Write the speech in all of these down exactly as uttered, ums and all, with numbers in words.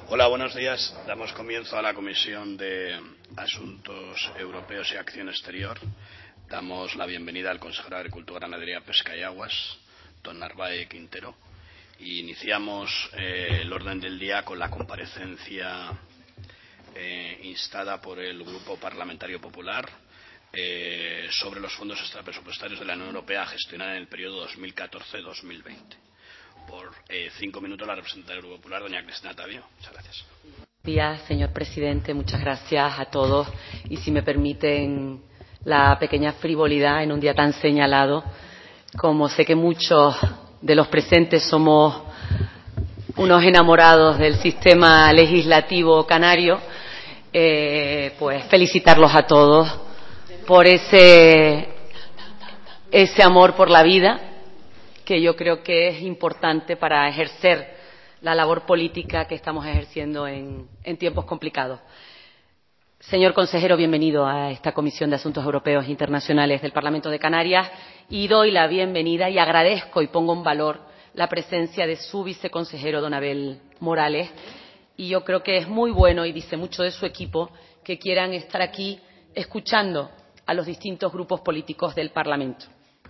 Hola, buenos días. Damos comienzo a la Comisión de Asuntos Europeos y Acción Exterior. Damos la bienvenida al consejero de Agricultura, Ganadería, Pesca y Aguas, don Narváez Quintero. Y iniciamos eh, el orden del día con la comparecencia eh, instada por el Grupo Parlamentario Popular eh, sobre los fondos extrapresupuestarios de la Unión Europea a gestionar en el periodo dos mil catorce dos mil veinte. Por eh, cinco minutos la representante del Grupo Popular, doña Cristina Tavio. Muchas gracias. Buenos días, señor presidente. Muchas gracias a todos. Y si me permiten la pequeña frivolidad en un día tan señalado, como sé que muchos de los presentes somos unos enamorados del sistema legislativo canario, eh, pues felicitarlos a todos por ese, ese amor por la vida, que yo creo que es importante para ejercer la labor política que estamos ejerciendo en, en tiempos complicados. Señor consejero, bienvenido a esta Comisión de Asuntos Europeos e Internacionales del Parlamento de Canarias, y doy la bienvenida y agradezco y pongo en valor la presencia de su viceconsejero, don Abel Morales, y yo creo que es muy bueno, y dice mucho de su equipo, que quieran estar aquí escuchando a los distintos grupos políticos del Parlamento.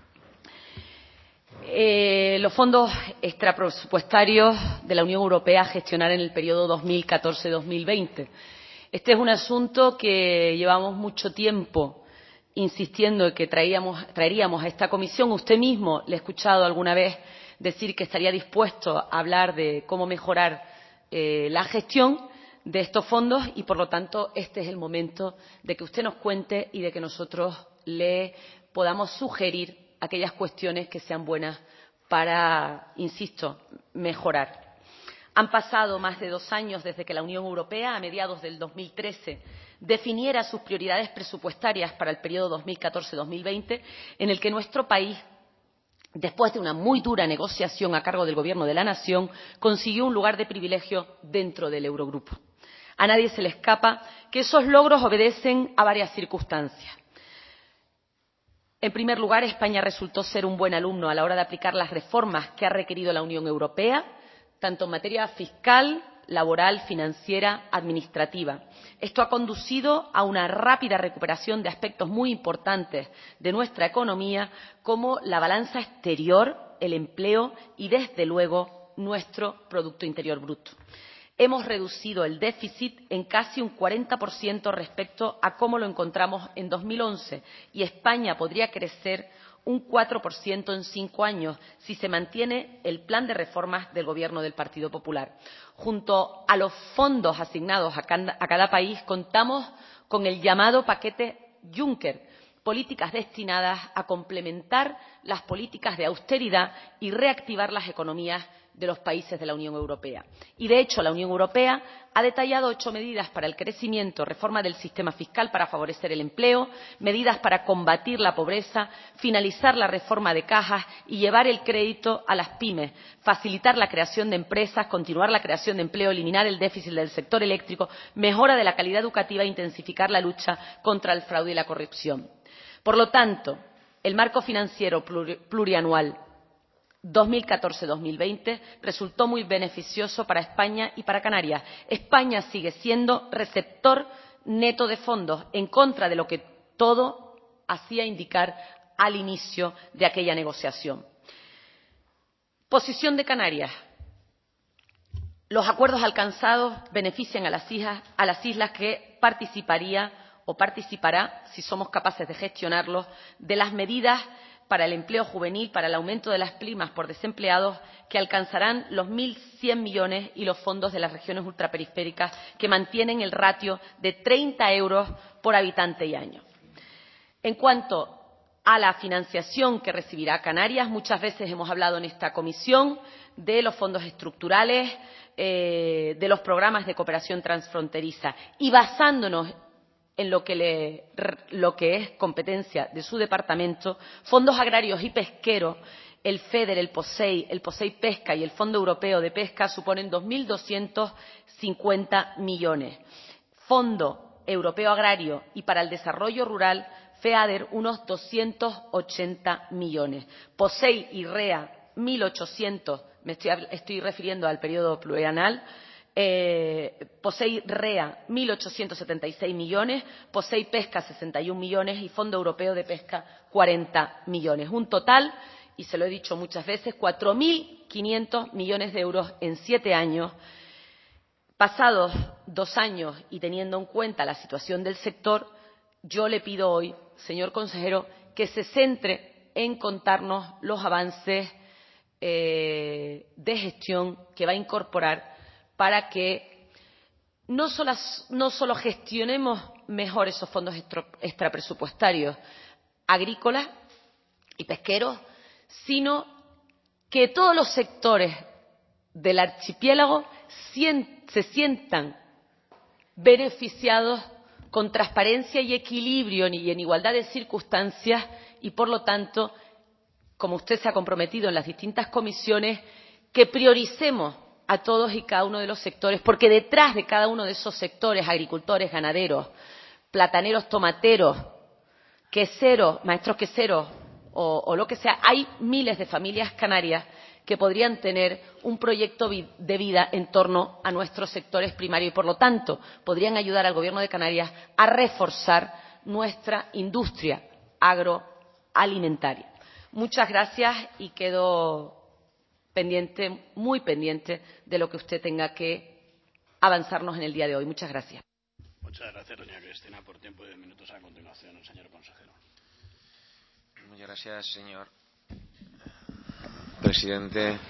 Eh, los fondos extrapresupuestarios de la Unión Europea a gestionar en el periodo dos mil catorce dos mil veinte. Este es un asunto que llevamos mucho tiempo insistiendo en que traíamos, traeríamos a esta comisión. Usted mismo le he escuchado alguna vez decir que estaría dispuesto a hablar de cómo mejorar eh, la gestión de estos fondos y, por lo tanto, este es el momento de que usted nos cuente y de que nosotros le podamos sugerir aquellas cuestiones que sean buenas para, insisto, mejorar. Han pasado más de dos años desde que la Unión Europea, a mediados del dos mil trece, definiera sus prioridades presupuestarias para el periodo dos mil catorce dos mil veinte, en el que nuestro país, después de una muy dura negociación a cargo del Gobierno de la Nación, consiguió un lugar de privilegio dentro del Eurogrupo. A nadie se le escapa que esos logros obedecen a varias circunstancias. En primer lugar, España resultó ser un buen alumno a la hora de aplicar las reformas que ha requerido la Unión Europea, tanto en materia fiscal, laboral, financiera, administrativa. Esto ha conducido a una rápida recuperación de aspectos muy importantes de nuestra economía, como la balanza exterior, el empleo y, desde luego, nuestro Producto Interior Bruto. Hemos reducido el déficit en casi un cuarenta por ciento respecto a cómo lo encontramos en dos mil once, y España podría crecer un cuatro por ciento en cinco años si se mantiene el plan de reformas del Gobierno del Partido Popular. Junto a los fondos asignados a cada, a cada país, contamos con el llamado paquete Juncker, políticas destinadas a complementar las políticas de austeridad y reactivar las economías de los países de la Unión Europea. Y, de hecho, la Unión Europea ha detallado ocho medidas para el crecimiento: reforma del sistema fiscal para favorecer el empleo, medidas para combatir la pobreza, finalizar la reforma de cajas y llevar el crédito a las pymes, facilitar la creación de empresas, continuar la creación de empleo, eliminar el déficit del sector eléctrico, mejora de la calidad educativa e intensificar la lucha contra el fraude y la corrupción. Por lo tanto, el marco financiero plurianual dos mil catorce dos mil veinte resultó muy beneficioso para España y para Canarias. España sigue siendo receptor neto de fondos, en contra de lo que todo hacía indicar al inicio de aquella negociación. Posición de Canarias. Los acuerdos alcanzados benefician a las islas, a las islas que participaría o participará, si somos capaces de gestionarlos, de las medidas para el empleo juvenil, para el aumento de las primas por desempleados, que alcanzarán los mil cien millones, y los fondos de las regiones ultraperiféricas, que mantienen el ratio de treinta euros por habitante y año. En cuanto a la financiación que recibirá Canarias, muchas veces hemos hablado en esta comisión de los fondos estructurales, eh, de los programas de cooperación transfronteriza, y basándonos en lo que, le, lo que es competencia de su departamento, fondos agrarios y pesqueros, el FEDER, el POSEI, el POSEI Pesca y el Fondo Europeo de Pesca suponen dos mil doscientos cincuenta millones. Fondo Europeo Agrario y para el Desarrollo Rural, FEADER, unos doscientos ochenta millones. POSEI y REA, mil ochocientos, me estoy, estoy refiriendo al periodo plurianual, Eh, POSEI REA, mil ochocientos setenta y seis millones, POSEI Pesca, sesenta y un millones y Fondo Europeo de Pesca, cuarenta millones. Un total, y se lo he dicho muchas veces, cuatro mil quinientos millones de euros en siete años. Pasados dos años y teniendo en cuenta la situación del sector, yo le pido hoy, señor consejero, que se centre en contarnos los avances eh, de gestión que va a incorporar para que no solo, no solo gestionemos mejor esos fondos extrapresupuestarios agrícolas y pesqueros, sino que todos los sectores del archipiélago se sientan beneficiados con transparencia y equilibrio y en igualdad de circunstancias y, por lo tanto, como usted se ha comprometido en las distintas comisiones, que prioricemos a todos y cada uno de los sectores, porque detrás de cada uno de esos sectores, agricultores, ganaderos, plataneros, tomateros, queseros, maestros queseros o, o lo que sea, hay miles de familias canarias que podrían tener un proyecto de vida en torno a nuestros sectores primarios y, por lo tanto, podrían ayudar al Gobierno de Canarias a reforzar nuestra industria agroalimentaria. Muchas gracias y quedo pendiente, muy pendiente de lo que usted tenga que avanzarnos en el día de hoy. Muchas gracias. Muchas gracias, doña Cristina. Por tiempo de minutos, a continuación, el señor consejero. Muchas gracias, señor presidente.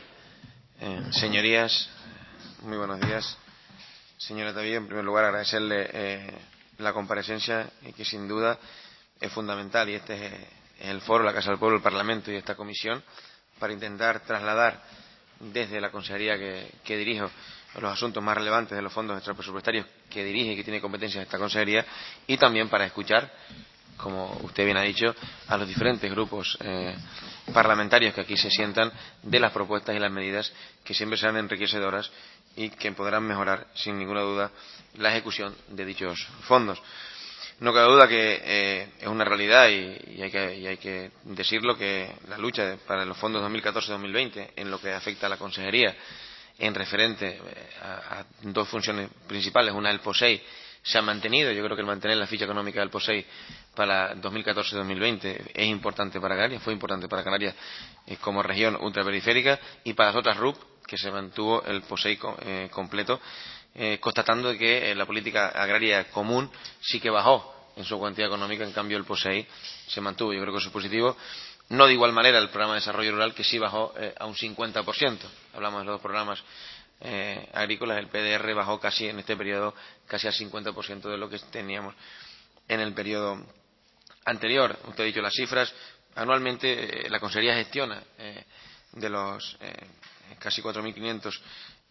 Eh, señorías, muy buenos días. Señora Tavillo, en primer lugar, agradecerle eh, la comparecencia, y que sin duda es fundamental, y este es, es el foro, la Casa del Pueblo, el Parlamento y esta comisión, para intentar trasladar desde la consejería que, que dirijo los asuntos más relevantes de los fondos extrapresupuestarios que dirige y que tiene competencias esta consejería, y también para escuchar, como usted bien ha dicho, a los diferentes grupos eh, parlamentarios que aquí se sientan, de las propuestas y las medidas que siempre serán enriquecedoras y que podrán mejorar, sin ninguna duda, la ejecución de dichos fondos. No cabe duda que eh, es una realidad y, y, hay que, y hay que decirlo, que la lucha de, para los fondos dos mil catorce dos mil veinte, en lo que afecta a la consejería, en referente a, a dos funciones principales, una el POSEI, se ha mantenido. Yo creo que el mantener la ficha económica del POSEI para dos mil catorce dos mil veinte es importante para Canarias, fue importante para Canarias eh, como región ultraperiférica, y para las otras R U P, que se mantuvo el POSEI eh, completo, eh, constatando que eh, la política agraria común sí que bajó en su cuantía económica, en cambio el POSEI se mantuvo. Yo creo que eso es positivo. No de igual manera el programa de desarrollo rural, que sí bajó eh, a un cincuenta por ciento. Hablamos de los dos programas eh, agrícolas. El P D R bajó casi en este periodo casi al cincuenta por ciento de lo que teníamos en el periodo anterior. Usted ha dicho las cifras. Anualmente eh, la Consejería gestiona eh, de los eh, casi cuatro mil quinientos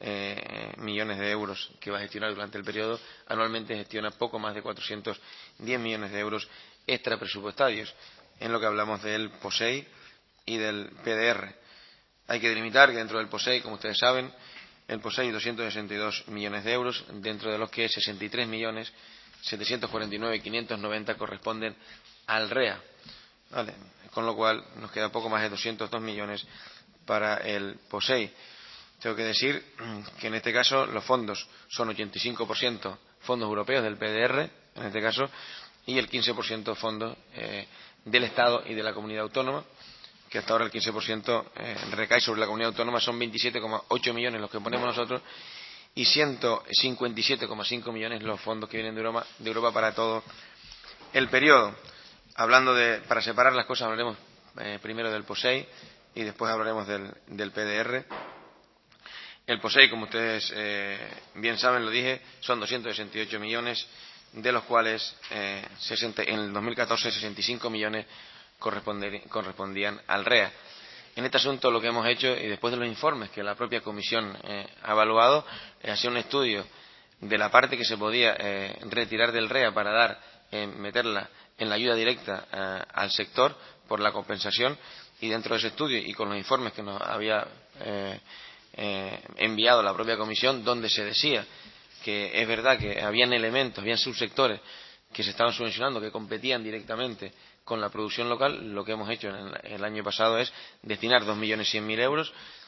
eh, millones de euros que va a gestionar durante el periodo. Anualmente gestiona poco más de cuatrocientos diez millones de euros extrapresupuestarios, en lo que hablamos del POSEI y del P D R. Hay que delimitar que dentro del POSEI, como ustedes saben, el POSEI doscientos sesenta y dos millones de euros, dentro de los que sesenta y tres millones setecientos cuarenta y nueve mil quinientos noventa corresponden al REA. ¿Vale? Con lo cual nos queda poco más de doscientos dos millones para el POSEI. Tengo que decir que en este caso los fondos son ochenta y cinco por ciento fondos europeos del P D R, en este caso, y el quince por ciento fondos eh, del Estado y de la comunidad autónoma, que hasta ahora el quince por ciento eh, recae sobre la comunidad autónoma. Son veintisiete coma ocho millones los que ponemos nosotros y ciento cincuenta y siete coma cinco millones los fondos que vienen de Europa, de Europa para todo el periodo. Hablando de, para separar las cosas, hablaremos eh, primero del POSEI y después hablaremos del, del P D R. El POSEI, como ustedes eh, bien saben, lo dije, son doscientos sesenta y ocho millones, de los cuales eh, sesenta, en el dos mil catorce sesenta y cinco millones correspondían al REA. En este asunto lo que hemos hecho, y después de los informes que la propia Comisión eh, ha evaluado, es hacer un estudio de la parte que se podía eh, retirar del REA para dar, eh, meterla en la ayuda directa eh, al sector por la compensación, y dentro de ese estudio y con los informes que nos había eh, eh, enviado la propia Comisión, donde se decía que es verdad que habían elementos, habían subsectores que se estaban subvencionando, que competían directamente con la producción local, lo que hemos hecho en el, el año pasado es destinar dos millones cien mil euros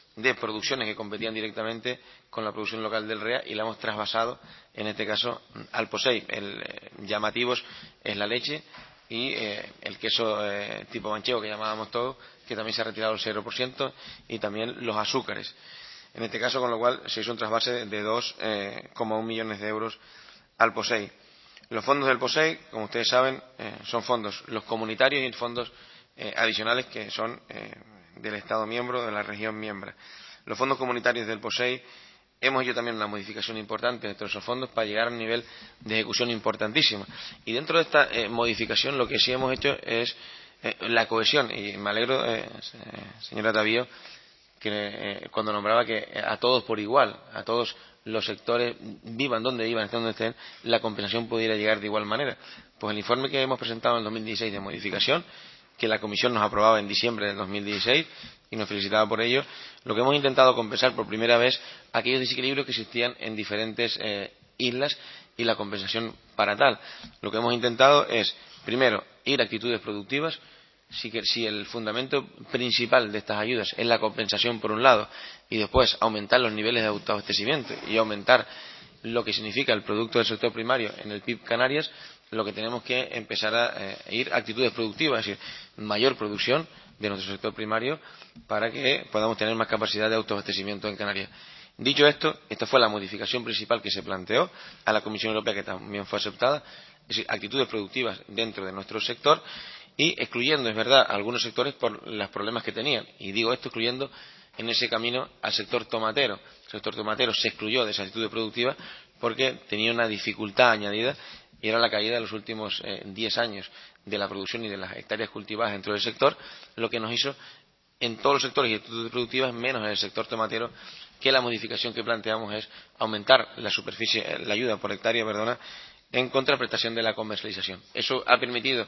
de producciones que competían directamente con la producción local del R E A y la hemos trasvasado, en este caso, al POSEI. El eh, llamativos es la leche y eh, el queso eh, tipo manchego, que llamábamos todos, que también se ha retirado el cero por ciento, y también los azúcares. En este caso, con lo cual, se hizo un trasvase de dos coma uno millones de euros al POSEI. Los fondos del POSEI, como ustedes saben, eh, son fondos los comunitarios y fondos eh, adicionales que son eh, del Estado miembro, de la región miembro. Los fondos comunitarios del POSEI hemos hecho también una modificación importante dentro de esos fondos para llegar a un nivel de ejecución importantísimo. Y dentro de esta eh, modificación lo que sí hemos hecho es eh, la cohesión. Y me alegro, eh, señora Tavío, que eh, cuando nombraba que a todos por igual, a todos los sectores, vivan donde vivan, estén donde estén, la compensación pudiera llegar de igual manera. Pues el informe que hemos presentado en el dos mil dieciséis de modificación, que la Comisión nos aprobaba en diciembre del dos mil dieciséis y nos felicitaba por ello, lo que hemos intentado compensar por primera vez aquellos desequilibrios que existían en diferentes eh, islas y la compensación para tal. Lo que hemos intentado es, primero, ir a actitudes productivas. Si, que, si el fundamento principal de estas ayudas es la compensación por un lado y después aumentar los niveles de autoabastecimiento y aumentar lo que significa el producto del sector primario en el P I B Canarias, lo que tenemos que empezar a eh, ir a actitudes productivas, es decir, mayor producción de nuestro sector primario para que podamos tener más capacidad de autoabastecimiento en Canarias. Dicho esto, esta fue la modificación principal que se planteó a la Comisión Europea, que también fue aceptada, es decir, actitudes productivas dentro de nuestro sector, y excluyendo, es verdad, algunos sectores por los problemas que tenían. Y digo esto excluyendo en ese camino al sector tomatero. El sector tomatero se excluyó de esa actitud productiva porque tenía una dificultad añadida y era la caída de los últimos eh, diez años de la producción y de las hectáreas cultivadas dentro del sector, lo que nos hizo en todos los sectores y actitudes productivas, menos en el sector tomatero, que la modificación que planteamos es aumentar la superficie, la ayuda por hectárea, perdona, en contraprestación de la comercialización. Eso ha permitido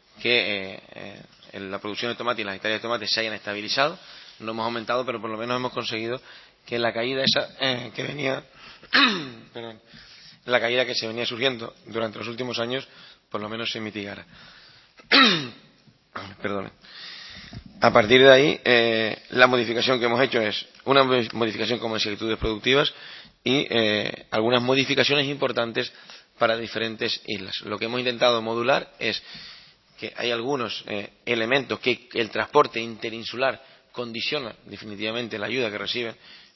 que eh, eh, la producción de tomate y las hectáreas de tomate se hayan estabilizado, no hemos aumentado, pero por lo menos hemos conseguido que la caída esa eh, que venía, perdón, la caída que se venía surgiendo durante los últimos años, por lo menos se mitigara. Perdón. A partir de ahí, eh, la modificación que hemos hecho es una modificación como decía, actitudes productivas y eh, algunas modificaciones importantes para diferentes islas. Lo que hemos intentado modular es que hay algunos eh, elementos que el transporte interinsular condiciona definitivamente la ayuda que reciben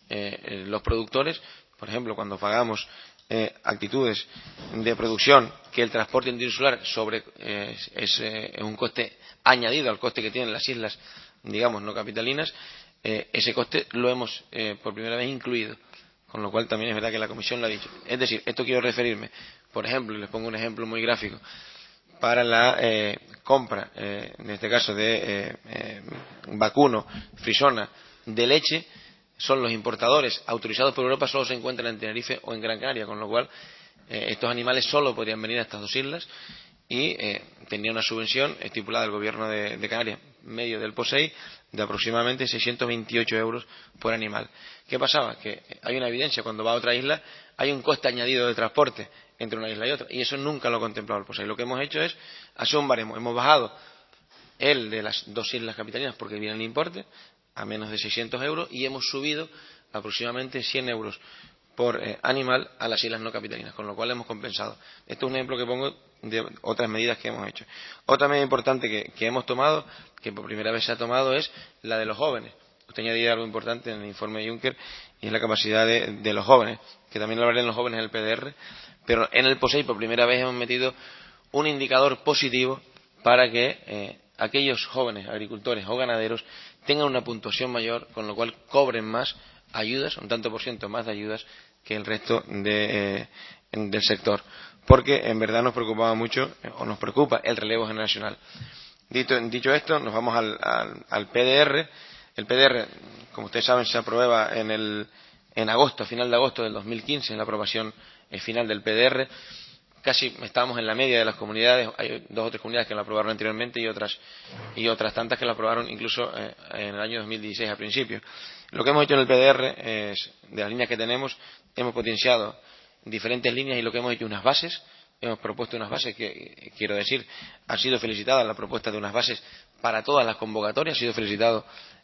eh, los productores. Por ejemplo, cuando pagamos eh, actitudes de producción que el transporte interinsular sobre, eh, es eh, un coste añadido al coste que tienen las islas, digamos, no capitalinas, eh, ese coste lo hemos eh, por primera vez incluido, con lo cual también es verdad que la Comisión lo ha dicho. Es decir, esto quiero referirme, por ejemplo, y les pongo un ejemplo muy gráfico, para la eh, compra, eh, en este caso de eh, eh, vacuno, frisona, de leche, son los importadores autorizados por Europa, solo se encuentran en Tenerife o en Gran Canaria, con lo cual eh, estos animales solo podrían venir a estas dos islas y eh, tenía una subvención estipulada del Gobierno de, de Canarias, medio del POSEI, de aproximadamente seiscientos veintiocho euros por animal. ¿Qué pasaba? Que hay una evidencia, cuando va a otra isla hay un coste añadido de transporte entre una isla y otra, y eso nunca lo ha contemplado el POSEI. Lo que hemos hecho es hacer un baremo, hemos bajado el de las dos islas capitalinas porque viene el importe a menos de seiscientos euros y hemos subido aproximadamente cien euros por eh, animal a las islas no capitalinas, con lo cual hemos compensado. Esto es un ejemplo que pongo de otras medidas que hemos hecho. Otra medida importante que, que hemos tomado, que por primera vez se ha tomado, es la de los jóvenes. Usted añadía algo importante en el informe de Juncker y es la capacidad de, de los jóvenes, que también lo hablaré en los jóvenes en el P D R, pero en el POSEI por primera vez hemos metido un indicador positivo para que eh, aquellos jóvenes agricultores o ganaderos tengan una puntuación mayor, con lo cual cobren más ayudas, un tanto por ciento más de ayudas que el resto de, eh, del sector, porque en verdad nos preocupaba mucho, o nos preocupa, el relevo generacional. Dicho, dicho esto, nos vamos al, al, al P D R. El P D R, como ustedes saben, se aprueba en, el, en agosto, a final de agosto del dos mil quince, en la aprobación eh, final del P D R. Casi estábamos en la media de las comunidades, hay dos o tres comunidades que lo aprobaron anteriormente y otras y otras tantas que lo aprobaron incluso eh, en el año dos mil dieciséis a principio. Lo que hemos hecho en el P D R es, de las líneas que tenemos, hemos potenciado diferentes líneas y lo que hemos hecho unas bases, hemos propuesto unas bases que, quiero decir, ha sido felicitada la propuesta de unas bases para todas las convocatorias, ha sido felicitado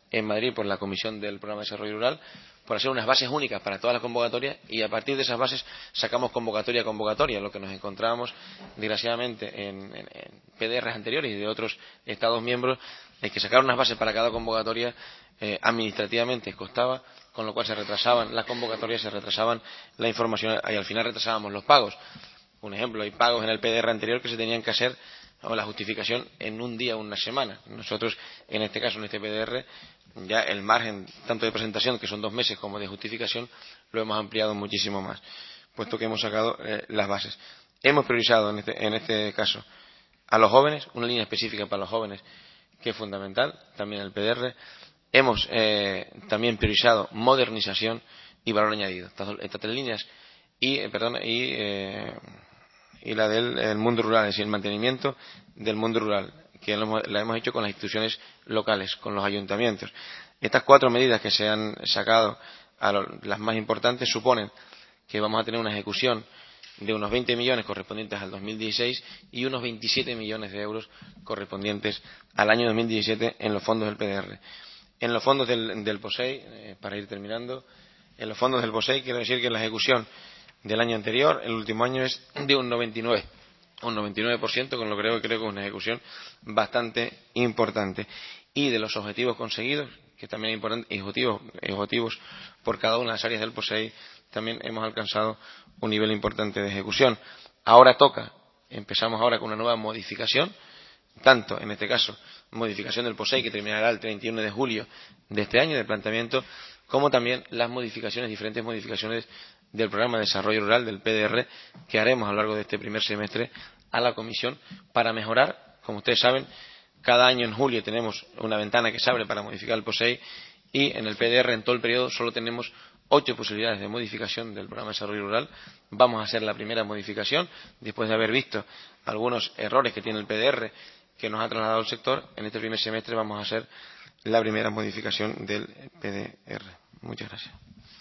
en Madrid por la Comisión del Programa de Desarrollo Rural, por hacer unas bases únicas para todas las convocatorias, y a partir de esas bases sacamos convocatoria a convocatoria. Lo que nos encontrábamos, desgraciadamente, en, en, en P D Rs anteriores y de otros Estados miembros, es que sacar unas bases para cada convocatoria eh, administrativamente costaba, con lo cual se retrasaban las convocatorias, se retrasaban la información y al final retrasábamos los pagos. Un ejemplo, hay pagos en el P D R anterior que se tenían que hacer, o la justificación, en un día o una semana. Nosotros, en este caso, en este P D R, ya el margen tanto de presentación, que son dos meses, como de justificación, lo hemos ampliado muchísimo más, puesto que hemos sacado eh, las bases. Hemos priorizado en este, en este caso a los jóvenes, una línea específica para los jóvenes que es fundamental, también el P D R. Hemos eh, también priorizado modernización y valor añadido, estas, estas tres líneas, y, eh, perdón, y, eh, y la del el mundo rural, es decir, el mantenimiento del mundo rural, que lo hemos, la hemos hecho con las instituciones locales, con los ayuntamientos. Estas cuatro medidas que se han sacado, a lo, las más importantes, suponen que vamos a tener una ejecución de unos veinte millones correspondientes al dos mil dieciséis y unos veintisiete millones de euros correspondientes al año dos mil diecisiete en los fondos del P D R. En los fondos del, del POSEI, eh, para ir terminando, en los fondos del POSEI quiero decir que la ejecución del año anterior, el último año, es de un noventa y nueve, un noventa y nueve por ciento, con lo que creo, creo que es una ejecución bastante importante. Y de los objetivos conseguidos, que también es importante, objetivos, objetivos por cada una de las áreas del POSEI, también hemos alcanzado un nivel importante de ejecución. Ahora toca, empezamos ahora con una nueva modificación, tanto en este caso modificación del POSEI, que terminará el treinta y uno de julio de este año, de planteamiento, como también las modificaciones, diferentes modificaciones del programa de desarrollo rural, del P D R, que haremos a lo largo de este primer semestre a la Comisión para mejorar. Como ustedes saben, cada año en julio tenemos una ventana que se abre para modificar el POSEI, y en el P D R en todo el periodo solo tenemos ocho posibilidades de modificación del programa de desarrollo rural. Vamos a hacer la primera modificación después de haber visto algunos errores que tiene el P D R que nos ha trasladado el sector. En este primer semestre vamos a hacer la primera modificación del P D R. Muchas gracias.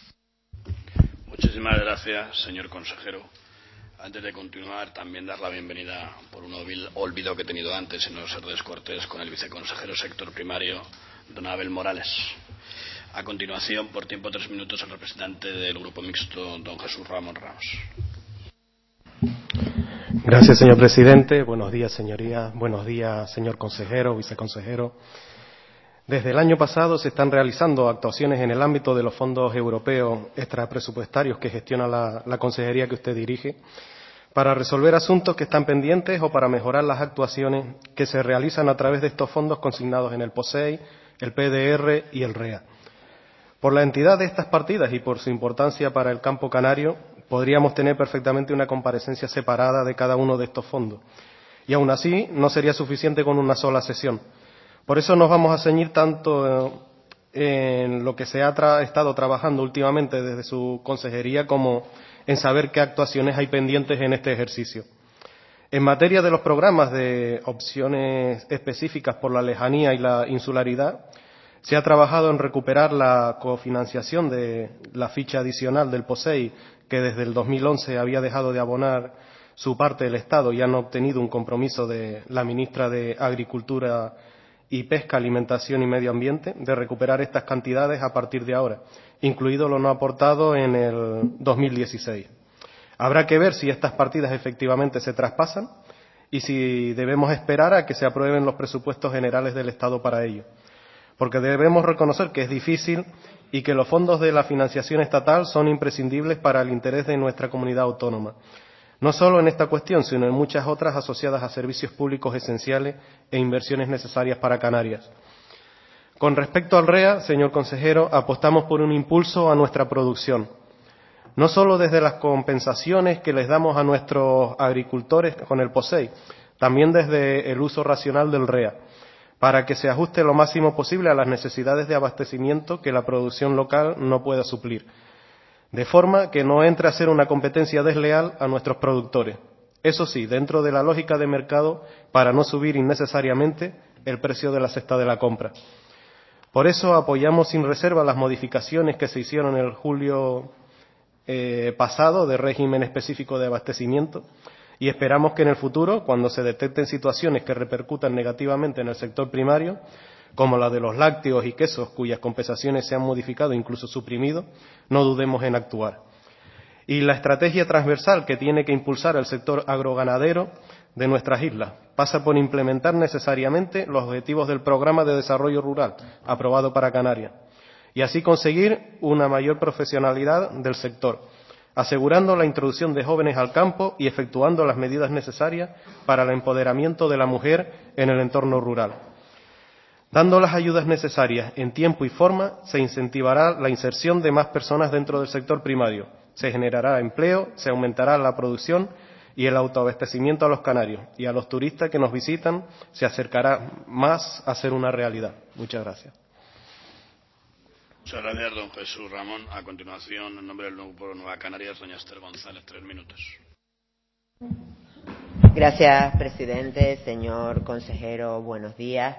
Muchísimas gracias, señor consejero. Antes de continuar, también dar la bienvenida, por un olvido que he tenido antes en los redes cortes, con el viceconsejero sector primario, don Abel Morales. A continuación, por tiempo tres minutos, el representante del Grupo Mixto, don Jesús Ramón Ramos. Gracias, señor presidente. Buenos días, señorías. Buenos días, señor consejero, viceconsejero. Desde el año pasado se están realizando actuaciones en el ámbito de los fondos europeos extrapresupuestarios que gestiona la, la consejería que usted dirige, para resolver asuntos que están pendientes o para mejorar las actuaciones que se realizan a través de estos fondos consignados en el POSEI, el P D R y el R E A. Por la entidad de estas partidas y por su importancia para el campo canario, podríamos tener perfectamente una comparecencia separada de cada uno de estos fondos. Y aún así, no sería suficiente con una sola sesión. Por eso nos vamos a ceñir tanto en lo que se ha tra- estado trabajando últimamente desde su consejería como en saber qué actuaciones hay pendientes en este ejercicio. En materia de los programas de opciones específicas por la lejanía y la insularidad, se ha trabajado en recuperar la cofinanciación de la ficha adicional del POSEI, que desde el dos mil once había dejado de abonar su parte del Estado y han obtenido un compromiso de la ministra de Agricultura y Pesca, Alimentación y Medio Ambiente de recuperar estas cantidades a partir de ahora, incluido lo no aportado en el dos mil dieciséis. Habrá que ver si estas partidas efectivamente se traspasan y si debemos esperar a que se aprueben los presupuestos generales del Estado para ello, porque debemos reconocer que es difícil y que los fondos de la financiación estatal son imprescindibles para el interés de nuestra comunidad autónoma, no solo en esta cuestión, sino en muchas otras asociadas a servicios públicos esenciales e inversiones necesarias para Canarias. Con respecto al R E A, señor consejero, apostamos por un impulso a nuestra producción, no solo desde las compensaciones que les damos a nuestros agricultores con el POSEI, también desde el uso racional del R E A, para que se ajuste lo máximo posible a las necesidades de abastecimiento que la producción local no pueda suplir, de forma que no entre a ser una competencia desleal a nuestros productores. Eso sí, dentro de la lógica de mercado, para no subir innecesariamente el precio de la cesta de la compra. Por eso apoyamos sin reserva las modificaciones que se hicieron en el julio eh, pasado de régimen específico de abastecimiento y esperamos que en el futuro, cuando se detecten situaciones que repercutan negativamente en el sector primario, como la de los lácteos y quesos, cuyas compensaciones se han modificado e incluso suprimido, no dudemos en actuar. Y la estrategia transversal que tiene que impulsar el sector agroganadero de nuestras islas pasa por implementar necesariamente los objetivos del Programa de Desarrollo Rural aprobado para Canarias y así conseguir una mayor profesionalidad del sector, asegurando la introducción de jóvenes al campo y efectuando las medidas necesarias para el empoderamiento de la mujer en el entorno rural. Dando las ayudas necesarias en tiempo y forma, se incentivará la inserción de más personas dentro del sector primario, se generará empleo, se aumentará la producción y el autoabastecimiento a los canarios, y a los turistas que nos visitan se acercará más a ser una realidad. Muchas gracias. Muchas gracias, don Jesús Ramón. A continuación, en nombre del Grupo Nueva Canarias, doña Esther González, tres minutos. Gracias, presidente. Señor consejero, buenos días.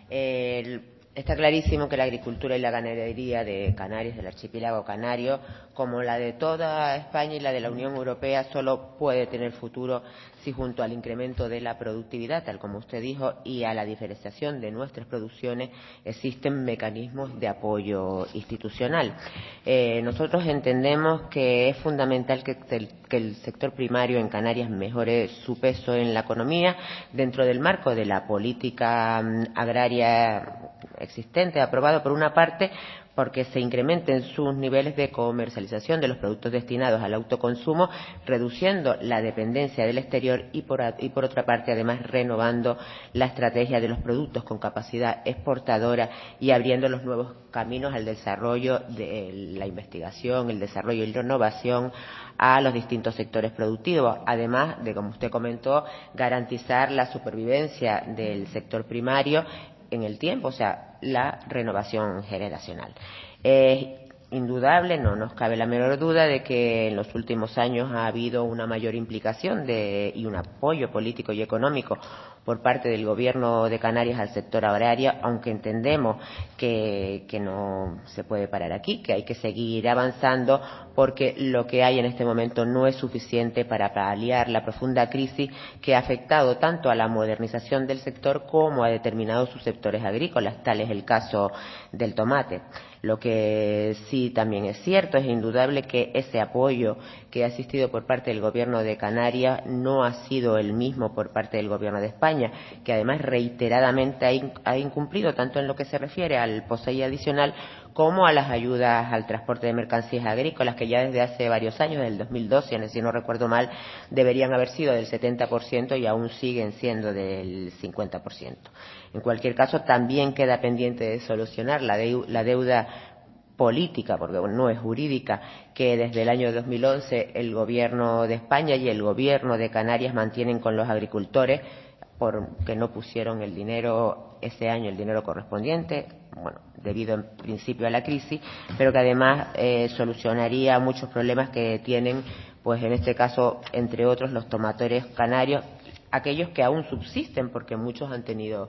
El, está clarísimo que la agricultura y la ganadería de Canarias, del archipiélago canario, como la de toda España y la de la Unión Europea, solo puede tener futuro si junto al incremento de la productividad, tal como usted dijo, y a la diferenciación de nuestras producciones, existen mecanismos de apoyo institucional. Eh, nosotros entendemos que es fundamental que el, que el sector primario en Canarias mejore su peso en la economía dentro del marco de la política um, agraria existente, aprobado por una parte, porque se incrementen sus niveles de comercialización de los productos destinados al autoconsumo, reduciendo la dependencia del exterior y por, y por otra parte, además, renovando la estrategia de los productos con capacidad exportadora y abriendo los nuevos caminos al desarrollo de la investigación, el desarrollo y la innovación a los distintos sectores productivos, además de, como usted comentó, garantizar la supervivencia del sector primario en el tiempo, o sea, la renovación generacional. Es indudable, no nos cabe la menor duda de que en los últimos años ha habido una mayor implicación de, y un apoyo político y económico por parte del Gobierno de Canarias al sector agrario, aunque entendemos que, que no se puede parar aquí, que hay que seguir avanzando porque lo que hay en este momento no es suficiente para paliar la profunda crisis que ha afectado tanto a la modernización del sector como a determinados subsectores agrícolas, tal es el caso del tomate. Lo que sí también es cierto, es indudable que ese apoyo que ha existido por parte del Gobierno de Canarias no ha sido el mismo por parte del Gobierno de España, que además reiteradamente ha, in, ha incumplido tanto en lo que se refiere al POSEI adicional como a las ayudas al transporte de mercancías agrícolas, que ya desde hace varios años, desde el dos mil doce, si no recuerdo mal, deberían haber sido del setenta por ciento y aún siguen siendo del cincuenta por ciento. En cualquier caso, también queda pendiente de solucionar la, de, la deuda política, porque bueno, no es jurídica, que desde el año dos mil once el Gobierno de España y el Gobierno de Canarias mantienen con los agricultores, porque no pusieron el dinero ese año, el dinero correspondiente, bueno, debido en principio a la crisis, pero que además eh, solucionaría muchos problemas que tienen, pues en este caso, entre otros, los tomatores canarios, aquellos que aún subsisten, porque muchos han tenido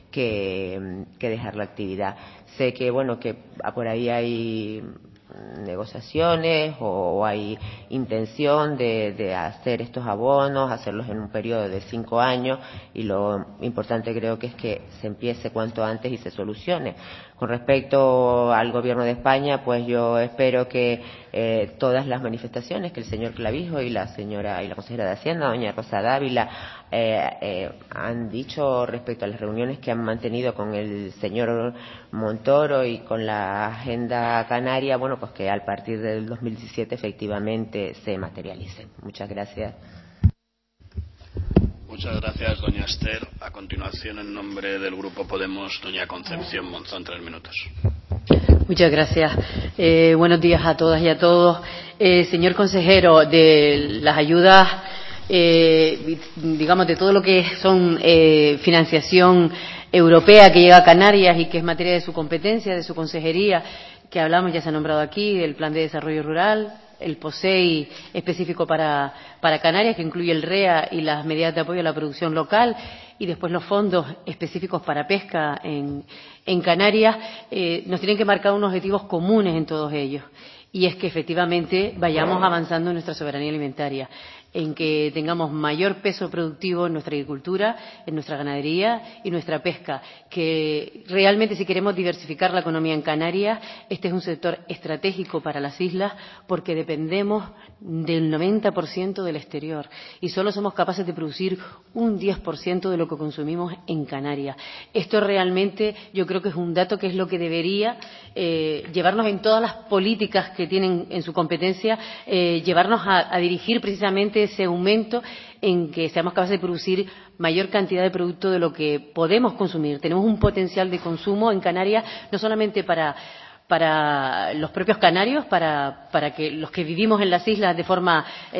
que, que dejar la actividad. Sé que, bueno, que por ahí hay negociaciones o, o hay intención de, de hacer estos abonos, hacerlos en un periodo de cinco años y lo importante creo que es que se empiece cuanto antes y se solucione. Con respecto al Gobierno de España, pues yo espero que eh, todas las manifestaciones que el señor Clavijo y la señora y la consejera de Hacienda, doña Rosa Dávila, eh, eh, han dicho respecto a las reuniones que han mantenido con el señor Montoro y con la Agenda Canaria, bueno, pues que a partir del dos mil diecisiete efectivamente se materialicen. Muchas gracias. Muchas gracias, doña Esther. A continuación, en nombre del Grupo Podemos, doña Concepción Monzón, tres minutos. Muchas gracias. Eh, buenos días a todas y a todos. Eh, señor consejero, de las ayudas, eh, digamos, de todo lo que son eh, financiación europea que llega a Canarias y que es materia de su competencia, de su consejería, que hablamos, ya se ha nombrado aquí, el Plan de Desarrollo Rural, el POSEI específico para, para Canarias, que incluye el R E A y las medidas de apoyo a la producción local, y después los fondos específicos para pesca en, en Canarias, eh, nos tienen que marcar unos objetivos comunes en todos ellos. Y es que efectivamente vayamos avanzando en nuestra soberanía alimentaria. en que tengamos mayor peso productivo en nuestra agricultura, en nuestra ganadería y nuestra pesca, que realmente si queremos diversificar la economía en Canarias, este es un sector estratégico para las islas porque dependemos del noventa por ciento del exterior y solo somos capaces de producir un diez por ciento de lo que consumimos en Canarias. Esto realmente yo creo que es un dato que es lo que debería eh, llevarnos en todas las políticas que tienen en su competencia, eh, llevarnos a, a dirigir precisamente ese aumento en que seamos capaces de producir mayor cantidad de producto de lo que podemos consumir. Tenemos un potencial de consumo en Canarias, no solamente para para los propios canarios, para, para que los que vivimos en las islas de forma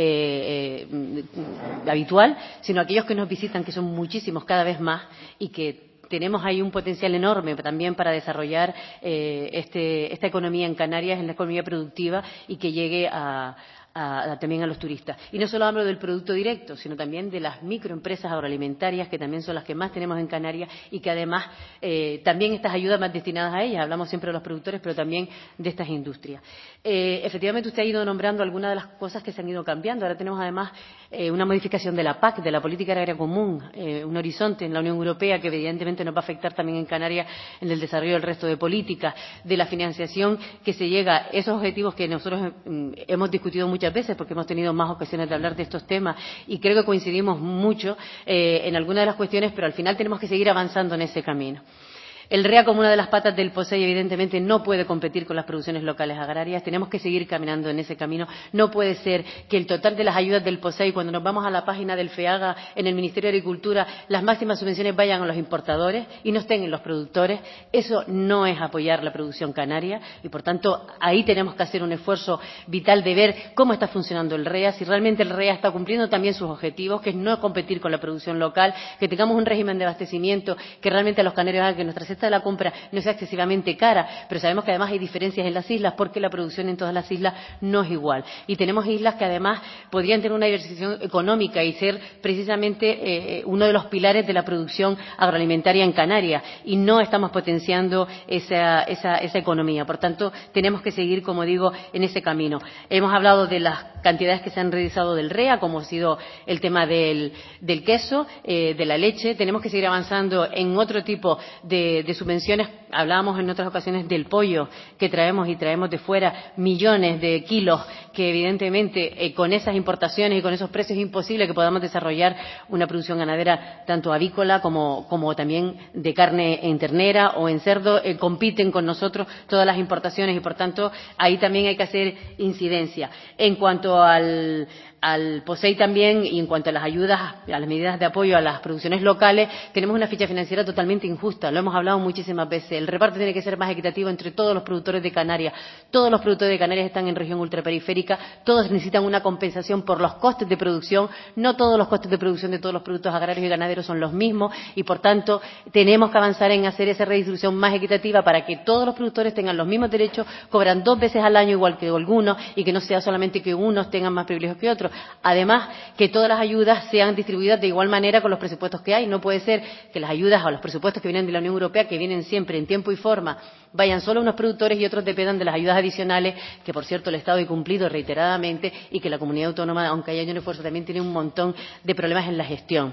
eh, eh, habitual, sino aquellos que nos visitan, que son muchísimos cada vez más y que tenemos ahí un potencial enorme también para desarrollar eh, este, esta economía en Canarias, en la economía productiva y que llegue a A, a, también a los turistas. Y no solo hablo del producto directo, sino también de las microempresas agroalimentarias, que también son las que más tenemos en Canarias y que además eh, también estas ayudas más destinadas a ellas. Hablamos siempre de los productores, pero también de estas industrias. Eh, efectivamente, usted ha ido nombrando algunas de las cosas que se han ido cambiando. Ahora tenemos además eh, una modificación de la P A C, de la Política Agraria Común, eh, un horizonte en la Unión Europea que evidentemente nos va a afectar también en Canarias en el desarrollo del resto de políticas, de la financiación que se llega a esos objetivos que nosotros mm, hemos discutido muchas veces porque hemos tenido más ocasiones de hablar de estos temas y creo que coincidimos mucho eh, en algunas de las cuestiones, pero al final tenemos que seguir avanzando en ese camino. El R E A, como una de las patas del POSEI, evidentemente no puede competir con las producciones locales agrarias. Tenemos que seguir caminando en ese camino. No puede ser que el total de las ayudas del POSEI, cuando nos vamos a la página del FEAGA en el Ministerio de Agricultura, las máximas subvenciones vayan a los importadores y no estén en los productores. Eso no es apoyar la producción canaria y, por tanto, ahí tenemos que hacer un esfuerzo vital de ver cómo está funcionando el R E A, si realmente el R E A está cumpliendo también sus objetivos, que es no competir con la producción local, que tengamos un régimen de abastecimiento que realmente a los canarios haga que nuestra de la compra no sea excesivamente cara, pero sabemos que además hay diferencias en las islas porque la producción en todas las islas no es igual. Y tenemos islas que además podrían tener una diversificación económica y ser precisamente eh, uno de los pilares de la producción agroalimentaria en Canarias y no estamos potenciando esa, esa, esa economía. Por tanto, tenemos que seguir, como digo, en ese camino. Hemos hablado de las cantidades que se han realizado del R E A, como ha sido el tema del, del queso, eh, de la leche. Tenemos que seguir avanzando en otro tipo de de subvenciones. Hablábamos en otras ocasiones del pollo que traemos y traemos de fuera millones de kilos que evidentemente eh, con esas importaciones y con esos precios es imposible que podamos desarrollar una producción ganadera tanto avícola como, como también de carne en ternera o en cerdo. Eh, compiten con nosotros todas las importaciones y por tanto ahí también hay que hacer incidencia. En cuanto al al POSEI también y en cuanto a las ayudas, a las medidas de apoyo a las producciones locales, tenemos una ficha financiera totalmente injusta. Lo hemos hablado muchísimas veces. El reparto tiene que ser más equitativo entre todos los productores de Canarias. Todos los productores de Canarias están en región ultraperiférica. Todos necesitan una compensación por los costes de producción. No todos los costes de producción de todos los productos agrarios y ganaderos son los mismos y, por tanto, tenemos que avanzar en hacer esa redistribución más equitativa para que todos los productores tengan los mismos derechos, cobran dos veces al año igual que algunos y que no sea solamente que unos tengan más privilegios que otros. Además, que todas las ayudas sean distribuidas de igual manera con los presupuestos que hay. No puede ser que las ayudas o los presupuestos que vienen de la Unión Europea, que vienen siempre en tiempo y forma, vayan solo a unos productores y otros dependan de las ayudas adicionales, que por cierto el Estado ha cumplido reiteradamente y que la comunidad autónoma, aunque haya un esfuerzo, también tiene un montón de problemas en la gestión.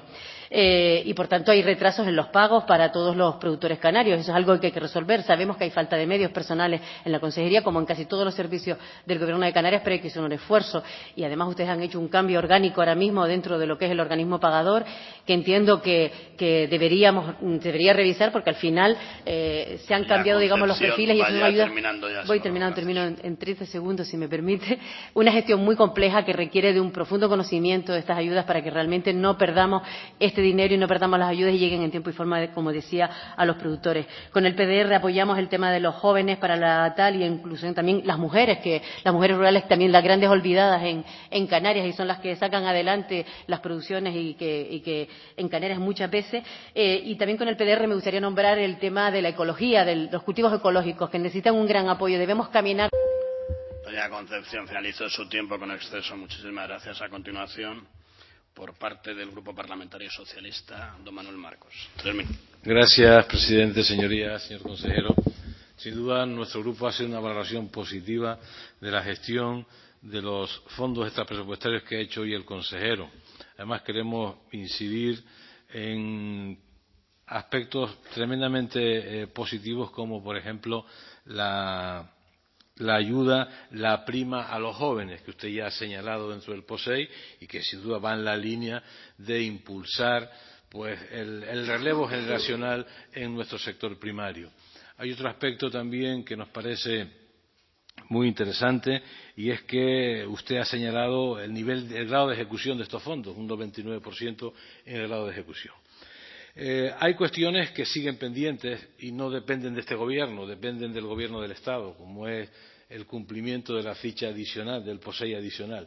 Eh, y por tanto hay retrasos en los pagos para todos los productores canarios. Eso es algo que hay que resolver. Sabemos que hay falta de medios personales en la consejería, como en casi todos los servicios del Gobierno de Canarias, pero hay que hacer un esfuerzo. Y además ustedes han hecho un cambio orgánico ahora mismo dentro de lo que es el organismo pagador, que entiendo que, que deberíamos debería revisar, porque al final eh, se han cambiado, digamos, los perfiles y son ayudas. Voy terminando, termino en, en treinta segundos, si me permite. Una gestión muy compleja que requiere de un profundo conocimiento de estas ayudas para que realmente no perdamos este dinero y no perdamos las ayudas y lleguen en tiempo y forma, de, como decía, a los productores. Con el P D R apoyamos el tema de los jóvenes para la tal y incluso también las mujeres, que las mujeres rurales también las grandes olvidadas en, en Canarias y son las que sacan adelante las producciones y que, y que en Canarias muchas veces. Eh, y también con el P D R me gustaría nombrar el tema de la ecología, de los cultivos ecológicos, que necesitan un gran apoyo. Debemos caminar. Doña Concepción, finalizó su tiempo con exceso. Muchísimas gracias. A continuación, por parte del Grupo Parlamentario Socialista, don Manuel Marcos. Tres minutos. Gracias, presidente, señorías, señor consejero. Sin duda, nuestro grupo hace una valoración positiva de la gestión de los fondos extrapresupuestarios que ha hecho hoy el consejero. Además, queremos incidir en aspectos tremendamente eh, positivos, como por ejemplo la, la ayuda, la prima a los jóvenes, que usted ya ha señalado dentro del POSEI y que sin duda va en la línea de impulsar pues el, el relevo generacional en nuestro sector primario. Hay otro aspecto también que nos parece muy interesante, y es que usted ha señalado el nivel, el grado de ejecución de estos fondos, un noventa y nueve por ciento en el grado de ejecución. Eh, hay cuestiones que siguen pendientes y no dependen de este gobierno, dependen del gobierno del Estado, como es el cumplimiento de la ficha adicional, del POSEI adicional.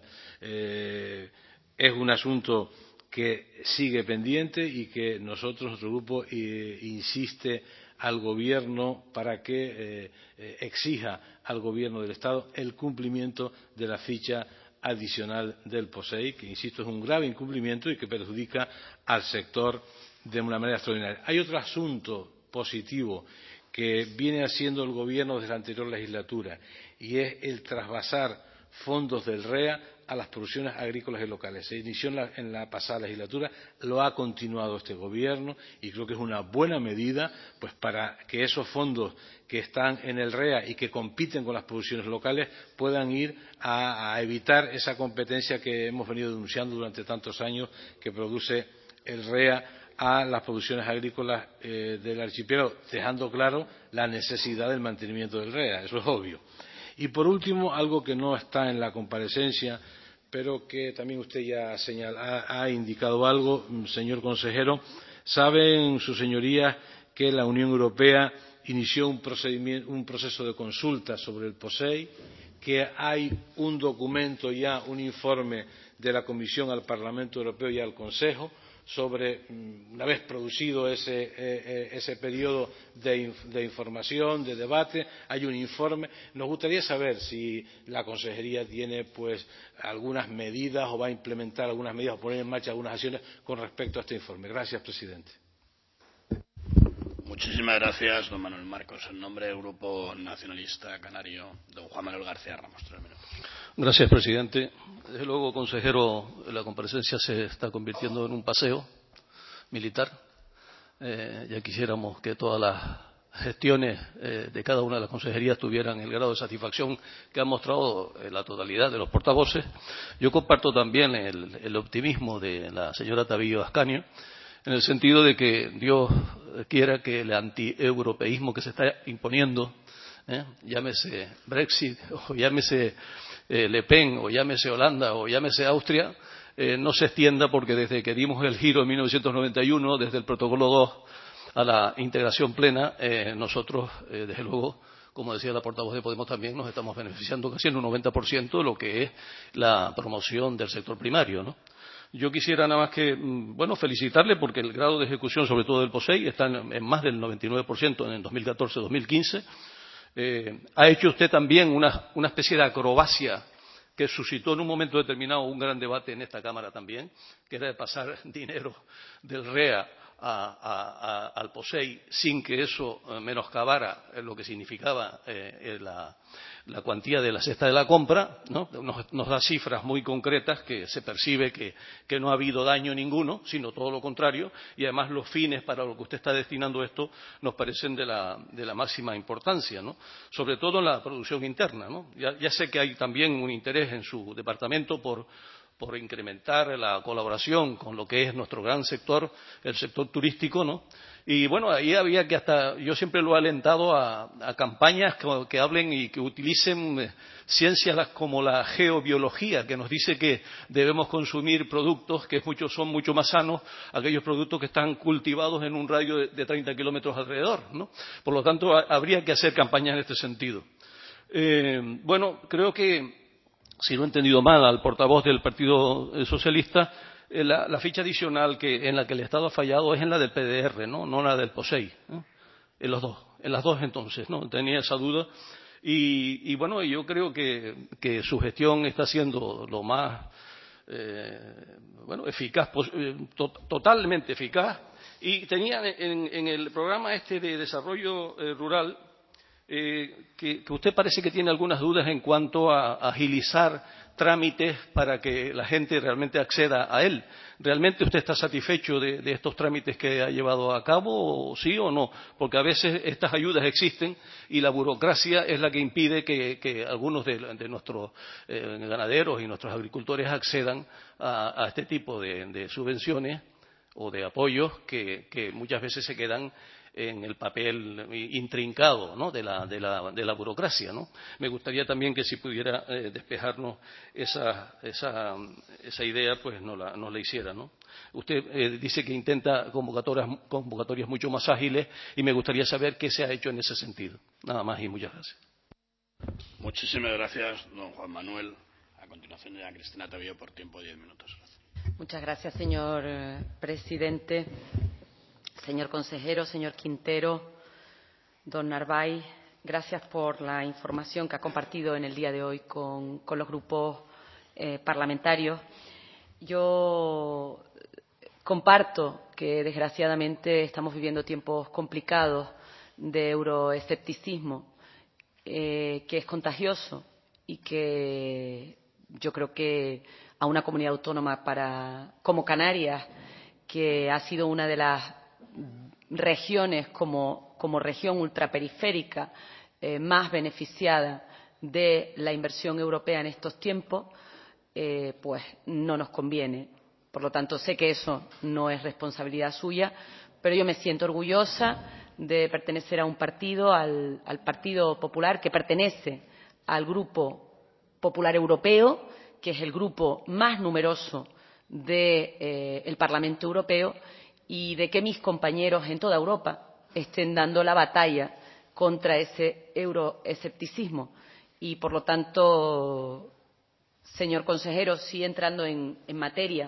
Eh, es un asunto que sigue pendiente y que nosotros, nuestro grupo, eh, insiste al gobierno para que eh, exija al gobierno del Estado el cumplimiento de la ficha adicional del POSEI, que, insisto, es un grave incumplimiento y que perjudica al sector de una manera extraordinaria. Hay otro asunto positivo que viene haciendo el gobierno desde la anterior legislatura, y es el trasvasar fondos del REA a las producciones agrícolas y locales. Se inició en la, en la pasada legislatura, lo ha continuado este gobierno y creo que es una buena medida pues para que esos fondos que están en el REA y que compiten con las producciones locales puedan ir a, a evitar esa competencia que hemos venido denunciando durante tantos años, que produce el REA a las producciones agrícolas eh, del archipiélago, dejando claro la necesidad del mantenimiento del REA, eso es obvio. Y por último, algo que no está en la comparecencia, pero que también usted ya ha, señal, ha, ha indicado algo, señor consejero. Saben sus señorías que la Unión Europea inició un, procedimiento, un proceso de consulta sobre el POSEI, que hay un documento ya, un informe de la Comisión al Parlamento Europeo y al Consejo sobre, una vez producido ese, eh, ese periodo de, de información, de debate, hay un informe. Nos gustaría saber si la Consejería tiene pues algunas medidas o va a implementar algunas medidas o poner en marcha algunas acciones con respecto a este informe. Gracias, presidente. Muchísimas gracias, don Manuel Marcos. En nombre del Grupo Nacionalista Canario, don Juan Manuel García Ramos. Tres minutos. Gracias, presidente. Desde luego, consejero, la comparecencia se está convirtiendo en un paseo militar. Eh, ya quisiéramos que todas las gestiones eh, de cada una de las consejerías tuvieran el grado de satisfacción que han mostrado eh, la totalidad de los portavoces. Yo comparto también el, el optimismo de la señora Tabillo Ascanio, en el sentido de que Dios quiera que el antieuropeísmo que se está imponiendo, eh, llámese Brexit o llámese eh, Le Pen o llámese Holanda o llámese Austria, eh, no se extienda, porque desde que dimos el giro en mil novecientos noventa y uno, desde el protocolo dos a la integración plena, eh, nosotros, eh, desde luego, como decía la portavoz de Podemos, también nos estamos beneficiando casi en un noventa por ciento de lo que es la promoción del sector primario, ¿no? Yo quisiera nada más que, bueno, felicitarle porque el grado de ejecución, sobre todo del POSEI, está en, en más del noventa y nueve por ciento en el dos mil catorce dos mil quince. Eh, ha hecho usted también una, una especie de acrobacia que suscitó en un momento determinado un gran debate en esta Cámara también, que era de pasar dinero del REA a, a, a, al POSEI sin que eso menoscabara lo que significaba eh, la, la cuantía de la cesta de la compra, ¿no? Nos, nos da cifras muy concretas que se percibe que, que no ha habido daño ninguno, sino todo lo contrario, y además los fines para lo que usted está destinando esto nos parecen de la, de la máxima importancia, ¿no? Sobre todo en la producción interna, ¿no? Ya, ya sé que hay también un interés en su departamento por por incrementar la colaboración con lo que es nuestro gran sector, el sector turístico, ¿no? Y bueno, ahí había que hasta, yo siempre lo he alentado a, a campañas que, que hablen y que utilicen ciencias como la geobiología, que nos dice que debemos consumir productos que muchos son mucho más sanos, aquellos productos que están cultivados en un radio de, de treinta kilómetros alrededor, ¿no? Por lo tanto, a, habría que hacer campañas en este sentido. Eh, bueno, creo que, si no he entendido mal al portavoz del Partido Socialista, eh, la, la ficha adicional que, en la que el Estado ha fallado es en la del P D R, no, no la del POSEI, ¿eh? En los dos, en las dos entonces, ¿no? Tenía esa duda. Y, y bueno, yo creo que, que su gestión está siendo lo más eh, bueno, eficaz, eh, to, totalmente eficaz. Y tenía en, en el programa este de desarrollo eh, rural, eh, que, que usted parece que tiene algunas dudas en cuanto a, a agilizar trámites para que la gente realmente acceda a él. ¿Realmente usted está satisfecho de, de estos trámites que ha llevado a cabo, o sí o no? Porque a veces estas ayudas existen y la burocracia es la que impide que, que algunos de, de nuestros eh, ganaderos y nuestros agricultores accedan a, a este tipo de, de subvenciones o de apoyos que, que muchas veces se quedan en el papel intrincado, ¿no?, de, la, de, la, de la burocracia, ¿no? Me gustaría también que si pudiera eh, despejarnos esa, esa, esa idea, pues nos la, nos la hiciera, ¿no? Usted eh, dice que intenta convocatorias, convocatorias mucho más ágiles y me gustaría saber qué se ha hecho en ese sentido. Nada más y muchas gracias. Muchísimas gracias, don Juan Manuel. A continuación, doña Cristina Tabillo, por tiempo de diez minutos. Gracias. Muchas gracias, señor presidente. Señor consejero, señor Quintero, don Narváez, gracias por la información que ha compartido en el día de hoy con, con los grupos eh, parlamentarios. Yo comparto que, desgraciadamente, estamos viviendo tiempos complicados de euroescepticismo, eh, que es contagioso y que yo creo que a una comunidad autónoma para, como Canarias, que ha sido una de las regiones como, como región ultraperiférica eh, más beneficiada de la inversión europea en estos tiempos, eh, pues no nos conviene. Por lo tanto, sé que eso no es responsabilidad suya, pero yo me siento orgullosa de pertenecer a un partido, al, al Partido Popular, que pertenece al Grupo Popular Europeo, que es el grupo más numeroso del de, eh, Parlamento Europeo, y de que mis compañeros en toda Europa estén dando la batalla contra ese euroescepticismo. Y, por lo tanto, señor consejero, sí entrando en, en materia,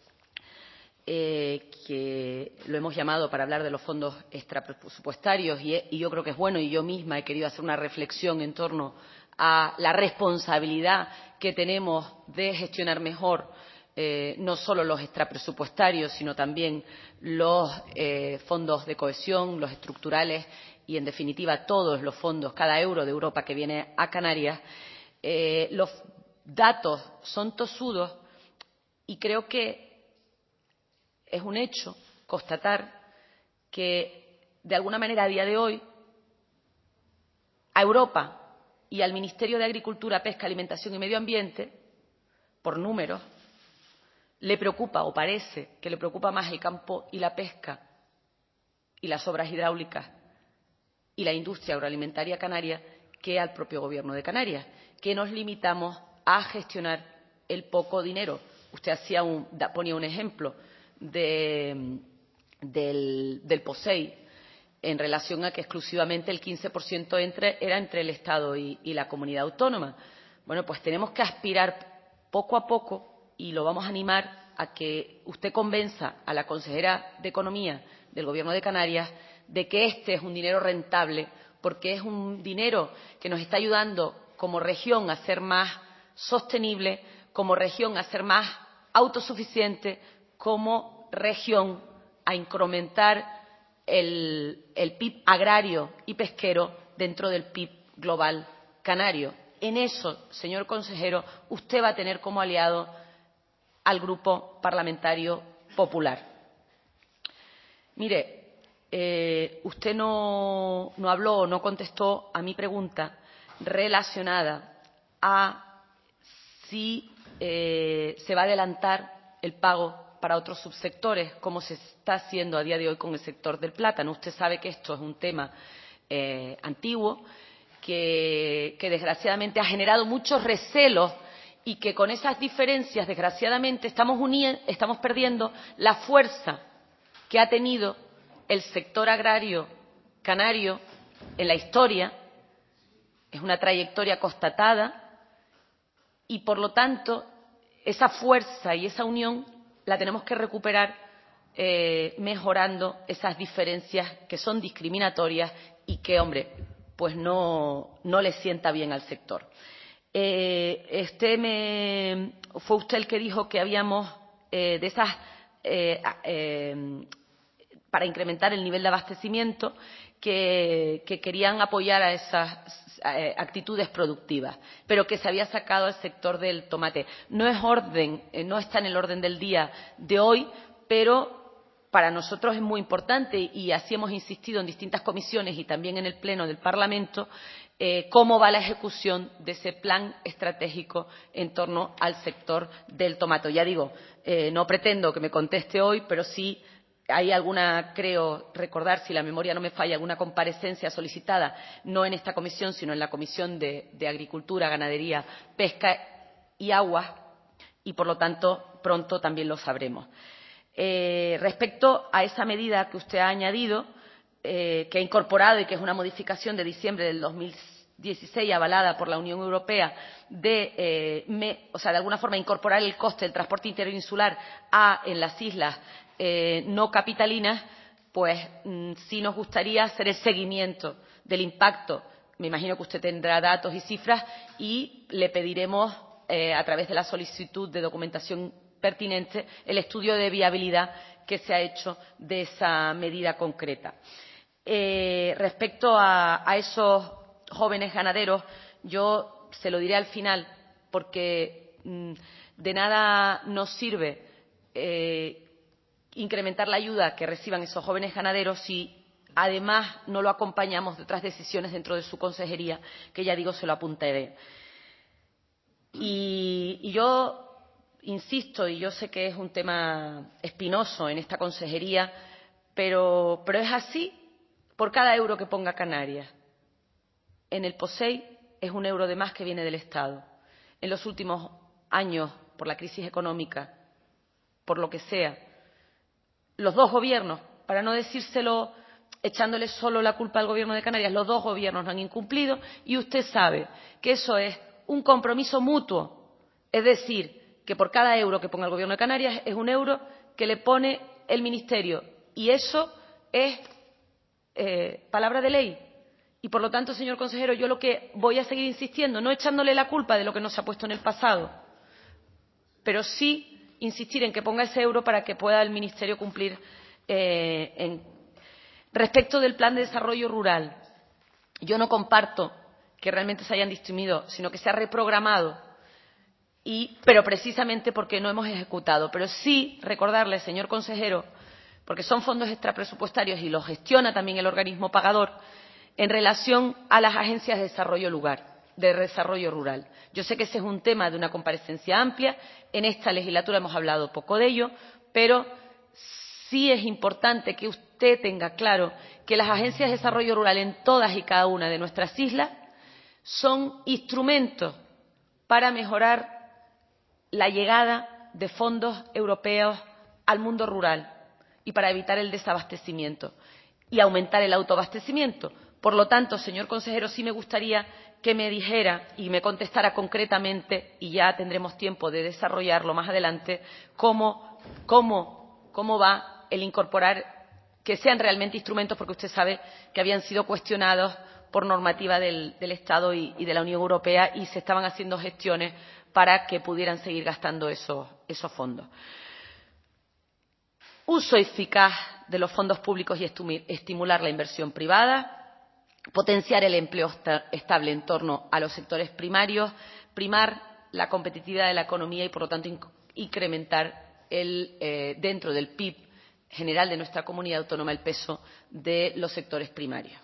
eh, que lo hemos llamado para hablar de los fondos extrapresupuestarios, y, y yo creo que es bueno, y yo misma he querido hacer una reflexión en torno a la responsabilidad que tenemos de gestionar mejor Eh, no solo los extrapresupuestarios, sino también los eh, fondos de cohesión, los estructurales y, en definitiva, todos los fondos, cada euro de Europa que viene a Canarias. Eh, los datos son tozudos y creo que es un hecho constatar que, de alguna manera, a día de hoy, a Europa y al Ministerio de Agricultura, Pesca, Alimentación y Medio Ambiente, por números, le preocupa, o parece que le preocupa más, el campo y la pesca y las obras hidráulicas y la industria agroalimentaria canaria que al propio Gobierno de Canarias, que nos limitamos a gestionar el poco dinero. Usted hacía un, ponía un ejemplo de, del, del POSEI en relación a que exclusivamente el quince por ciento entre, era entre el Estado y, y la comunidad autónoma. Bueno, pues tenemos que aspirar poco a poco, y lo vamos a animar a que usted convenza a la consejera de Economía del Gobierno de Canarias de que este es un dinero rentable, porque es un dinero que nos está ayudando como región a ser más sostenible, como región a ser más autosuficiente, como región a incrementar el, el P I B agrario y pesquero dentro del P I B global canario. En eso, señor consejero, usted va a tener como aliado al Grupo Parlamentario Popular. Mire, eh, usted no, no habló o no contestó a mi pregunta relacionada a si eh, se va a adelantar el pago para otros subsectores, como se está haciendo a día de hoy con el sector del plátano. Usted sabe que esto es un tema eh, antiguo, que, que desgraciadamente ha generado muchos recelos, y que con esas diferencias, desgraciadamente, estamos, uniendo, estamos perdiendo la fuerza que ha tenido el sector agrario canario en la historia. Es una trayectoria constatada y, por lo tanto, esa fuerza y esa unión la tenemos que recuperar eh, mejorando esas diferencias que son discriminatorias y que, hombre, pues no, no le sienta bien al sector. Eh, este me, fue usted el que dijo que habíamos eh, de esas eh, eh, para incrementar el nivel de abastecimiento, que, que querían apoyar a esas eh, actitudes productivas, pero que se había sacado el sector del tomate. No es orden, eh, no está en el orden del día de hoy, pero para nosotros es muy importante y así hemos insistido en distintas comisiones y también en el Pleno del Parlamento eh, cómo va la ejecución de ese plan estratégico en torno al sector del tomate. Ya digo, eh, no pretendo que me conteste hoy, pero sí hay alguna, creo recordar, si la memoria no me falla, alguna comparecencia solicitada, no en esta comisión, sino en la Comisión de, de Agricultura, Ganadería, Pesca y Aguas, y por lo tanto pronto también lo sabremos. Eh, respecto a esa medida que usted ha añadido, eh, que ha incorporado y que es una modificación de diciembre del dos mil dieciséis avalada por la Unión Europea de, eh, me, o sea, de alguna forma incorporar el coste del transporte interinsular a en las islas eh, no capitalinas, pues mmm, sí nos gustaría hacer el seguimiento del impacto. Me imagino que usted tendrá datos y cifras y le pediremos eh, a través de la solicitud de documentación pertinente el estudio de viabilidad que se ha hecho de esa medida concreta. Eh, respecto a, a esos jóvenes ganaderos, yo se lo diré al final, porque mmm, de nada nos sirve eh, incrementar la ayuda que reciban esos jóvenes ganaderos si además no lo acompañamos de otras decisiones dentro de su consejería, que ya digo, se lo apuntaré. Y, y yo insisto, y yo sé que es un tema espinoso en esta consejería, pero, pero es así por cada euro que ponga Canarias. En el POSEI es un euro de más que viene del Estado. En los últimos años, por la crisis económica, por lo que sea, los dos gobiernos, para no decírselo echándole solo la culpa al Gobierno de Canarias, los dos gobiernos lo han incumplido y usted sabe que eso es un compromiso mutuo. Es decir, que por cada euro que ponga el Gobierno de Canarias es un euro que le pone el Ministerio. Y eso es eh, palabra de ley. Y por lo tanto, señor consejero, yo lo que voy a seguir insistiendo, no echándole la culpa de lo que no se ha puesto en el pasado, pero sí insistir en que ponga ese euro para que pueda el Ministerio cumplir. Eh, en... Respecto del Plan de Desarrollo Rural, yo no comparto que realmente se hayan distribuido, sino que se ha reprogramado. Y, pero precisamente porque no hemos ejecutado. Pero sí recordarle, señor consejero, porque son fondos extrapresupuestarios y los gestiona también el organismo pagador, en relación a las agencias de desarrollo, lugar, de desarrollo rural. Yo sé que ese es un tema de una comparecencia amplia, en esta legislatura hemos hablado poco de ello, pero sí es importante que usted tenga claro que las agencias de desarrollo rural en todas y cada una de nuestras islas son instrumentos para mejorar la llegada de fondos europeos al mundo rural y para evitar el desabastecimiento y aumentar el autoabastecimiento. Por lo tanto, señor consejero, sí me gustaría que me dijera y me contestara concretamente, y ya tendremos tiempo de desarrollarlo más adelante, cómo, cómo, cómo va el incorporar, que sean realmente instrumentos, porque usted sabe que habían sido cuestionados por normativa del, del Estado y, y de la Unión Europea y se estaban haciendo gestiones para que pudieran seguir gastando esos, esos fondos. Uso eficaz de los fondos públicos y estimular la inversión privada, potenciar el empleo estable en torno a los sectores primarios, primar la competitividad de la economía y, por lo tanto, incrementar el, eh, dentro del P I B general de nuestra comunidad autónoma el peso de los sectores primarios.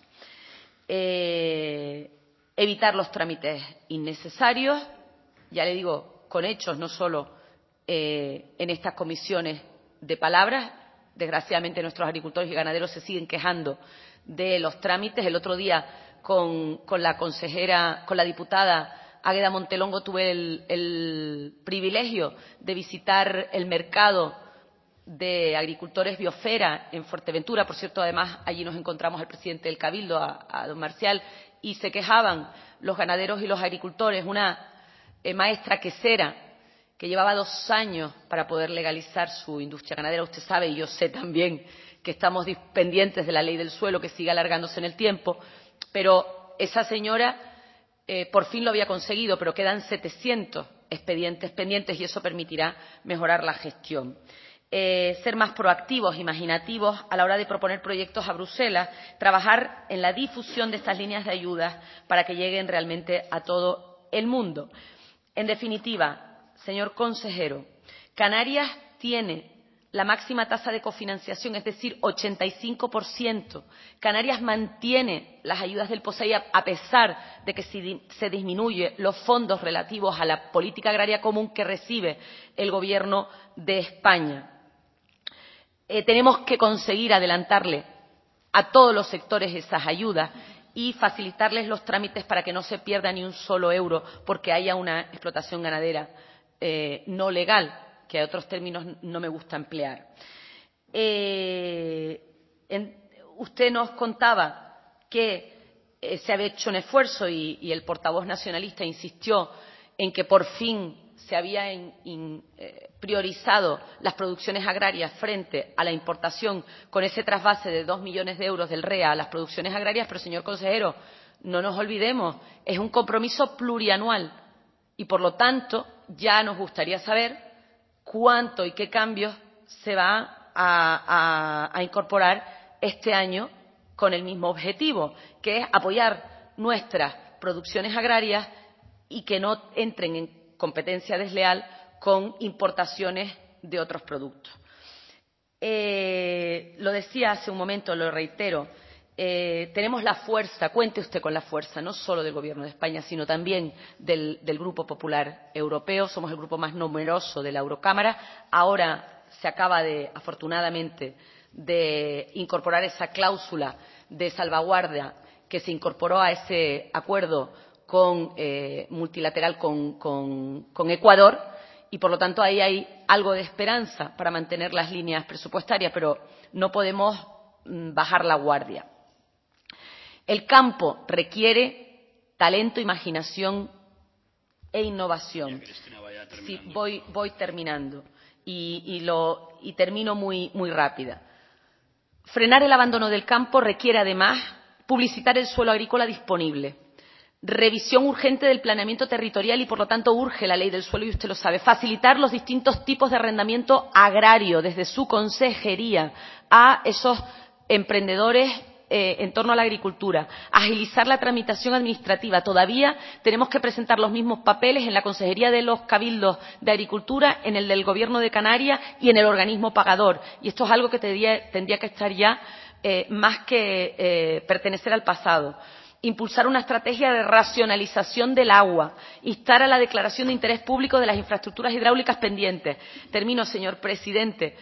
Eh, evitar los trámites innecesarios, ya le digo, con hechos, no solo eh, en estas comisiones de palabras. Desgraciadamente nuestros agricultores y ganaderos se siguen quejando de los trámites. El otro día con, con la consejera, con la diputada Águeda Montelongo tuve el, el privilegio de visitar el mercado de agricultores Biosfera en Fuerteventura. Por cierto, además, allí nos encontramos al presidente del Cabildo, a, a don Marcial, y se quejaban los ganaderos y los agricultores. Una eh, maestra quesera que llevaba dos años para poder legalizar su industria ganadera. Usted sabe, y yo sé también, que estamos pendientes de la ley del suelo, que sigue alargándose en el tiempo, pero esa señora eh, por fin lo había conseguido, pero quedan setecientos expedientes pendientes y eso permitirá mejorar la gestión. eh, ser más proactivos, imaginativos a la hora de proponer proyectos a Bruselas, trabajar en la difusión de estas líneas de ayudas para que lleguen realmente a todo el mundo. En definitiva, señor consejero, Canarias tiene la máxima tasa de cofinanciación, es decir, ochenta y cinco por ciento. Canarias mantiene las ayudas del POSEI a pesar de que se disminuyen los fondos relativos a la política agraria común que recibe el Gobierno de España. Eh, tenemos que conseguir adelantarle a todos los sectores esas ayudas y facilitarles los trámites para que no se pierda ni un solo euro porque haya una explotación ganadera eh, no legal, que a otros términos no me gusta emplear. Eh, en, usted nos contaba que eh, se había hecho un esfuerzo y, y el portavoz nacionalista insistió en que por fin se había in, in, eh, priorizado las producciones agrarias frente a la importación con ese trasvase de dos millones de euros del R E A a las producciones agrarias, pero, señor consejero, no nos olvidemos, es un compromiso plurianual y, por lo tanto, ya nos gustaría saber cuánto y qué cambios se va a, a, a incorporar este año con el mismo objetivo, que es apoyar nuestras producciones agrarias y que no entren en competencia desleal con importaciones de otros productos. Eh, lo decía hace un momento, lo reitero, eh, tenemos la fuerza, cuente usted con la fuerza, no solo del Gobierno de España, sino también del, del Grupo Popular Europeo. Somos el grupo más numeroso de la Eurocámara. Ahora se acaba de, afortunadamente, de incorporar esa cláusula de salvaguardia que se incorporó a ese acuerdo con, eh, multilateral con, con, con Ecuador y, por lo tanto, ahí hay algo de esperanza para mantener las líneas presupuestarias, pero no podemos mm, bajar la guardia. El campo requiere talento, imaginación e innovación. Sí, voy, voy terminando y, y, lo, y termino muy, muy rápida. Frenar el abandono del campo requiere, además, publicitar el suelo agrícola disponible. Revisión urgente del planeamiento territorial y, por lo tanto, urge la ley del suelo y usted lo sabe. Facilitar los distintos tipos de arrendamiento agrario desde su consejería a esos emprendedores eh, en torno a la agricultura. Agilizar la tramitación administrativa. Todavía tenemos que presentar los mismos papeles en la consejería de los cabildos de agricultura, en el del Gobierno de Canarias y en el organismo pagador. Y esto es algo que tendría, tendría que estar ya eh, más que eh, pertenecer al pasado. Impulsar una estrategia de racionalización del agua, instar a la declaración de interés público de las infraestructuras hidráulicas pendientes. Termino, señor presidente.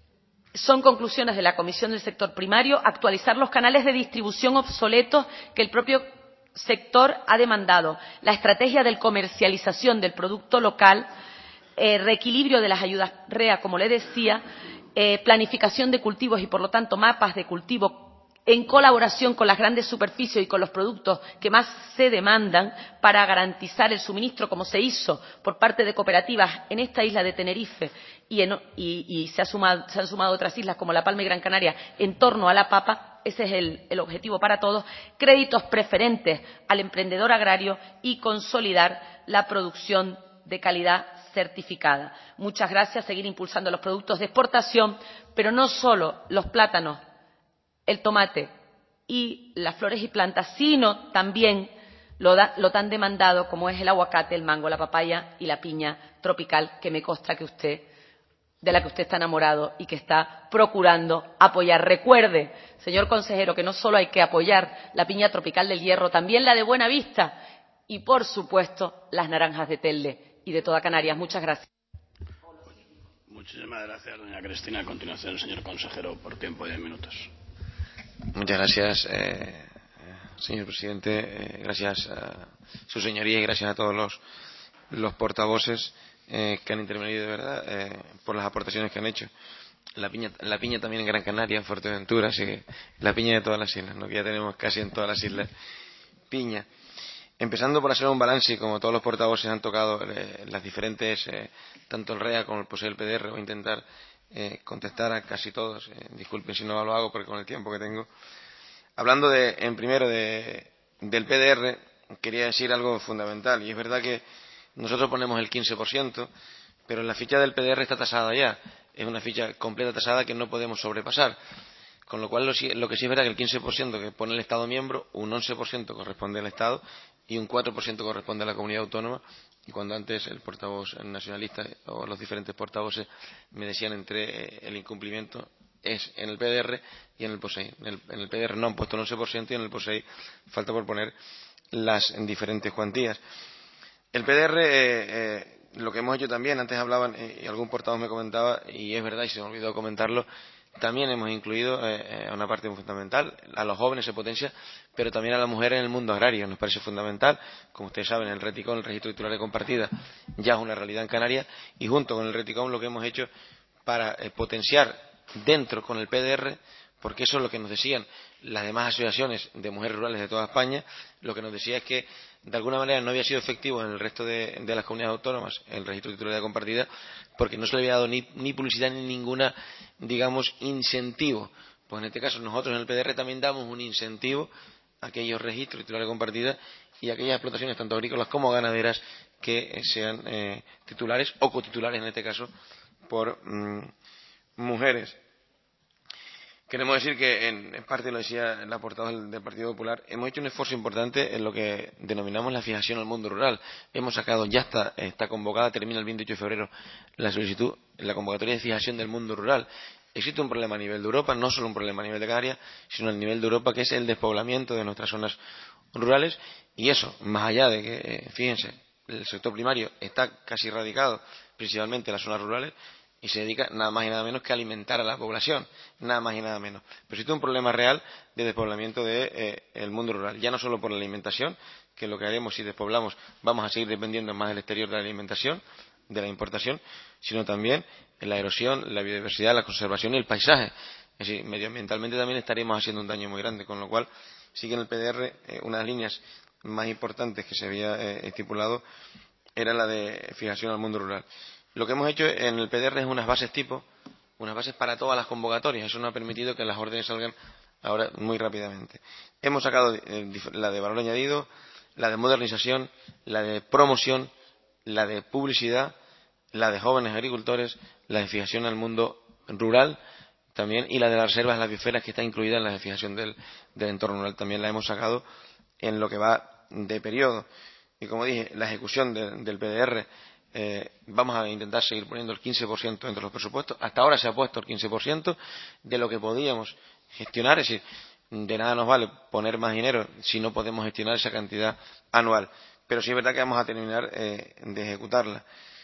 Son conclusiones de la Comisión del Sector Primario actualizar los canales de distribución obsoletos que el propio sector ha demandado, la estrategia de comercialización del producto local, eh, reequilibrio de las ayudas R E A, como le decía, eh, planificación de cultivos y, por lo tanto, mapas de cultivo en colaboración con las grandes superficies y con los productos que más se demandan para garantizar el suministro, como se hizo por parte de cooperativas en esta isla de Tenerife y, en, y, y se, ha sumado, se han sumado otras islas como La Palma y Gran Canaria en torno a la papa. Ese es el, el objetivo para todos. Créditos preferentes al emprendedor agrario y consolidar la producción de calidad certificada. Muchas gracias. Seguir impulsando los productos de exportación, pero no solo los plátanos, el tomate y las flores y plantas, sino también lo, da, lo tan demandado como es el aguacate, el mango, la papaya y la piña tropical, que me consta que usted, de la que usted está enamorado y que está procurando apoyar. Recuerde, señor consejero, que no solo hay que apoyar la piña tropical del Hierro, también la de Buenavista y, por supuesto, las naranjas de Telde y de toda Canarias. Muchas gracias. Muchísimas gracias, doña Cristina. A continuación, señor consejero, por tiempo de diez minutos. Muchas gracias, eh, señor presidente. Eh, gracias a su señoría y gracias a todos los, los portavoces eh, que han intervenido, de verdad, eh, por las aportaciones que han hecho. La piña, la piña también en Gran Canaria, en Fuerteventura, así que la piña de todas las islas, ¿no? Que ya tenemos casi en todas las islas piña. Empezando por hacer un balance, y como todos los portavoces han tocado eh, las diferentes, eh, tanto el R E A como el POSEI, el P D R, voy a intentar Eh, contestar a casi todos. Eh, disculpen si no lo hago porque con el tiempo que tengo. Hablando de, en primero de, del P D R, quería decir algo fundamental, y es verdad que nosotros ponemos el quince por ciento, pero la ficha del P D R está tasada ya. es una ficha completa tasada que no podemos sobrepasar. Con lo cual, lo, lo que sí es verdad que el quince por ciento que pone el Estado miembro, un once por ciento corresponde al Estado y un cuatro por ciento corresponde a la comunidad autónoma. Y cuando antes el portavoz nacionalista o los diferentes portavoces me decían entre el incumplimiento es en el P D R y en el POSEI. En el, en el P D R no han puesto el once por ciento y en el POSEI falta por poner las diferentes cuantías. El P D R, eh, eh, lo que hemos hecho también, antes hablaban eh, y algún portavoz me comentaba, y es verdad y se me olvidó comentarlo, también hemos incluido eh, a una parte muy fundamental, a los jóvenes se potencia, pero también a las mujeres en el mundo agrario, nos parece fundamental. Como ustedes saben, el RETICOM, el registro de titulares compartida, ya es una realidad en Canarias, y junto con el RETICOM lo que hemos hecho para eh, potenciar dentro con el P D R, porque eso es lo que nos decían las demás asociaciones de mujeres rurales de toda España, lo que nos decía es que de alguna manera no había sido efectivo en el resto de, de las comunidades autónomas el registro de titularidad compartida porque no se le había dado ni, ni publicidad ni ninguna, digamos, incentivo. Pues en este caso nosotros en el P D R también damos un incentivo a aquellos registros de titularidad compartida y a aquellas explotaciones tanto agrícolas como ganaderas que eh, sean eh, titulares o cotitulares en este caso por mmm, mujeres. Queremos decir que, en, en parte lo decía la portavoz del, del Partido Popular, hemos hecho un esfuerzo importante en lo que denominamos la fijación al mundo rural. Hemos sacado, ya está, está convocada, termina el veintiocho de febrero la solicitud, la convocatoria de fijación del mundo rural. Existe un problema a nivel de Europa, no solo un problema a nivel de Canarias, sino a nivel de Europa, que es el despoblamiento de nuestras zonas rurales. Y eso, más allá de que, eh, fíjense, el sector primario está casi erradicado, principalmente en las zonas rurales, y se dedica nada más y nada menos que a alimentar a la población, nada más y nada menos. Pero existe un problema real de despoblamiento del de, eh, mundo rural, ya no solo por la alimentación, que lo que haremos si despoblamos vamos a seguir dependiendo más del exterior de la alimentación, de la importación, sino también en la erosión, la biodiversidad, la conservación y el paisaje. Es decir, medioambientalmente también estaríamos haciendo un daño muy grande, con lo cual sí que en el P D R eh, una de las líneas más importantes que se había eh, estipulado era la de fijación al mundo rural. Lo que hemos hecho en el P D R es unas bases tipo, unas bases para todas las convocatorias. Eso nos ha permitido que las órdenes salgan ahora muy rápidamente. Hemos sacado eh, la de valor añadido, la de modernización, la de promoción, la de publicidad, la de jóvenes agricultores, la de fijación al mundo rural también y la de las reservas de las biosferas que está incluida en la de fijación del, del entorno rural. También la hemos sacado en lo que va de periodo. Y como dije, la ejecución de, del P D R Eh, vamos a intentar seguir poniendo el quince por ciento entre los presupuestos. Hasta ahora se ha puesto el quince por ciento de lo que podíamos gestionar, es decir, de nada nos vale poner más dinero si no podemos gestionar esa cantidad anual. Pero sí es verdad que vamos a terminar eh, de ejecutarla.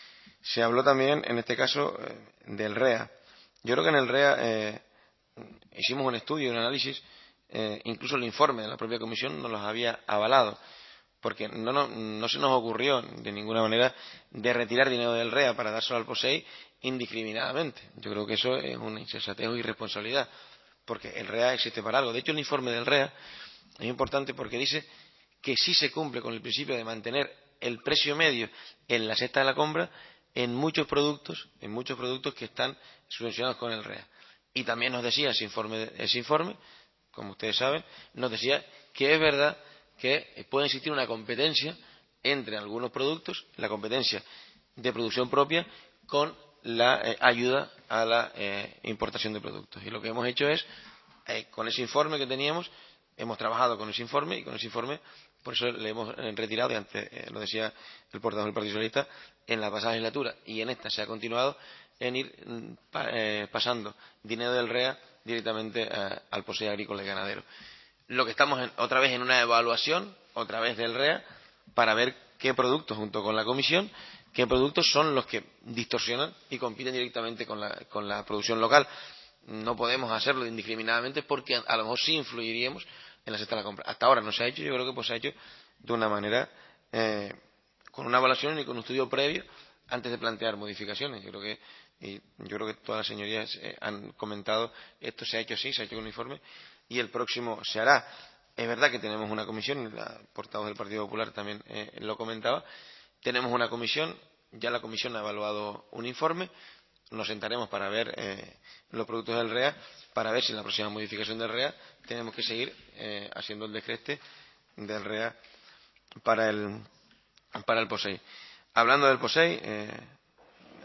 Se habló también, en este caso, eh, del REA. Yo creo que en el REA eh, hicimos un estudio, un análisis, eh, incluso el informe de la propia comisión nos los había avalado. Porque no, no, no se nos ocurrió de ninguna manera de retirar dinero del REA para dárselo al POSEI indiscriminadamente. Yo creo que eso es una insensatez o irresponsabilidad, porque el REA existe para algo. De hecho, el informe del REA es importante porque dice que sí se cumple con el principio de mantener el precio medio en la cesta de la compra en muchos productos, en muchos productos que están subvencionados con el REA. Y también nos decía ese informe, ese informe, como ustedes saben, nos decía que es verdad que puede existir una competencia entre algunos productos, la competencia de producción propia con la eh, ayuda a la eh, importación de productos. Y lo que hemos hecho es, eh, con ese informe que teníamos, hemos trabajado con ese informe y con ese informe, por eso le hemos retirado, y antes eh, lo decía el portavoz del Partido Socialista, en la pasada legislatura y en esta se ha continuado en ir pa, eh, pasando dinero del REA directamente eh, al POSEI agrícola y ganadero. Lo que estamos en, otra vez en una evaluación, otra vez del REA, para ver qué productos, junto con la Comisión, qué productos son los que distorsionan y compiten directamente con la, con la producción local. No podemos hacerlo indiscriminadamente porque a, a lo mejor sí influiríamos en la cesta de la compra. Hasta ahora no se ha hecho, yo creo que pues se ha hecho de una manera, eh, con una evaluación y con un estudio previo antes de plantear modificaciones. Yo creo que, y yo creo que todas las señorías eh, han comentado, esto se ha hecho así, se ha hecho con un informe, y el próximo se hará. Es verdad que tenemos una comisión, la portavoz del Partido Popular también eh, lo comentaba, tenemos una comisión, ya la comisión ha evaluado un informe, nos sentaremos para ver eh, los productos del REA, para ver si en la próxima modificación del REA tenemos que seguir eh, haciendo el descreste del REA para el, para el POSEI. Hablando del POSEI, eh,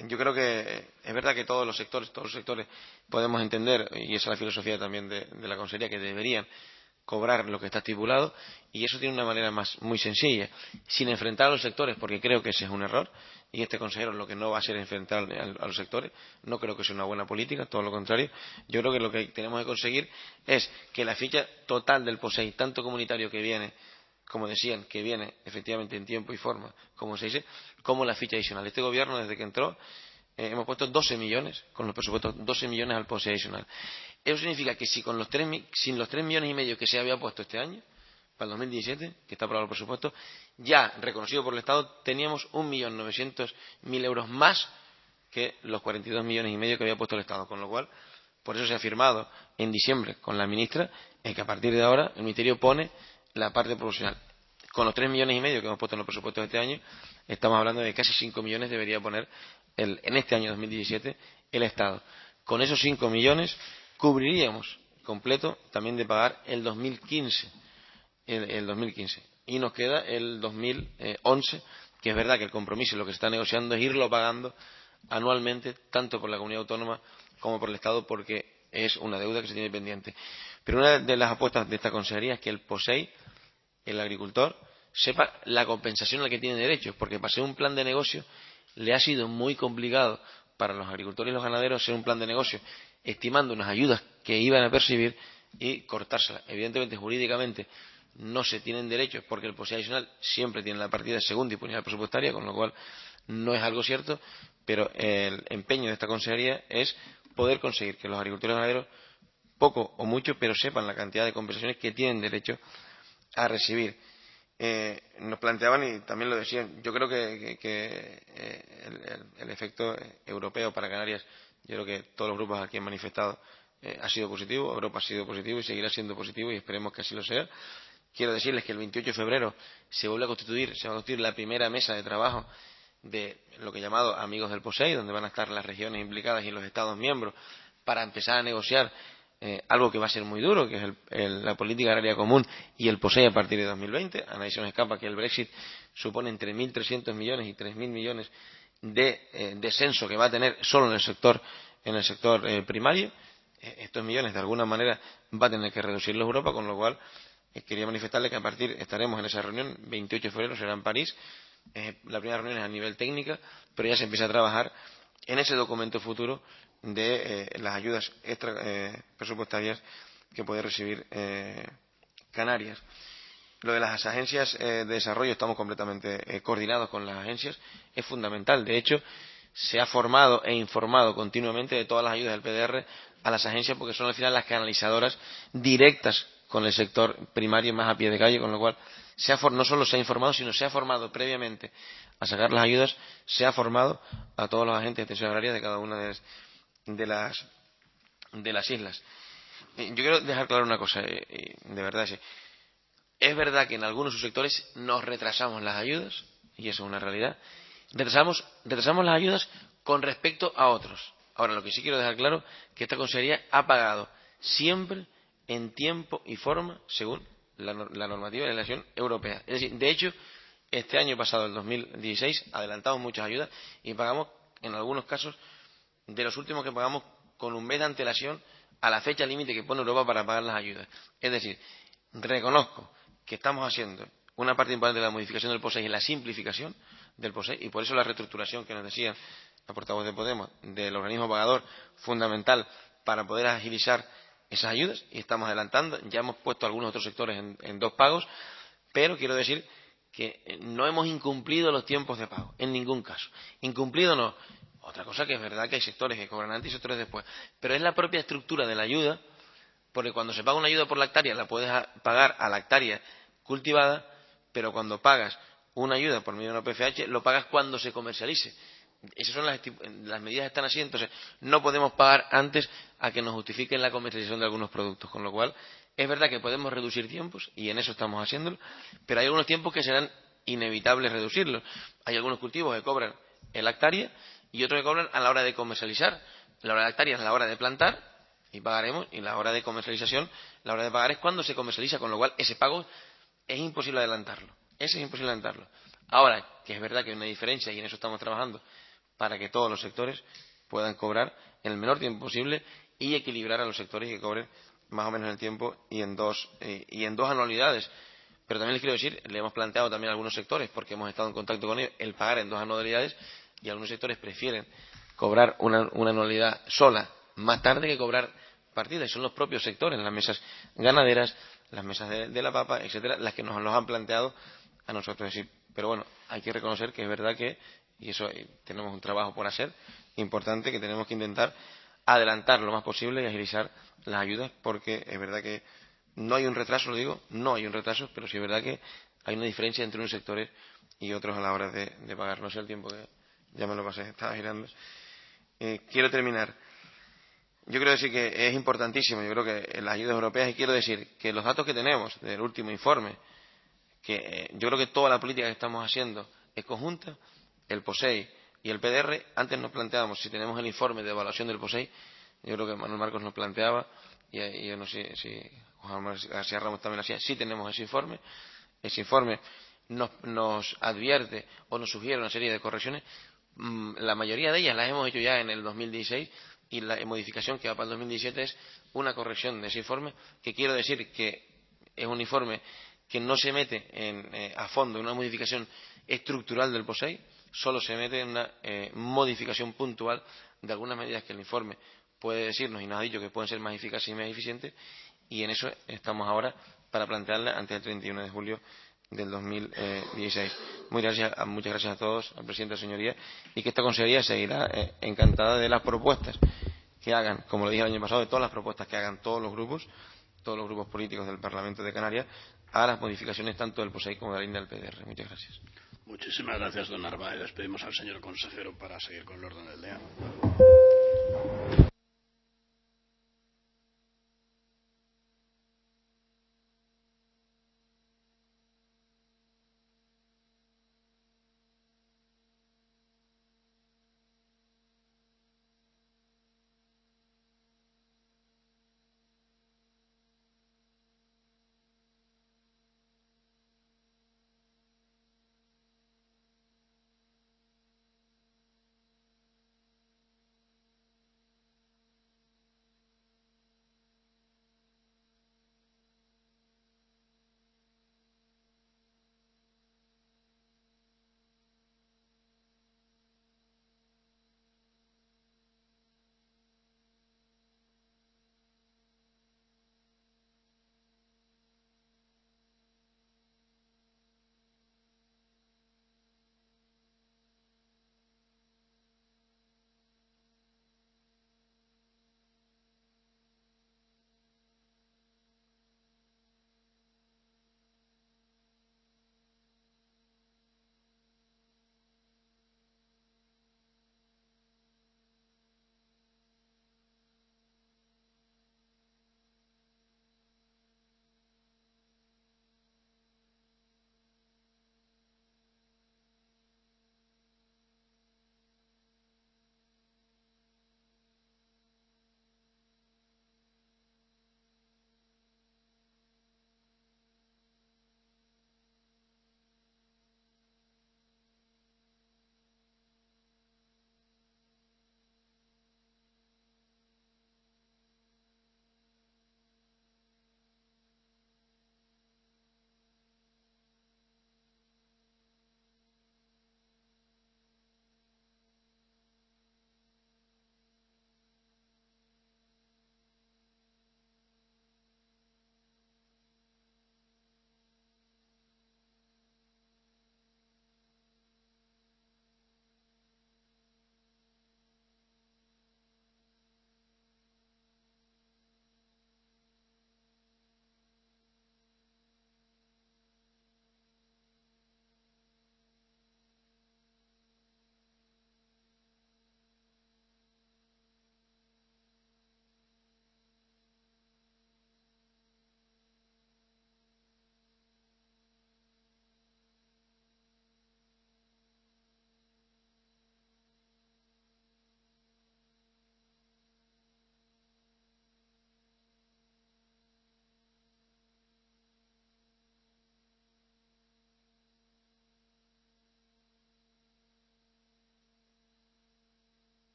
yo creo que es verdad que todos los sectores, todos los sectores podemos entender, y esa es la filosofía también de, de la Consejería, que deberían cobrar lo que está estipulado, y eso tiene una manera más muy sencilla, sin enfrentar a los sectores, porque creo que ese es un error, y este consejero lo que no va a hacer es enfrentar a los sectores. No creo que sea una buena política, todo lo contrario. Yo creo que lo que tenemos que conseguir es que la ficha total del POSEI, tanto comunitario que viene, como decían, que viene efectivamente en tiempo y forma, como se dice, como la ficha adicional. Este gobierno, desde que entró, eh, hemos puesto doce millones, con los presupuestos, doce millones al POSEI adicional. Eso significa que si con los tres, sin los tres millones y medio que se había puesto este año, para el dos mil diecisiete, que está aprobado el presupuesto, ya reconocido por el Estado, teníamos un millón novecientos mil euros más que los cuarenta y dos millones y medio que había puesto el Estado. Con lo cual, por eso se ha firmado en diciembre con la ministra, en que a partir de ahora el Ministerio pone la parte proporcional. Con los tres millones y medio que hemos puesto en los presupuestos de este año, estamos hablando de que casi cinco millones debería poner el, en este año dos mil diecisiete el Estado. Con esos cinco millones cubriríamos completo también de pagar el dos mil quince. El, el dos mil quince. Y nos queda el dos mil once, que es verdad que el compromiso y lo que se está negociando es irlo pagando anualmente, tanto por la comunidad autónoma como por el Estado, porque es una deuda que se tiene pendiente. Pero una de las apuestas de esta consejería es que el POSEI, el agricultor, sepa la compensación a la que tiene derecho, porque para hacer un plan de negocio le ha sido muy complicado para los agricultores y los ganaderos hacer un plan de negocio estimando unas ayudas que iban a percibir y cortárselas. Evidentemente, jurídicamente, no se tienen derechos porque el POSEI adicional siempre tiene la partida de segunda disponibilidad presupuestaria, con lo cual no es algo cierto, pero el empeño de esta consejería es poder conseguir que los agricultores y ganaderos, poco o mucho, pero sepan la cantidad de compensaciones que tienen derecho a recibir. Eh, nos planteaban, y también lo decían, yo creo que, que, que eh, el, el, el efecto europeo para Canarias, yo creo que todos los grupos aquí han manifestado, eh, ha sido positivo, Europa ha sido positivo y seguirá siendo positivo, y esperemos que así lo sea. Quiero decirles que el veintiocho de febrero se vuelve a constituir, se va a constituir la primera mesa de trabajo de lo que he llamado Amigos del POSEI, donde van a estar las regiones implicadas y los Estados miembros para empezar a negociar eh, algo que va a ser muy duro, que es el, el, la política agraria común y el POSEI a partir de dos mil veinte. A nadie se nos escapa que el Brexit supone entre mil trescientos millones y tres mil millones de eh, descenso que va a tener solo en el sector, en el sector eh, primario. Eh, estos millones de alguna manera va a tener que reducirlos Europa, con lo cual eh, quería manifestarle que a partir estaremos en esa reunión, veintiocho de febrero será en París. Eh, la primera reunión es a nivel técnica, pero ya se empieza a trabajar en ese documento futuro de eh, las ayudas extra eh, presupuestarias que puede recibir eh, Canarias. Lo de las agencias eh, de desarrollo, estamos completamente eh, coordinados con las agencias, es fundamental. De hecho, se ha formado e informado continuamente de todas las ayudas del P D R a las agencias, porque son al final las canalizadoras directas con el sector primario más a pie de calle, con lo cual se ha, no solo se ha informado, sino se ha formado previamente a sacar las ayudas, se ha formado a todos los agentes de extensión agraria de cada una de, de, las, de las islas. Eh, yo quiero dejar claro una cosa, eh, de verdad, sí. Es verdad que en algunos subsectores nos retrasamos las ayudas, y eso es una realidad. Retrasamos, retrasamos las ayudas con respecto a otros. Ahora, lo que sí quiero dejar claro es que esta consejería ha pagado siempre en tiempo y forma según la, la normativa de la legislación europea. Es decir, de hecho, este año pasado, el dos mil dieciséis, adelantamos muchas ayudas y pagamos, en algunos casos, de los últimos que pagamos con un mes de antelación a la fecha límite que pone Europa para pagar las ayudas. Es decir, reconozco que estamos haciendo una parte importante de la modificación del POSEI y la simplificación del POSEI, y por eso la reestructuración que nos decía la portavoz de Podemos del organismo pagador, fundamental para poder agilizar esas ayudas, y estamos adelantando. Ya hemos puesto algunos otros sectores en, en dos pagos, pero quiero decir que no hemos incumplido los tiempos de pago, en ningún caso. Incumplido no. Otra cosa que es verdad que hay sectores que cobran antes y sectores después, pero es la propia estructura de la ayuda, porque cuando se paga una ayuda por la hectárea la puedes pagar a la hectárea cultivada, pero cuando pagas una ayuda por medio de una P F H lo pagas cuando se comercialice. Esas son las, las medidas que están así, entonces no podemos pagar antes a que nos justifiquen la comercialización de algunos productos, con lo cual es verdad que podemos reducir tiempos y en eso estamos haciéndolo, pero hay algunos tiempos que serán inevitables reducirlos. Hay algunos cultivos que cobran en la hectárea y otros que cobran a la hora de comercializar. La hora de la hectárea es la hora de plantar y pagaremos, y la hora de comercialización, la hora de pagar es cuando se comercializa, con lo cual ese pago es imposible adelantarlo. Ese es imposible adelantarlo. Ahora, que es verdad que hay una diferencia y en eso estamos trabajando para que todos los sectores puedan cobrar en el menor tiempo posible y equilibrar a los sectores que cobren más o menos en el tiempo y en dos, eh, y en dos anualidades. Pero también les quiero decir, le hemos planteado también a algunos sectores, porque hemos estado en contacto con ellos, el pagar en dos anualidades, y algunos sectores prefieren cobrar una, una anualidad sola más tarde que cobrar partidas. Y son los propios sectores, las mesas ganaderas, las mesas de, de la papa, etcétera, las que nos los han planteado a nosotros. Pero bueno, hay que reconocer que es verdad que, y eso tenemos un trabajo por hacer importante, que tenemos que intentar adelantar lo más posible y agilizar las ayudas, porque es verdad que no hay un retraso, lo digo, no hay un retraso, pero sí es verdad que hay una diferencia entre unos sectores y otros a la hora de, de pagar. No sé el tiempo que ya me lo pasé, estaba girando. Eh, quiero terminar. Yo quiero decir que es importantísimo, yo creo que en las ayudas europeas, y quiero decir que los datos que tenemos del último informe, que eh, yo creo que toda la política que estamos haciendo es conjunta, el POSEI y el P D R. Antes nos planteábamos si tenemos el informe de evaluación del POSEI, yo creo que Manuel Marcos nos planteaba, y, y yo no sé si Juan García Ramos también lo hacía, sí tenemos ese informe. Ese informe nos, nos advierte o nos sugiere una serie de correcciones. La mayoría de ellas las hemos hecho ya en el dos mil dieciséis, y la modificación que va para el dos mil diecisiete es una corrección de ese informe, que quiero decir que es un informe que no se mete en, eh, a fondo en una modificación estructural del POSEI, solo se mete en una eh, modificación puntual de algunas medidas que el informe puede decirnos y nos ha dicho que pueden ser más eficaces y más eficientes, y en eso estamos ahora para plantearla antes del treinta y uno de julio del dos mil dieciséis. Muy gracias, muchas gracias a todos, al presidente, señorías, y que esta consejería seguirá eh, encantada de las propuestas que hagan, como lo dije el año pasado, de todas las propuestas que hagan todos los grupos, todos los grupos políticos del Parlamento de Canarias, a las modificaciones tanto del POSEI como de la línea del P D R. Muchas gracias. Muchísimas gracias, don Narváez. Despedimos al señor consejero para seguir con el orden del día.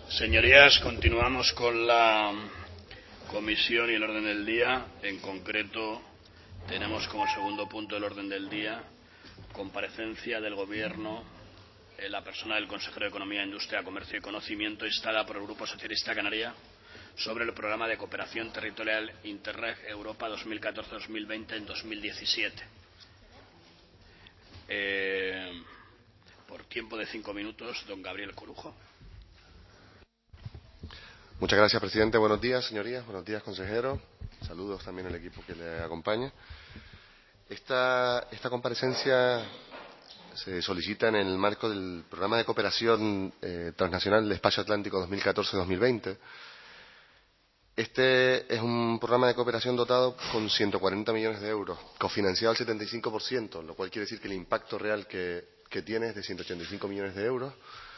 Señorías, continuamos con la comisión y el orden del día. En concreto, tenemos como segundo punto del orden del día comparecencia del Gobierno en la persona del consejero de Economía, Industria, Comercio y Conocimiento, instada por el Grupo Socialista Canaria, sobre el programa de cooperación territorial Interreg Europa dos mil catorce dos mil veinte en dos mil diecisiete. Eh, por tiempo de cinco minutos, don Gabriel Corujo. Muchas gracias, presidente. Buenos días, señorías. Buenos días, consejero. Saludos también al equipo que le acompaña. Esta, esta comparecencia se solicita en el marco del programa de cooperación eh, transnacional del Espacio Atlántico dos mil catorce dos mil veinte. Este es un programa de cooperación dotado con ciento cuarenta millones de euros, cofinanciado al setenta y cinco por ciento, lo cual quiere decir que el impacto real que, que tiene es de ciento ochenta y cinco millones de euros.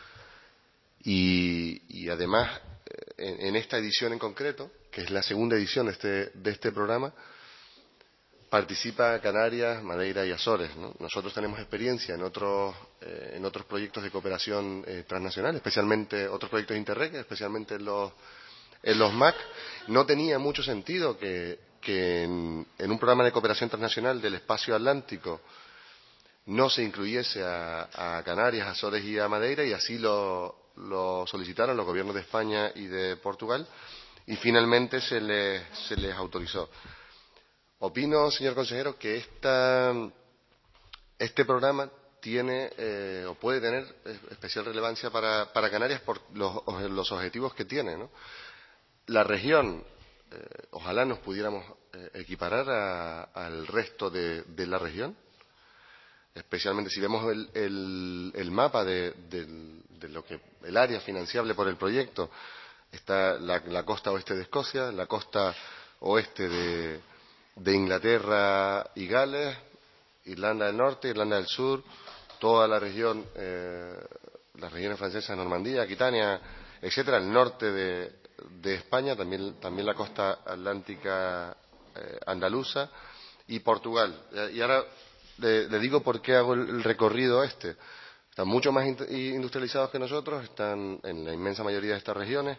Y, y además, en, en esta edición en concreto, que es la segunda edición de este, de este programa, participa Canarias, Madeira y Azores, ¿no? Nosotros tenemos experiencia en otros, eh, en otros proyectos de cooperación eh, transnacional, especialmente otros proyectos Interreg, especialmente en los, en los M A C. No tenía mucho sentido que, que en, en un programa de cooperación transnacional del espacio atlántico no se incluyese a, a Canarias, Azores y a Madeira, y así lo, lo solicitaron los gobiernos de España y de Portugal, y finalmente se les, se les autorizó. Opino, señor consejero, que esta, este programa tiene eh, o puede tener especial relevancia para, para Canarias por los, los objetivos que tiene, ¿no? La región, eh, ojalá nos pudiéramos eh, equiparar a, al resto de, de la región, especialmente si vemos el, el, el mapa de, de, de lo que el área financiable por el proyecto. Está la, la costa oeste de Escocia, la costa oeste de, de Inglaterra y Gales, Irlanda del Norte, Irlanda del Sur, toda la región, eh, las regiones francesas, Normandía, Aquitania, etcétera, el norte de, de España, también, también la costa atlántica eh, andaluza y Portugal. Y ahora le, le digo por qué hago el, el recorrido este. Están mucho más industrializados que nosotros, están en la inmensa mayoría de estas regiones.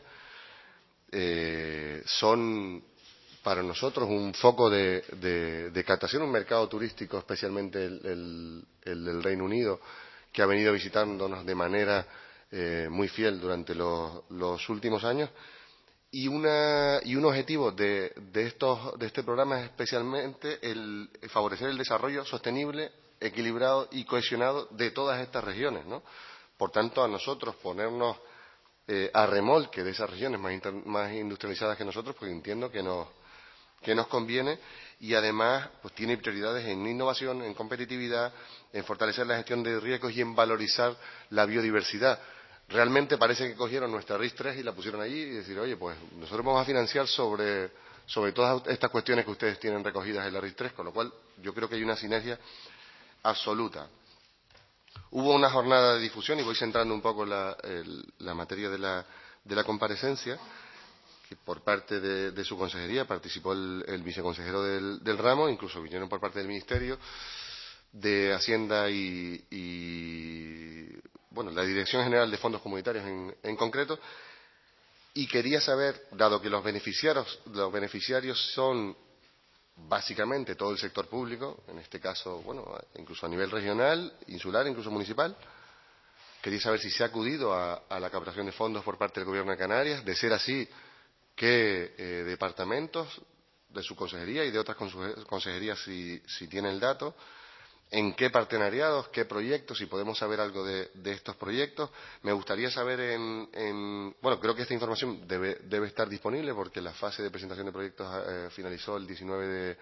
Eh, son para nosotros un foco de, de, de captación, un mercado turístico, especialmente el, el, el del Reino Unido, que ha venido visitándonos de manera eh, muy fiel durante los, los últimos años. Y, una, y un objetivo de, de, estos, de este programa es especialmente el favorecer el desarrollo sostenible, equilibrado y cohesionado de todas estas regiones, ¿no? Por tanto, a nosotros ponernos eh, a remolque de esas regiones más, inter, más industrializadas que nosotros, porque entiendo que nos, que nos conviene, y además pues tiene prioridades en innovación, en competitividad, en fortalecer la gestión de riesgos y en valorizar la biodiversidad. Realmente parece que cogieron nuestra R I S tres y la pusieron allí y decir, oye, pues nosotros vamos a financiar sobre, sobre todas estas cuestiones que ustedes tienen recogidas en la R I S tres, con lo cual yo creo que hay una sinergia absoluta. Hubo una jornada de difusión, y voy centrando un poco la, el, la materia de la, de la comparecencia, que por parte de, de su consejería participó el, el viceconsejero del, del ramo, incluso vinieron por parte del Ministerio de Hacienda y, y bueno, la Dirección General de Fondos Comunitarios en, en concreto, y quería saber, dado que los beneficiarios, los beneficiarios son básicamente todo el sector público, en este caso, bueno, incluso a nivel regional, insular, incluso municipal, quería saber si se ha acudido a, a la captación de fondos por parte del Gobierno de Canarias. De ser así, qué eh, departamentos de su consejería y de otras consejerías, si, si tiene el dato, en qué partenariados, qué proyectos, si podemos saber algo de, de estos proyectos. Me gustaría saber en, en... Bueno, creo que esta información debe, debe estar disponible porque la fase de presentación de proyectos eh, finalizó el diecinueve de,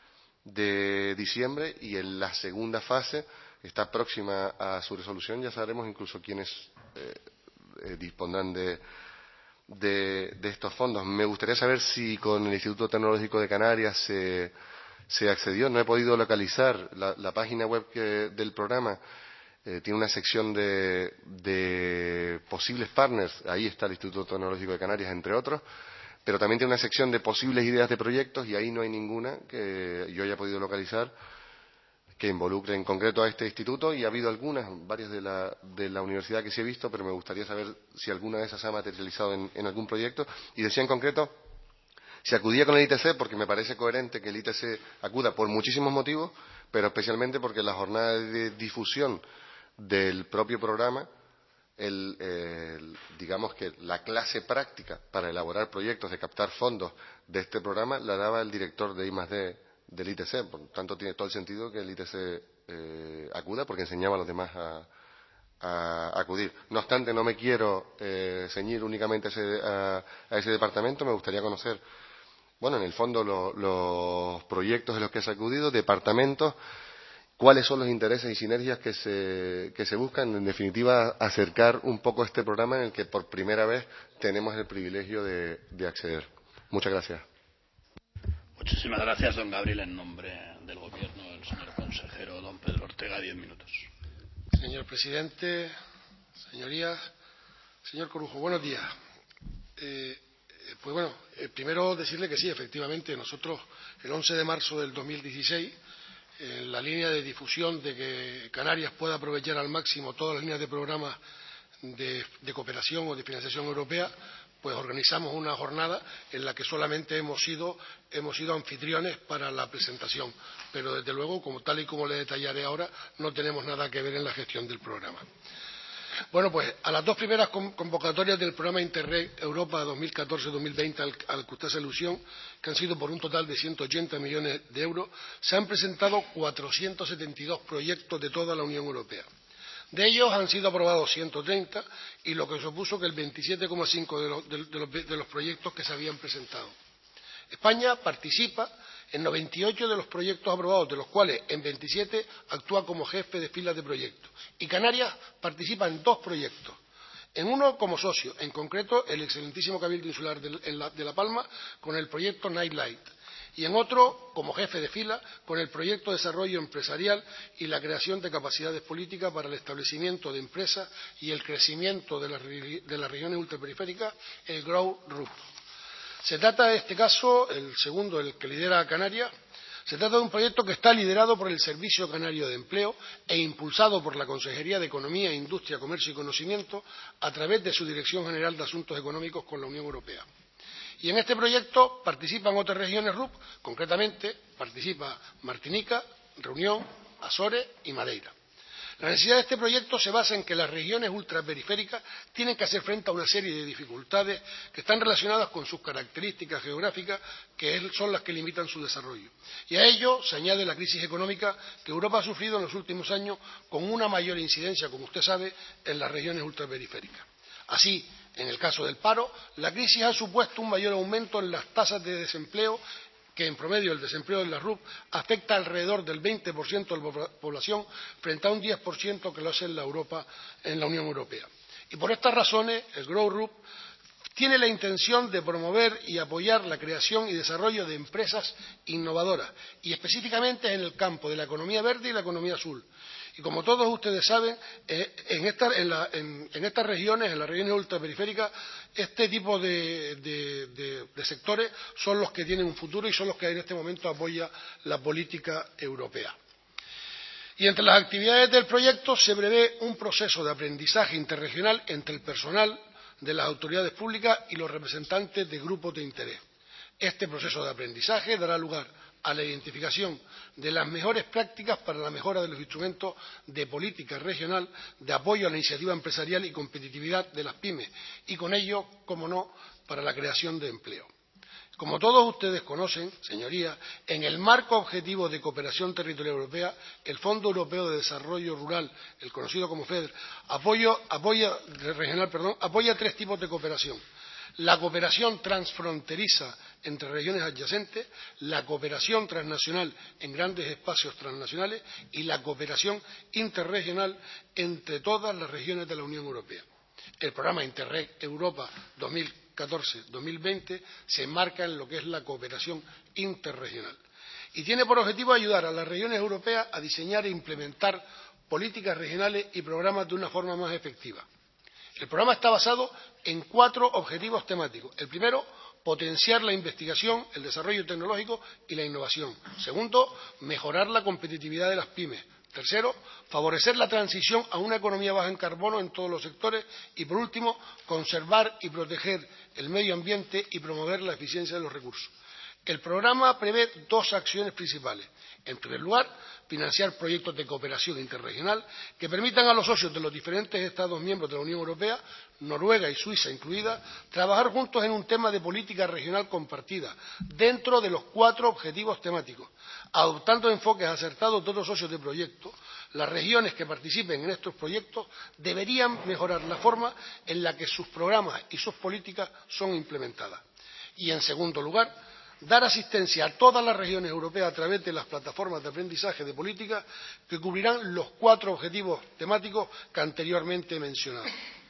de diciembre, y en la segunda fase está próxima a su resolución. Ya sabremos incluso quiénes eh, eh, dispondrán de, de, de estos fondos. Me gustaría saber si con el Instituto Tecnológico de Canarias se... se accedió. No he podido localizar la, la página web que, del programa. Eh, tiene una sección de, de posibles partners, ahí está el Instituto Tecnológico de Canarias, entre otros, pero también tiene una sección de posibles ideas de proyectos, y ahí no hay ninguna que yo haya podido localizar que involucre en concreto a este instituto, y ha habido algunas, varias de la, de la universidad que sí he visto, pero me gustaría saber si alguna de esas se ha materializado en, en algún proyecto. Y decía en concreto, si acudía con el I T C, porque me parece coherente que el I T C acuda por muchísimos motivos, pero especialmente porque la jornada de difusión del propio programa, el, el, digamos que la clase práctica para elaborar proyectos de captar fondos de este programa la daba el director de I más D del I T C. Por tanto, tiene todo el sentido que el I T C eh, acuda, porque enseñaba a los demás a, a acudir. No obstante, no me quiero eh, ceñir únicamente a ese, a, a ese departamento. Me gustaría conocer, bueno, en el fondo lo, los proyectos en los que se ha acudido, departamentos, cuáles son los intereses y sinergias que se, que se buscan, en definitiva, acercar un poco este programa en el que por primera vez tenemos el privilegio de, de acceder. Muchas gracias. Muchísimas gracias, don Gabriel. En nombre del Gobierno, el señor consejero, don Pedro Ortega, diez minutos. Señor presidente, señorías, señor Corujo, buenos días. Eh, pues bueno, eh, primero decirle que sí, efectivamente, nosotros el once de marzo del dos mil dieciséis, en la línea de difusión de que Canarias pueda aprovechar al máximo todas las líneas de programas de, de cooperación o de financiación europea, pues organizamos una jornada en la que solamente hemos sido, hemos sido anfitriones para la presentación, pero desde luego, como tal y como le detallaré ahora, no tenemos nada que ver en la gestión del programa. Bueno, pues a las dos primeras convocatorias del programa Interreg Europa dos mil catorce dos mil veinte, al, al que usted hace alusión, que han sido por un total de ciento ochenta millones de euros, se han presentado cuatrocientos setenta y dos proyectos de toda la Unión Europea. De ellos han sido aprobados ciento treinta, y lo que supuso que el veintisiete coma cinco de, lo, de, de, los, de los proyectos que se habían presentado. España participa en noventa y ocho de los proyectos aprobados, de los cuales en veintisiete actúa como jefe de filas de proyectos. Y Canarias participa en dos proyectos. En uno como socio, en concreto el excelentísimo Cabildo Insular de, en la, de La Palma, con el proyecto Nightlight. Y en otro, como jefe de fila, con el proyecto de desarrollo empresarial y la creación de capacidades políticas para el establecimiento de empresas y el crecimiento de las, de las regiones ultraperiféricas, el Grow Group. Se trata, en este caso, el segundo, el que lidera Canarias, se trata de un proyecto que está liderado por el Servicio Canario de Empleo e impulsado por la Consejería de Economía, Industria, Comercio y Conocimiento a través de su Dirección General de Asuntos Económicos con la Unión Europea. Y en este proyecto participan otras regiones R U P, concretamente participa Martinica, Reunión, Azores y Madeira. La necesidad de este proyecto se basa en que las regiones ultraperiféricas tienen que hacer frente a una serie de dificultades que están relacionadas con sus características geográficas, que son las que limitan su desarrollo. Y a ello se añade la crisis económica que Europa ha sufrido en los últimos años, con una mayor incidencia, como usted sabe, en las regiones ultraperiféricas. Así, en el caso del paro, la crisis ha supuesto un mayor aumento en las tasas de desempleo, que en promedio el desempleo de la R U P afecta alrededor del veinte por ciento de la población frente a un diez por ciento que lo hace en la, Europa, en la Unión Europea. Y por estas razones, el Grow Group tiene la intención de promover y apoyar la creación y desarrollo de empresas innovadoras, y específicamente en el campo de la economía verde y la economía azul. Y como todos ustedes saben, eh, en, esta, en, la, en, en estas regiones, en las regiones ultraperiféricas, este tipo de, de, de, de sectores son los que tienen un futuro y son los que en este momento apoya la política europea. Y entre las actividades del proyecto se prevé un proceso de aprendizaje interregional entre el personal de las autoridades públicas y los representantes de grupos de interés. Este proceso de aprendizaje dará lugar a la identificación de las mejores prácticas para la mejora de los instrumentos de política regional de apoyo a la iniciativa empresarial y competitividad de las pymes, y con ello, cómo no, para la creación de empleo. Como todos ustedes conocen, señorías, en el marco objetivo de cooperación territorial europea, el Fondo Europeo de Desarrollo Rural, el conocido como FEDER, apoyo, apoya, regional, perdón, apoya tres tipos de cooperación: la cooperación transfronteriza entre regiones adyacentes, la cooperación transnacional en grandes espacios transnacionales y la cooperación interregional entre todas las regiones de la Unión Europea. El programa Interreg Europa dos mil catorce dos mil veinte se enmarca en lo que es la cooperación interregional y tiene por objetivo ayudar a las regiones europeas a diseñar e implementar políticas regionales y programas de una forma más efectiva. El programa está basado en cuatro objetivos temáticos. El primero, potenciar la investigación, el desarrollo tecnológico y la innovación. Segundo, mejorar la competitividad de las pymes. Tercero, favorecer la transición a una economía baja en carbono en todos los sectores. Y, por último, conservar y proteger el medio ambiente y promover la eficiencia de los recursos. El programa prevé dos acciones principales. En primer lugar, financiar proyectos de cooperación interregional que permitan a los socios de los diferentes Estados miembros de la Unión Europea, Noruega y Suiza incluida, trabajar juntos en un tema de política regional compartida, dentro de los cuatro objetivos temáticos. Adoptando enfoques acertados de otros socios de proyecto, las regiones que participen en estos proyectos deberían mejorar la forma en la que sus programas y sus políticas son implementadas. Y, en segundo lugar, dar asistencia a todas las regiones europeas a través de las plataformas de aprendizaje de política que cubrirán los cuatro objetivos temáticos que anteriormente he mencionado.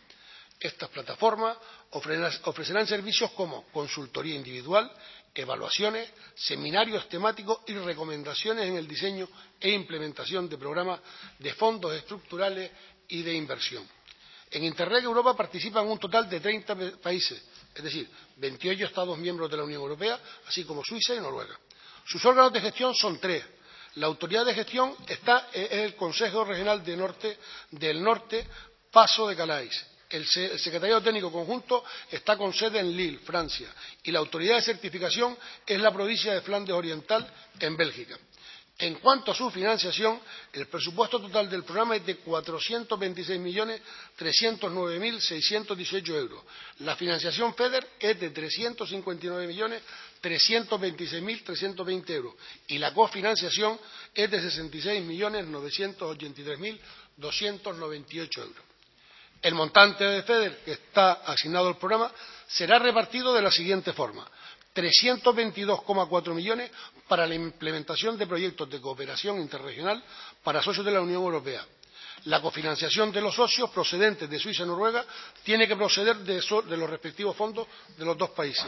Estas plataformas ofrecerán servicios como consultoría individual, evaluaciones, seminarios temáticos y recomendaciones en el diseño e implementación de programas de fondos estructurales y de inversión. En Interreg Europa participan un total de treinta países, es decir, veintiocho Estados miembros de la Unión Europea, así como Suiza y Noruega. Sus órganos de gestión son tres. La autoridad de gestión está en el Consejo Regional de Norte, del Norte, Paso de Calais. El, el Secretariado Técnico Conjunto está con sede en Lille, Francia, y la autoridad de certificación es la provincia de Flandes Oriental, en Bélgica. En cuanto a su financiación, el presupuesto total del programa es de cuatrocientos veintiséis millones trescientos nueve mil seiscientos dieciocho euros. La financiación FEDER es de trescientos cincuenta y nueve millones trescientos veintiséis mil trescientos veinte euros y la cofinanciación es de sesenta y seis millones novecientos ochenta y tres mil doscientos noventa y ocho euros. El montante de FEDER que está asignado al programa será repartido de la siguiente forma: trescientos veintidós coma cuatro millones para la implementación de proyectos de cooperación interregional para socios de la Unión Europea. La cofinanciación de los socios procedentes de Suiza y Noruega tiene que proceder de, eso, de los respectivos fondos de los dos países.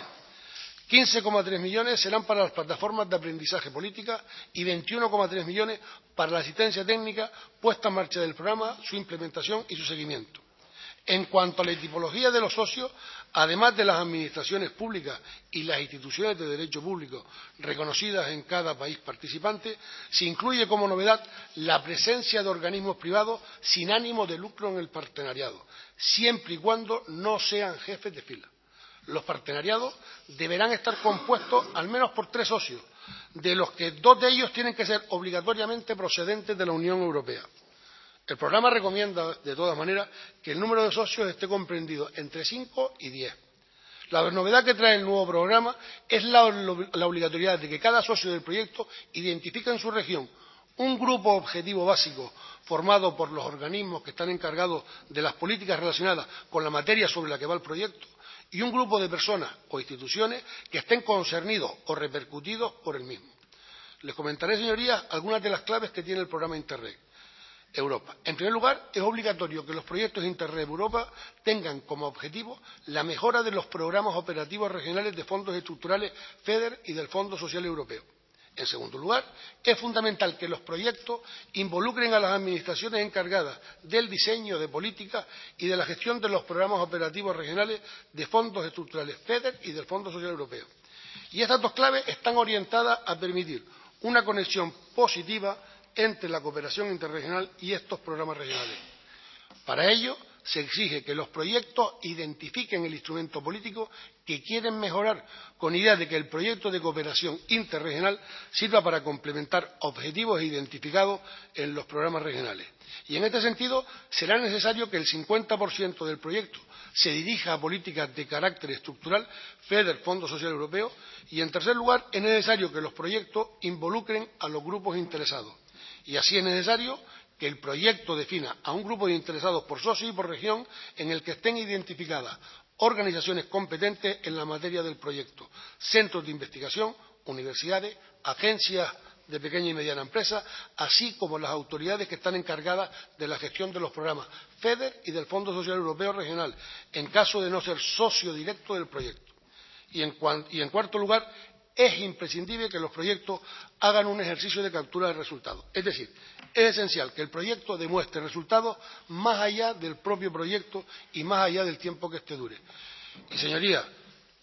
quince coma tres millones serán para las plataformas de aprendizaje política y veintiuno coma tres millones para la asistencia técnica puesta en marcha del programa, su implementación y su seguimiento. En cuanto a la tipología de los socios, además de las administraciones públicas y las instituciones de derecho público reconocidas en cada país participante, se incluye como novedad la presencia de organismos privados sin ánimo de lucro en el partenariado, siempre y cuando no sean jefes de fila. Los partenariados deberán estar compuestos al menos por tres socios, de los que dos de ellos tienen que ser obligatoriamente procedentes de la Unión Europea. El programa recomienda, de todas maneras, que el número de socios esté comprendido entre cinco y diez. La novedad que trae el nuevo programa es la, la obligatoriedad de que cada socio del proyecto identifique en su región un grupo objetivo básico formado por los organismos que están encargados de las políticas relacionadas con la materia sobre la que va el proyecto y un grupo de personas o instituciones que estén concernidos o repercutidos por el mismo. Les comentaré, señorías, algunas de las claves que tiene el programa Interreg Europa. En primer lugar, es obligatorio que los proyectos Interreg Europa tengan como objetivo la mejora de los programas operativos regionales de fondos estructurales FEDER y del Fondo Social Europeo. En segundo lugar, es fundamental que los proyectos involucren a las administraciones encargadas del diseño de políticas y de la gestión de los programas operativos regionales de fondos estructurales FEDER y del Fondo Social Europeo. Y estas dos claves están orientadas a permitir una conexión positiva entre la cooperación interregional y estos programas regionales. Para ello, se exige que los proyectos identifiquen el instrumento político que quieren mejorar, con idea de que el proyecto de cooperación interregional sirva para complementar objetivos identificados en los programas regionales. Y en este sentido, será necesario que el cincuenta por ciento del proyecto se dirija a políticas de carácter estructural, FEDER, Fondo Social Europeo, y en tercer lugar, es necesario que los proyectos involucren a los grupos interesados. Y así es necesario que el proyecto defina a un grupo de interesados por socio y por región en el que estén identificadas organizaciones competentes en la materia del proyecto, centros de investigación, universidades, agencias de pequeña y mediana empresa, así como las autoridades que están encargadas de la gestión de los programas FEDER y del Fondo Social Europeo Regional, en caso de no ser socio directo del proyecto. Y en, y en cuarto lugar, es imprescindible que los proyectos hagan un ejercicio de captura de resultados. Es decir, es esencial que el proyecto demuestre resultados más allá del propio proyecto y más allá del tiempo que éste dure. Y, señorías,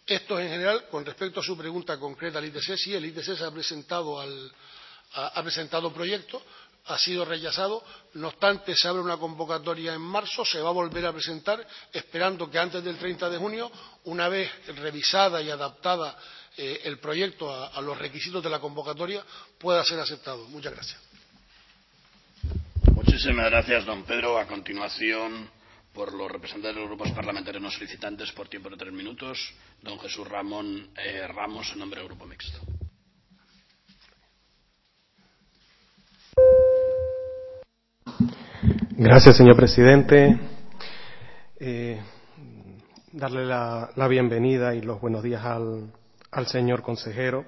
Esto en general, con respecto a su pregunta concreta al I T S E, sí, el I T S E se ha presentado, al, ha, ha presentado proyecto, ha sido rechazado, no obstante se abre una convocatoria en marzo, se va a volver a presentar, esperando que antes del treinta de junio, una vez revisada y adaptada eh, el proyecto a, a los requisitos de la convocatoria, pueda ser aceptado. Muchas gracias. Muchísimas gracias, don Pedro. A continuación, por los representantes de los grupos parlamentarios no solicitantes, por tiempo de tres minutos, don Jesús Ramón eh, Ramos, en nombre del Grupo Mixto. Gracias, señor presidente. Eh, darle la, la bienvenida y los buenos días al, al señor consejero.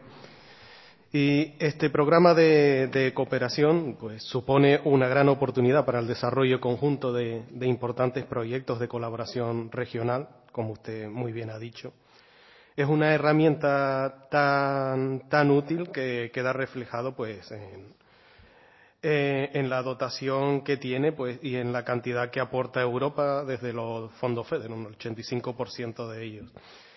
Y este programa de, de cooperación pues, supone una gran oportunidad para el desarrollo conjunto de, de importantes proyectos de colaboración regional, como usted muy bien ha dicho. Es una herramienta tan, tan útil que queda reflejado pues, en, eh, en la dotación que tiene pues, y en la cantidad que aporta Europa desde los fondos FEDER, un ochenta y cinco por ciento de ellos.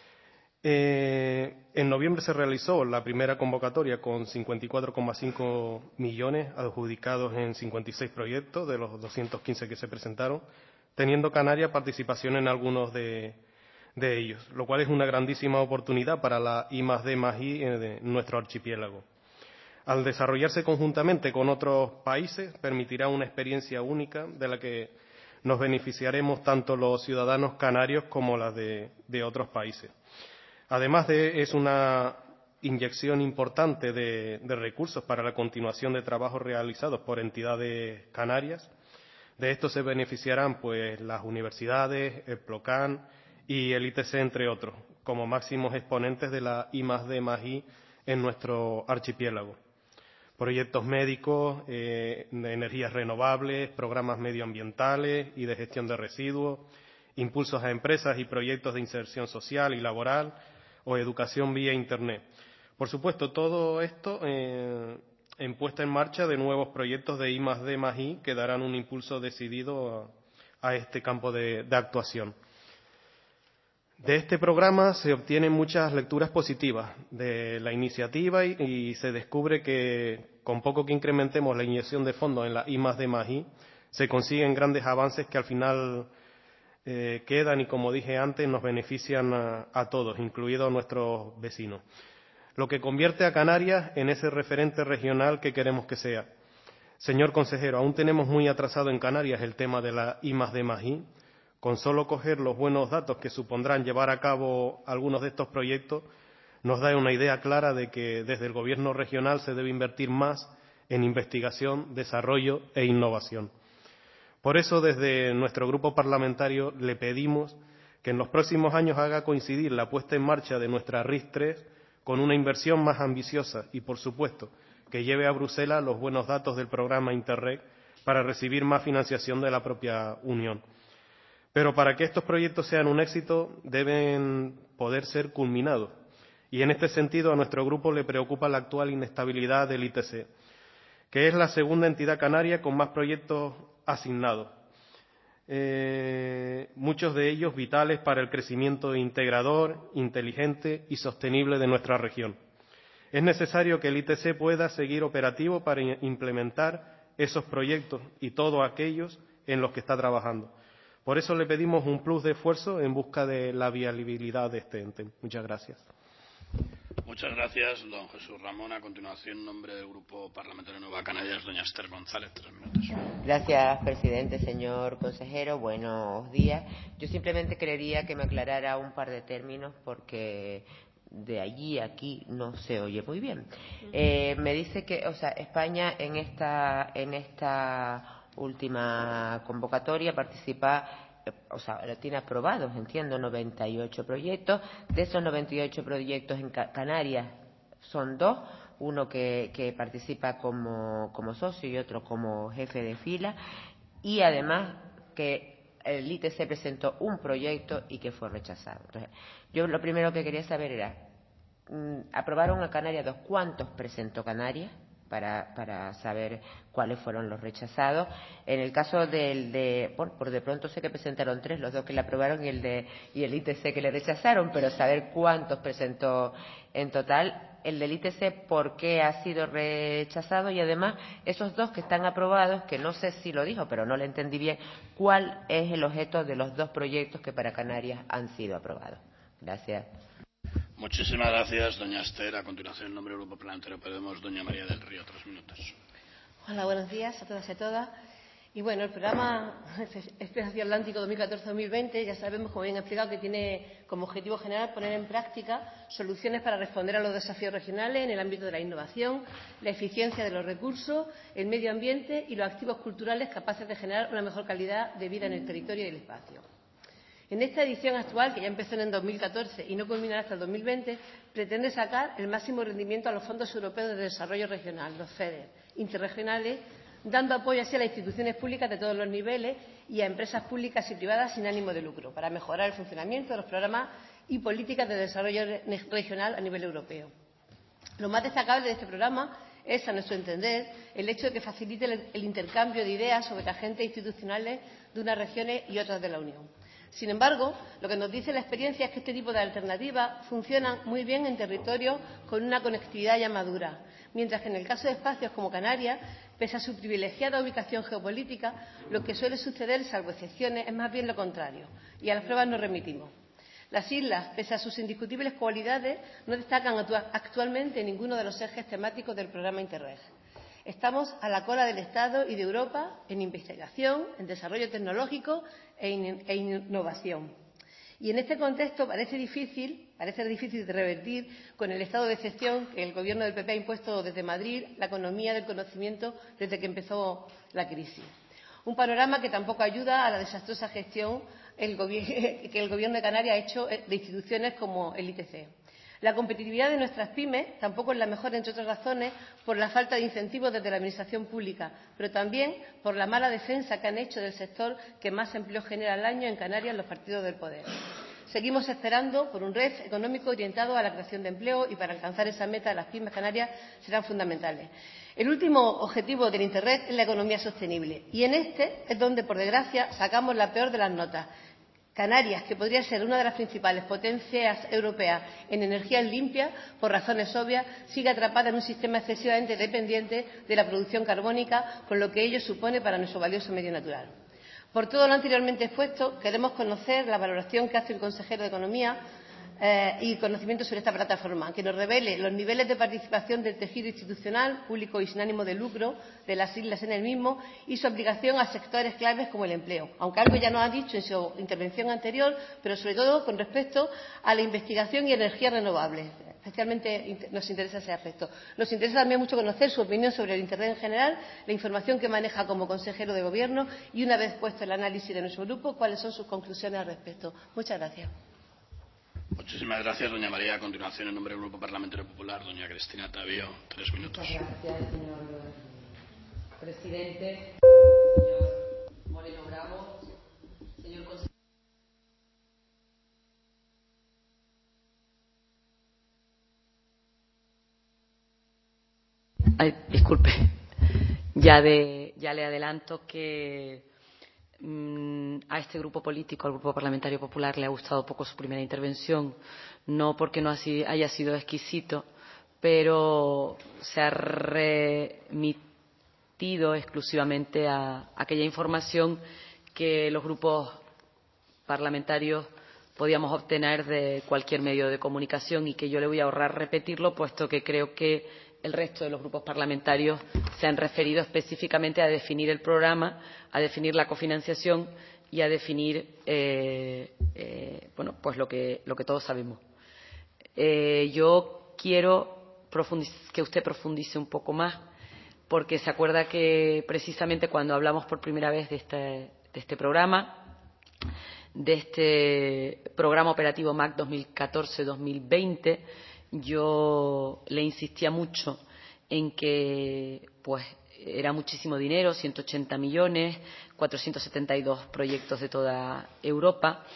Eh, en noviembre se realizó la primera convocatoria con cincuenta y cuatro coma cinco millones adjudicados en cincuenta y seis proyectos de los doscientos quince que se presentaron, teniendo Canarias participación en algunos de, de ellos, lo cual es una grandísima oportunidad para la I más D más I de nuestro archipiélago. Al desarrollarse conjuntamente con otros países, permitirá una experiencia única de la que nos beneficiaremos tanto los ciudadanos canarios como las de, de otros países. Además de, es una inyección importante de, de recursos para la continuación de trabajos realizados por entidades canarias. De esto se beneficiarán pues, las universidades, el PLOCAN y el I T S E, entre otros, como máximos exponentes de la I más D más I en nuestro archipiélago. Proyectos médicos, eh, de energías renovables, programas medioambientales y de gestión de residuos, impulsos a empresas y proyectos de inserción social y laboral, o educación vía Internet. Por supuesto, todo esto eh, en puesta en marcha de nuevos proyectos de I más D más I que darán un impulso decidido a, a este campo de, de actuación. De este programa se obtienen muchas lecturas positivas de la iniciativa y, y se descubre que con poco que incrementemos la inyección de fondos en la I más D más I, se consiguen grandes avances que al final Eh, quedan y, como dije antes, nos benefician a, a todos, incluidos nuestros vecinos. Lo que convierte a Canarias en ese referente regional que queremos que sea. Señor consejero, aún tenemos muy atrasado en Canarias el tema de la I más D más I. Con solo coger los buenos datos que supondrán llevar a cabo algunos de estos proyectos, nos da una idea clara de que desde el Gobierno regional se debe invertir más en investigación, desarrollo e innovación. Por eso, desde nuestro grupo parlamentario le pedimos que en los próximos años haga coincidir la puesta en marcha de nuestra R I S tres con una inversión más ambiciosa y, por supuesto, que lleve a Bruselas los buenos datos del programa Interreg para recibir más financiación de la propia Unión. Pero para que estos proyectos sean un éxito, deben poder ser culminados. Y en este sentido, a nuestro grupo le preocupa la actual inestabilidad del I T S E, que es la segunda entidad canaria con más proyectos asignados, eh, muchos de ellos vitales para el crecimiento integrador, inteligente y sostenible de nuestra región. Es necesario que el I T S E pueda seguir operativo para implementar esos proyectos y todos aquellos en los que está trabajando. Por eso le pedimos un plus de esfuerzo en busca de la viabilidad de este ente. Muchas gracias. Muchas gracias, don Jesús Ramón. A continuación, en nombre del Grupo Parlamentario Nueva Canarias, doña Esther González, tres minutos. Gracias, presidente. Señor consejero, buenos días. Yo simplemente quería que me aclarara un par de términos porque de allí a aquí no se oye muy bien. Eh, me dice que, o sea, España en esta, en esta última convocatoria participa, o sea, tiene aprobados, entiendo, noventa y ocho proyectos. De esos noventa y ocho proyectos en Canarias son dos, uno que, que participa como, como socio y otro como jefe de fila, y además que el I T S E presentó un proyecto y que fue rechazado. Entonces, yo lo primero que quería saber era, ¿aprobaron a Canarias dos? ¿Cuántos presentó Canarias? para, para saber cuáles fueron los rechazados. En el caso del de, bueno, por de pronto sé que presentaron tres, los dos que le aprobaron y el de y el I T C que le rechazaron, pero saber cuántos presentó en total. El del I T C, ¿por qué ha sido rechazado? Y además, esos dos que están aprobados, que no sé si lo dijo, pero no le entendí bien, ¿cuál es el objeto de los dos proyectos que para Canarias han sido aprobados? Gracias. Muchísimas gracias, doña Esther. A continuación, en nombre del Grupo Parlamentario Podemos, doña María del Río, tres minutos. Hola, buenos días a todas y a todas. Y bueno, el programa Espacio Atlántico dos mil catorce dos mil veinte, ya sabemos, como bien ha explicado, que tiene como objetivo general poner en práctica soluciones para responder a los desafíos regionales en el ámbito de la innovación, la eficiencia de los recursos, el medio ambiente y los activos culturales capaces de generar una mejor calidad de vida en el territorio y el espacio. En esta edición actual, que ya empezó en el dos mil catorce y no culminará hasta el dos mil veinte, pretende sacar el máximo rendimiento a los fondos europeos de desarrollo regional, los FEDER, interregionales, dando apoyo así a las instituciones públicas de todos los niveles y a empresas públicas y privadas sin ánimo de lucro, para mejorar el funcionamiento de los programas y políticas de desarrollo regional a nivel europeo. Lo más destacable de este programa es, a nuestro entender, el hecho de que facilite el, el intercambio de ideas sobre agentes institucionales de unas regiones y otras de la Unión. Sin embargo, lo que nos dice la experiencia es que este tipo de alternativas funcionan muy bien en territorios con una conectividad ya madura, mientras que en el caso de espacios como Canarias, pese a su privilegiada ubicación geopolítica, lo que suele suceder, salvo excepciones, es más bien lo contrario, y a las pruebas nos remitimos. Las islas, pese a sus indiscutibles cualidades, no destacan actualmente en ninguno de los ejes temáticos del programa Interreg. Estamos a la cola del Estado y de Europa en investigación, en desarrollo tecnológico e innovación. Y en este contexto parece difícil, parece difícil de revertir con el estado de excepción que el Gobierno del P P ha impuesto desde Madrid la economía del conocimiento desde que empezó la crisis. Un panorama que tampoco ayuda a la desastrosa gestión el que el Gobierno de Canarias ha hecho de instituciones como el I T C. La competitividad de nuestras pymes tampoco es la mejor, entre otras razones, por la falta de incentivos desde la Administración pública, pero también por la mala defensa que han hecho del sector que más empleo genera al año en Canarias los partidos del poder. Seguimos esperando por un R E F económico orientado a la creación de empleo y para alcanzar esa meta las pymes canarias serán fundamentales. El último objetivo del Interreg es la economía sostenible y en este es donde, por desgracia, sacamos la peor de las notas. Canarias, que podría ser una de las principales potencias europeas en energías limpias, por razones obvias, sigue atrapada en un sistema excesivamente dependiente de la producción carbónica, con lo que ello supone para nuestro valioso medio natural. Por todo lo anteriormente expuesto, queremos conocer la valoración que hace el consejero de Economía eh, y conocimiento sobre esta plataforma, que nos revele los niveles de participación del tejido institucional, público y sin ánimo de lucro de las islas en el mismo y su aplicación a sectores claves como el empleo, aunque algo ya nos ha dicho en su intervención anterior, pero sobre todo con respecto a la investigación y energías renovables. Especialmente nos interesa ese aspecto. Nos interesa también mucho conocer su opinión sobre el Interreg en general, la información que maneja como consejero de Gobierno y, una vez puesto el análisis de nuestro grupo, cuáles son sus conclusiones al respecto. Muchas gracias. Muchísimas gracias, doña María. A continuación, en nombre del Grupo Parlamentario Popular, doña Cristina Tavío, tres minutos. Muchas gracias, señor presidente, señor Moreno Bravo, señor consejero. Ay, disculpe. Ya, de, ya le adelanto que mmm, a este grupo político, al Grupo Parlamentario Popular, le ha gustado poco su primera intervención, no porque no haya sido exquisito, pero se ha remitido exclusivamente a aquella información que los grupos parlamentarios podíamos obtener de cualquier medio de comunicación y que yo le voy a ahorrar repetirlo, puesto que creo que el resto de los grupos parlamentarios se han referido específicamente a definir el programa, a definir la cofinanciación y a definir eh, eh, bueno, pues lo que, lo que todos sabemos. Eh, yo quiero que usted profundice un poco más, porque se acuerda que precisamente cuando hablamos por primera vez de este, de este programa, de este programa operativo M A C dos mil catorce dos mil veinte, yo le insistía mucho en que pues era muchísimo dinero, ciento ochenta millones, cuatrocientos setenta y dos proyectos de toda Europa,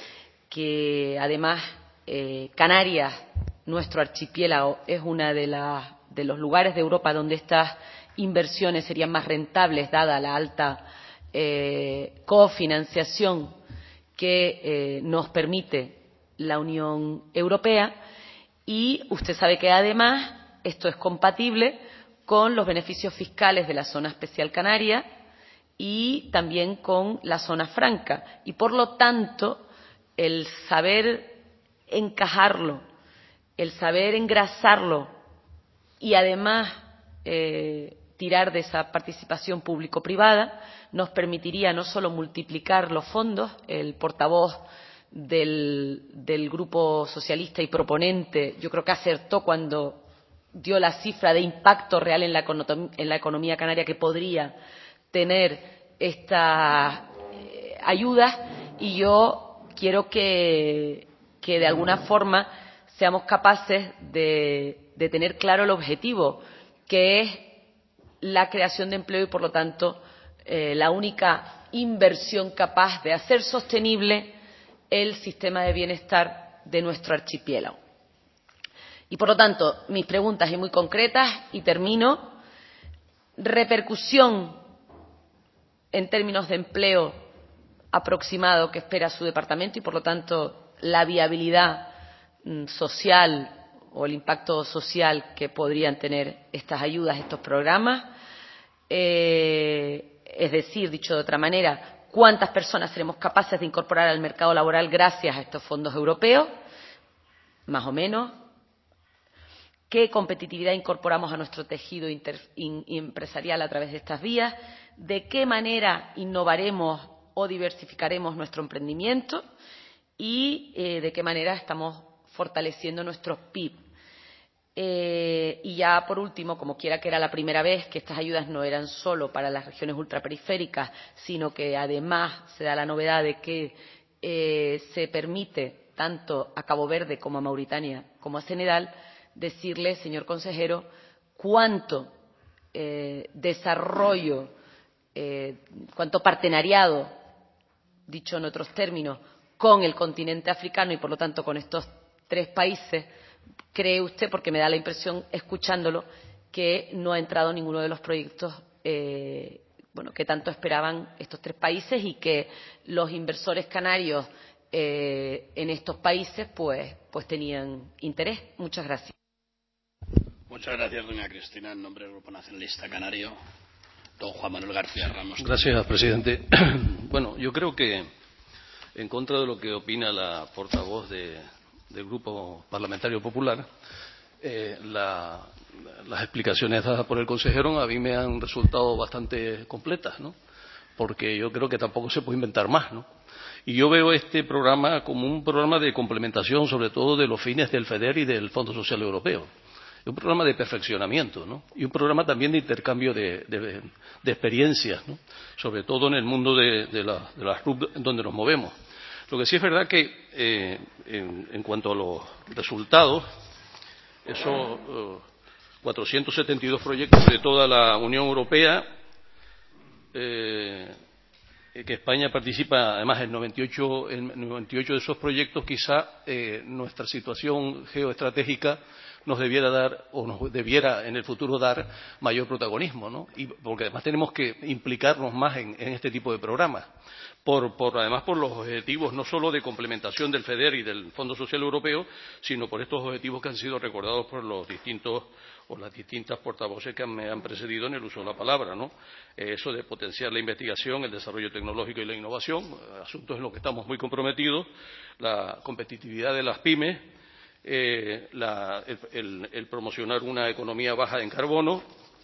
que además eh, Canarias, nuestro archipiélago, es una de las de los lugares de Europa donde estas inversiones serían más rentables, dada la alta eh, cofinanciación que eh, nos permite la Unión Europea. Y usted sabe que además esto es compatible con los beneficios fiscales de la zona especial canaria y también con la zona franca. Y por lo tanto, el saber encajarlo, el saber engrasarlo y además eh, tirar de esa participación público-privada nos permitiría no solo multiplicar los fondos. El portavoz del, del Grupo Socialista y proponente yo creo que acertó cuando dio la cifra de impacto real en la, en la economía canaria que podría tener estas eh, ayudas, y yo quiero que, que de alguna forma seamos capaces de, de tener claro el objetivo, que es la creación de empleo y por lo tanto eh, la única inversión capaz de hacer sostenible el sistema de bienestar de nuestro archipiélago. Y por lo tanto, mis preguntas y muy concretas, y termino. Repercusión en términos de empleo aproximado que espera su departamento y por lo tanto la viabilidad mm, social o el impacto social que podrían tener estas ayudas, estos programas. Eh, es decir, dicho de otra manera, ¿cuántas personas seremos capaces de incorporar al mercado laboral gracias a estos fondos europeos? Más o menos. ¿Qué competitividad incorporamos a nuestro tejido inter, in, empresarial a través de estas vías? ¿De qué manera innovaremos o diversificaremos nuestro emprendimiento? Y eh, de qué manera estamos fortaleciendo nuestros P I B. Eh, y ya por último, como quiera que era la primera vez que estas ayudas no eran solo para las regiones ultraperiféricas, sino que además se da la novedad de que eh, se permite tanto a Cabo Verde como a Mauritania como a Senegal, decirle, señor consejero, cuánto eh, desarrollo, eh, cuánto partenariado, dicho en otros términos, con el continente africano y por lo tanto con estos tres países cree usted, porque me da la impresión escuchándolo que no ha entrado ninguno de los proyectos eh, bueno, que tanto esperaban estos tres países y que los inversores canarios eh, en estos países pues, pues tenían interés. Muchas gracias. Muchas gracias, doña Cristina. En nombre del Grupo Nacionalista Canario, don Juan Manuel García Ramos. Gracias, presidente. Bueno, yo creo que, en contra de lo que opina la portavoz de, del Grupo Parlamentario Popular, eh, la, las explicaciones dadas por el consejero a mí me han resultado bastante completas, ¿no? Porque yo creo que tampoco se puede inventar más, ¿no? Y yo veo este programa como un programa de complementación, sobre todo de los fines del FEDER y del Fondo Social Europeo. Un programa de perfeccionamiento, ¿no? Y un programa también de intercambio de, de, de experiencias, ¿no? Sobre todo en el mundo de, de, la, de las R U P donde nos movemos. Lo que sí es verdad que eh, en, en cuanto a los resultados, esos eh, cuatrocientos setenta y dos proyectos de toda la Unión Europea, eh, que España participa además en noventa y ocho, en noventa y ocho de esos proyectos, quizá eh, nuestra situación geoestratégica nos debiera dar o nos debiera en el futuro dar mayor protagonismo, ¿no? Y porque además tenemos que implicarnos más en, en este tipo de programas, por, por además por los objetivos no solo de complementación del FEDER y del Fondo Social Europeo, sino por estos objetivos que han sido recordados por los distintos o las distintas portavoces que me han precedido en el uso de la palabra, ¿no? Eh, eso de potenciar la investigación, el desarrollo tecnológico y la innovación, asuntos en los que estamos muy comprometidos, la competitividad de las pymes, Eh, la, el, el, el promocionar una economía baja en carbono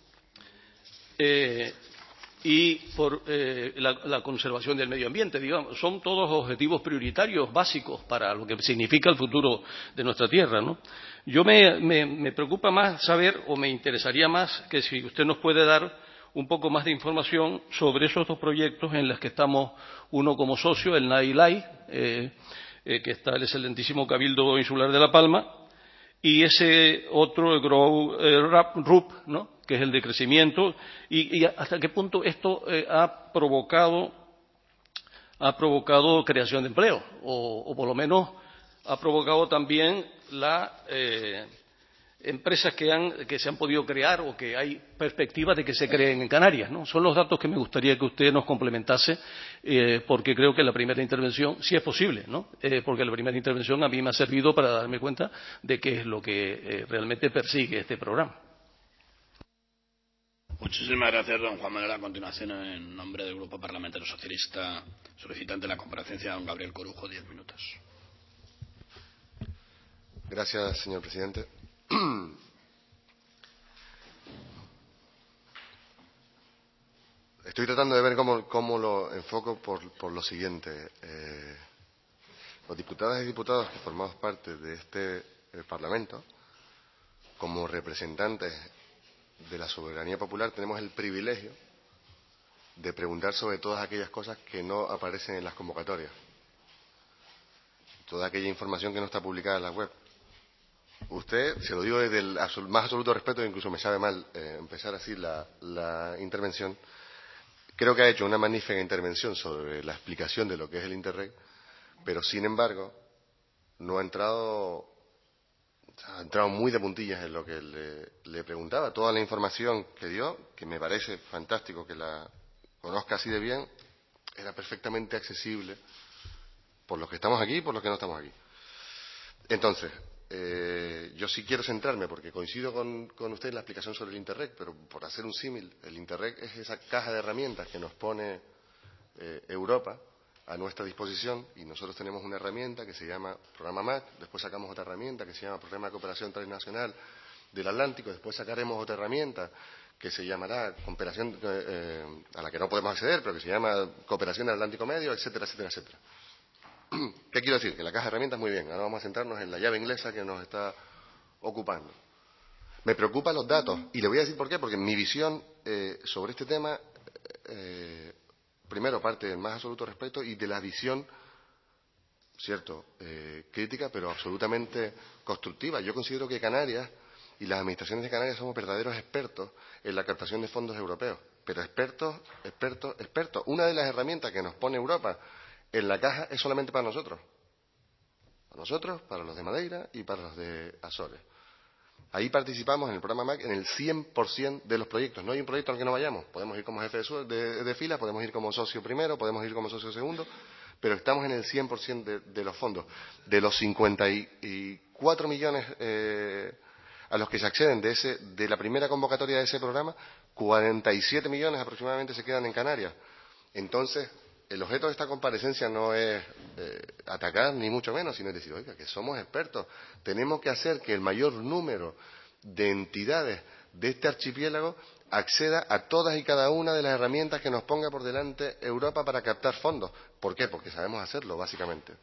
eh, y por eh, la, la conservación del medio ambiente, digamos, son todos objetivos prioritarios básicos para lo que significa el futuro de nuestra tierra, ¿no? Yo me, me, me preocupa más saber, o me interesaría más, que si usted nos puede dar un poco más de información sobre esos dos proyectos en los que estamos, uno como socio, el NAILAI, eh, Eh, que está el excelentísimo Cabildo Insular de La Palma, y ese otro, el Grow eh, R U P, ¿no? Que es el de crecimiento, y, y hasta qué punto esto eh, ha provocado ha provocado creación de empleo, o, o por lo menos ha provocado también la eh, empresas que, han, que se han podido crear o que hay perspectivas de que se creen en Canarias, ¿no? Son los datos que me gustaría que usted nos complementase, eh, porque creo que la primera intervención sí es posible, ¿no? Eh, porque la primera intervención a mí me ha servido para darme cuenta de qué es lo que eh, realmente persigue este programa. Muchísimas gracias, don Juan Manuel. A continuación, en nombre del Grupo Parlamentario Socialista, solicitante de la comparecencia, don Gabriel Corujo, diez minutos. Gracias, señor presidente. Estoy tratando de ver cómo, cómo lo enfoco por, por lo siguiente. Eh, los diputados y diputados que formamos parte de este eh, Parlamento, como representantes de la soberanía popular, tenemos el privilegio de preguntar sobre todas aquellas cosas que no aparecen en las convocatorias, toda aquella información que no está publicada en la web. Usted, se lo digo desde el absol- más absoluto respeto, incluso me sabe mal eh, empezar así la, la intervención. Creo que ha hecho una magnífica intervención sobre la explicación de lo que es el Interreg, pero sin embargo no ha entrado, ha entrado muy de puntillas en lo que le, le preguntaba. Toda la información que dio, que me parece fantástico que la conozca así de bien, era perfectamente accesible por los que estamos aquí y por los que no estamos aquí. Entonces, eh, yo sí quiero centrarme, porque coincido con, con usted en la explicación sobre el Interreg, pero por hacer un símil, el Interreg es esa caja de herramientas que nos pone eh, Europa a nuestra disposición, y nosotros tenemos una herramienta que se llama Programa M A C, después sacamos otra herramienta que se llama Programa de Cooperación Transnacional del Atlántico, después sacaremos otra herramienta que se llamará Cooperación, eh, a la que no podemos acceder, pero que se llama Cooperación del Atlántico Medio, etcétera, etcétera, etcétera. ¿Qué quiero decir? Que la caja de herramientas, muy bien, ahora vamos a centrarnos en la llave inglesa que nos está ocupando. Me preocupan los datos, y le voy a decir por qué, porque mi visión eh, sobre este tema, eh, primero, parte del más absoluto respeto y de la visión, cierto, eh, crítica, pero absolutamente constructiva. Yo considero que Canarias y las administraciones de Canarias somos verdaderos expertos en la captación de fondos europeos, pero expertos, expertos, expertos. Una de las herramientas que nos pone Europa en la caja es solamente para nosotros. Para nosotros, para los de Madeira y para los de Azores. Ahí participamos en el programa M A C en el cien por ciento de los proyectos. No hay un proyecto al que no vayamos. Podemos ir como jefe de, su de, de fila, podemos ir como socio primero, podemos ir como socio segundo, pero estamos en el cien por ciento de, de los fondos. De los cincuenta y cuatro millones eh, a los que se acceden de, ese, de la primera convocatoria de ese programa, cuarenta y siete millones aproximadamente se quedan en Canarias. Entonces, el objeto de esta comparecencia no es eh, atacar, ni mucho menos, sino es decir, oiga, que somos expertos. Tenemos que hacer que el mayor número de entidades de este archipiélago acceda a todas y cada una de las herramientas que nos ponga por delante Europa para captar fondos. ¿Por qué? Porque sabemos hacerlo, básicamente.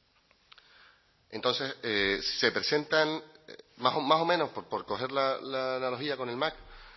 Entonces, eh, se presentan, eh, más, o, más o menos, por, por coger la, la analogía con el M A C,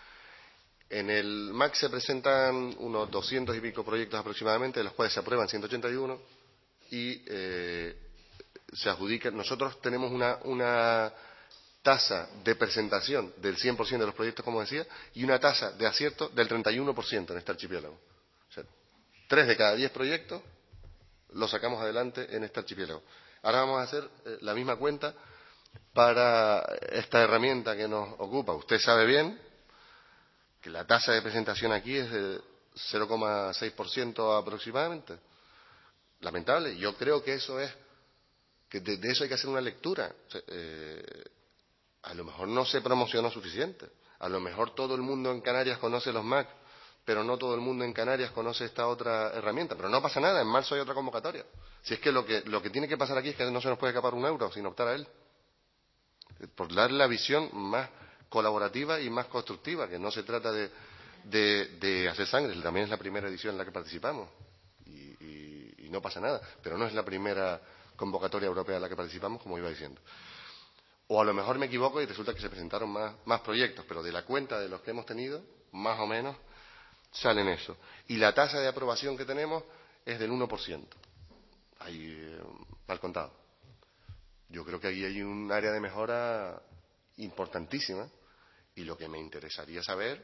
en el M A C se presentan unos doscientos y pico proyectos aproximadamente, de los cuales se aprueban ciento ochenta y uno y eh, se adjudican. Nosotros tenemos una, una tasa de presentación del cien por ciento de los proyectos, como decía, y una tasa de acierto del treinta y uno por ciento en este archipiélago. O sea, tres de cada diez proyectos los sacamos adelante en este archipiélago. Ahora vamos a hacer eh, la misma cuenta para esta herramienta que nos ocupa. Usted sabe bien que la tasa de presentación aquí es de cero coma seis por ciento aproximadamente. Lamentable. Yo creo que eso es, que de, de eso hay que hacer una lectura. O sea, eh, a lo mejor no se promocionó suficiente. A lo mejor todo el mundo en Canarias conoce los M A C, pero no todo el mundo en Canarias conoce esta otra herramienta. Pero no pasa nada, en marzo hay otra convocatoria. Si es que lo que, lo que tiene que pasar aquí es que no se nos puede escapar un euro sin optar a él. Por darle la visión más colaborativa y más constructiva, que no se trata de, de, de hacer sangre. También es la primera edición en la que participamos y, y, y no pasa nada, pero no es la primera convocatoria europea en la que participamos, como iba diciendo. O a lo mejor me equivoco y resulta que se presentaron más, más proyectos, pero de la cuenta de los que hemos tenido, más o menos salen eso. Y la tasa de aprobación que tenemos es del uno por ciento. Ahí, eh, mal contado. Yo creo que ahí hay un área de mejora importantísima. Y lo que me interesaría saber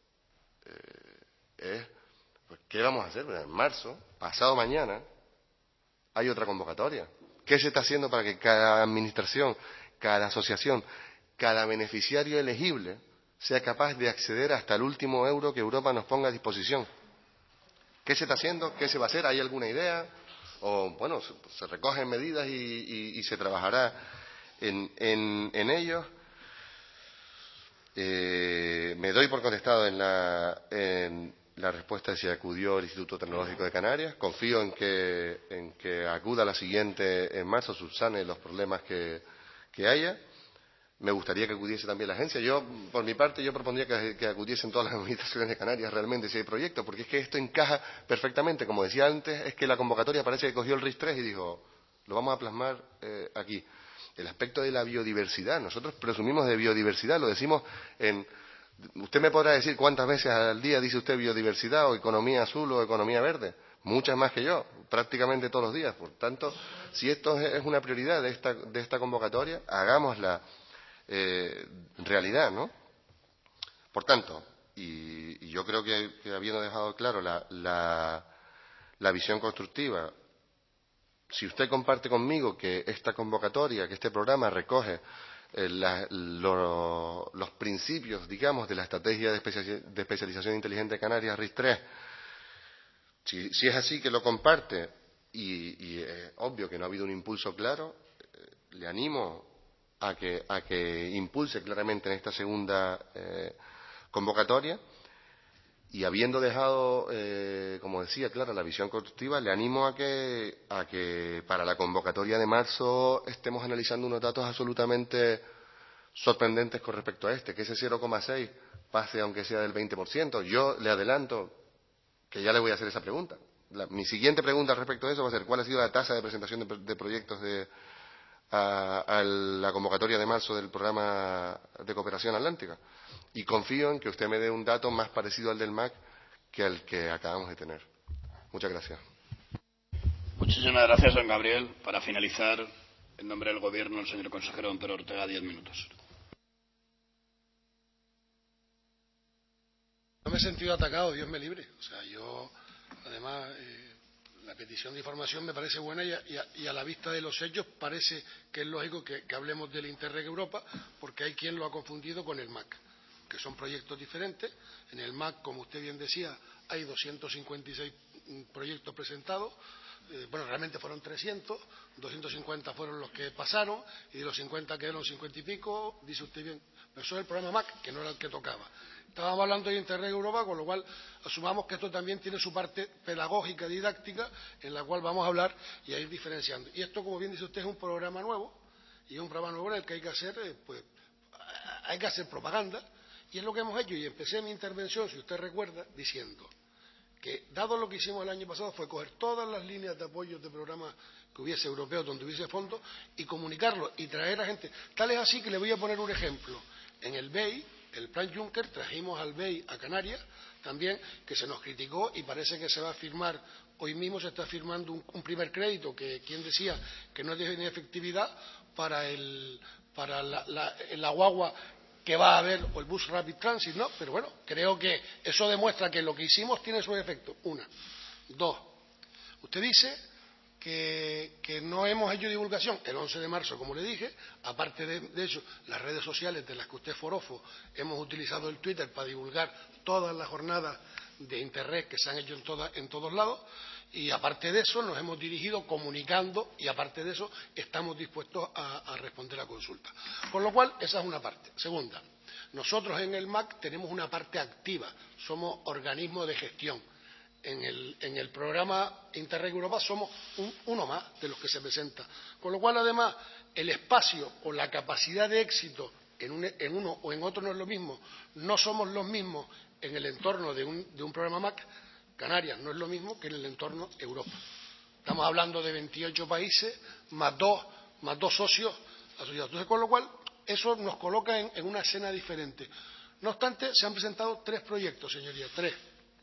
eh, es pues, qué vamos a hacer. En marzo, pasado mañana, hay otra convocatoria. ¿Qué se está haciendo para que cada administración, cada asociación, cada beneficiario elegible sea capaz de acceder hasta el último euro que Europa nos ponga a disposición. ¿Qué se está haciendo? ¿Qué se va a hacer? ¿Hay alguna idea? O, bueno, se, se recogen medidas y, y, y se trabajará en, en, en ellos. Eh, me doy por contestado en la, en la respuesta de si acudió el Instituto Tecnológico de Canarias. Confío en que, en que acuda la siguiente en marzo, subsane los problemas que, que haya. Me gustaría que acudiese también la agencia. Yo, por mi parte, yo propondría que, que acudiesen todas las administraciones de Canarias realmente si hay proyectos, porque es que esto encaja perfectamente. Como decía antes, es que la convocatoria parece que cogió el R I S tres y dijo, lo vamos a plasmar eh, aquí. El aspecto de la biodiversidad. Nosotros presumimos de biodiversidad, lo decimos en... Usted me podrá decir cuántas veces al día dice usted biodiversidad o economía azul o economía verde. Muchas más que yo, prácticamente todos los días. Por tanto, si esto es una prioridad de esta, de esta convocatoria, hagámosla Eh, realidad, ¿no? Por tanto, y, y yo creo que, que habiendo dejado claro la, la, la visión constructiva, si usted comparte conmigo que esta convocatoria, que este programa recoge eh, la, lo, los principios, digamos, de la estrategia de, especializ de especialización inteligente de Canarias, R I S tres, si, si es así que lo comparte y, y es obvio que no ha habido un impulso claro, eh, le animo A que, a que impulse claramente en esta segunda eh, convocatoria y habiendo dejado, eh, como decía, clara la visión constructiva, le animo a que, a que para la convocatoria de marzo estemos analizando unos datos absolutamente sorprendentes con respecto a este, que ese cero coma seis pase aunque sea del veinte por ciento. Yo le adelanto que ya le voy a hacer esa pregunta. La, mi siguiente pregunta respecto a eso va a ser ¿cuál ha sido la tasa de presentación de, de proyectos de A, a la convocatoria de marzo del programa de cooperación atlántica? Y confío en que usted me dé un dato más parecido al del M A C que al que acabamos de tener. Muchas gracias. Muchísimas gracias, don Gabriel. Para finalizar, en nombre del Gobierno, el señor consejero don Pedro Ortega, diez minutos. No me he sentido atacado, Dios me libre. O sea, yo, además... Eh, la petición de información me parece buena y a, y, a, y a la vista de los hechos parece que es lógico que, que hablemos del Interreg Europa, porque hay quien lo ha confundido con el M A C, que son proyectos diferentes. En el M A C, como usted bien decía, hay doscientos cincuenta y seis proyectos presentados. Eh, bueno, realmente fueron trescientos, doscientos cincuenta fueron los que pasaron y de los cincuenta quedaron cincuenta y pico, dice usted bien. Pero eso es el programa M A C, que no era el que tocaba. Estábamos hablando de Interreg Europa, con lo cual asumamos que esto también tiene su parte pedagógica, didáctica, en la cual vamos a hablar y a ir diferenciando. Y esto, como bien dice usted, es un programa nuevo, y es un programa nuevo en el que hay que hacer, eh, pues, hay que hacer propaganda, y es lo que hemos hecho. Y empecé mi intervención, si usted recuerda, diciendo que, dado lo que hicimos el año pasado, fue coger todas las líneas de apoyo de programas que hubiese europeos, donde hubiese fondos, y comunicarlo, y traer a gente. Tal es así que le voy a poner un ejemplo. En el B E I, el plan Juncker, trajimos al B E I a Canarias también, que se nos criticó y parece que se va a firmar, hoy mismo se está firmando un, un primer crédito que quien decía que no tiene efectividad para, el, para la, la, la guagua que va a haber o el bus Rapid Transit, ¿no? Pero bueno, creo que eso demuestra que lo que hicimos tiene su efecto. Una. Dos. Usted dice que, que no hemos hecho divulgación el once de marzo, como le dije. Aparte de, de eso, las redes sociales de las que usted es forofo, hemos utilizado el Twitter para divulgar todas las jornadas de Interreg que se han hecho en, toda, en todos lados. Y aparte de eso, nos hemos dirigido comunicando y aparte de eso, estamos dispuestos a, a responder a consultas. Con lo cual, esa es una parte. Segunda, nosotros en el M A C tenemos una parte activa, somos organismo de gestión. En el, en el programa Interreg Europa somos un, uno más de los que se presenta. Con lo cual, además, el espacio o la capacidad de éxito en, un, en uno o en otro no es lo mismo. No somos los mismos en el entorno de un, de un programa M A C. Canarias no es lo mismo que en el entorno Europa. Estamos hablando de veintiocho países más dos, más dos socios asociados. Entonces, con lo cual, eso nos coloca en, en una escena diferente. No obstante, se han presentado tres proyectos, señorías, tres.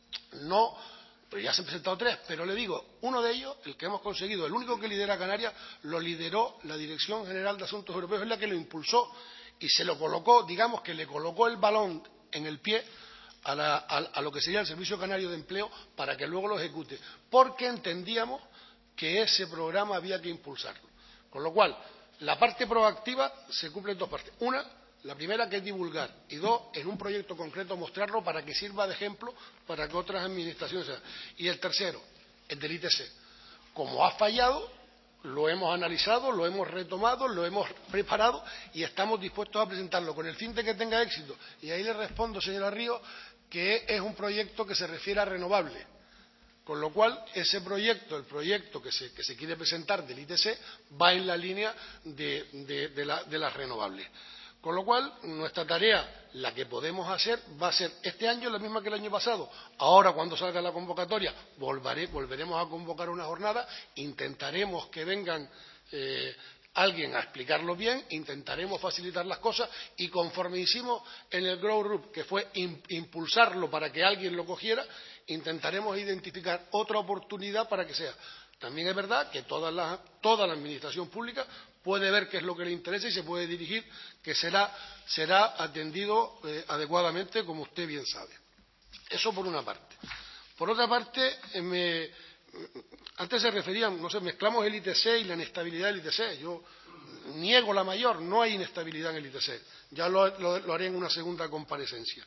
No, pero ya se han presentado tres, pero le digo, uno de ellos, el que hemos conseguido, el único que lidera Canarias, lo lideró la Dirección General de Asuntos Europeos, es la que lo impulsó y se lo colocó, digamos que le colocó el balón en el pie A, la, a, a lo que sería el Servicio Canario de Empleo para que luego lo ejecute, porque entendíamos que ese programa había que impulsarlo. Con lo cual, la parte proactiva se cumple en dos partes. Una, La primera, que es divulgar, y dos, en un proyecto concreto mostrarlo para que sirva de ejemplo para que otras administraciones sean. Y el tercero, el del I T C. Como ha fallado, lo hemos analizado, lo hemos retomado, lo hemos preparado y estamos dispuestos a presentarlo con el fin de que tenga éxito. Y ahí le respondo, señora Ríos, que es un proyecto que se refiere a renovables. Con lo cual, ese proyecto, el proyecto que se, que se quiere presentar del I T C, va en la línea de, de, de, la, de las renovables. Con lo cual, nuestra tarea, la que podemos hacer, va a ser este año la misma que el año pasado. Ahora, cuando salga la convocatoria, volveré, volveremos a convocar una jornada, intentaremos que vengan eh, alguien a explicarlo bien, intentaremos facilitar las cosas y conforme hicimos en el Grow Group, que fue in, impulsarlo para que alguien lo cogiera, intentaremos identificar otra oportunidad para que sea. También es verdad que toda la, toda la administración pública puede ver qué es lo que le interesa y se puede dirigir, que será, será atendido eh, adecuadamente, como usted bien sabe. Eso por una parte. Por otra parte, eh, me, antes se referían, no sé, mezclamos el I T C y la inestabilidad del I T C. Yo niego la mayor, no hay inestabilidad en el I T C. Ya lo, lo, lo haré en una segunda comparecencia.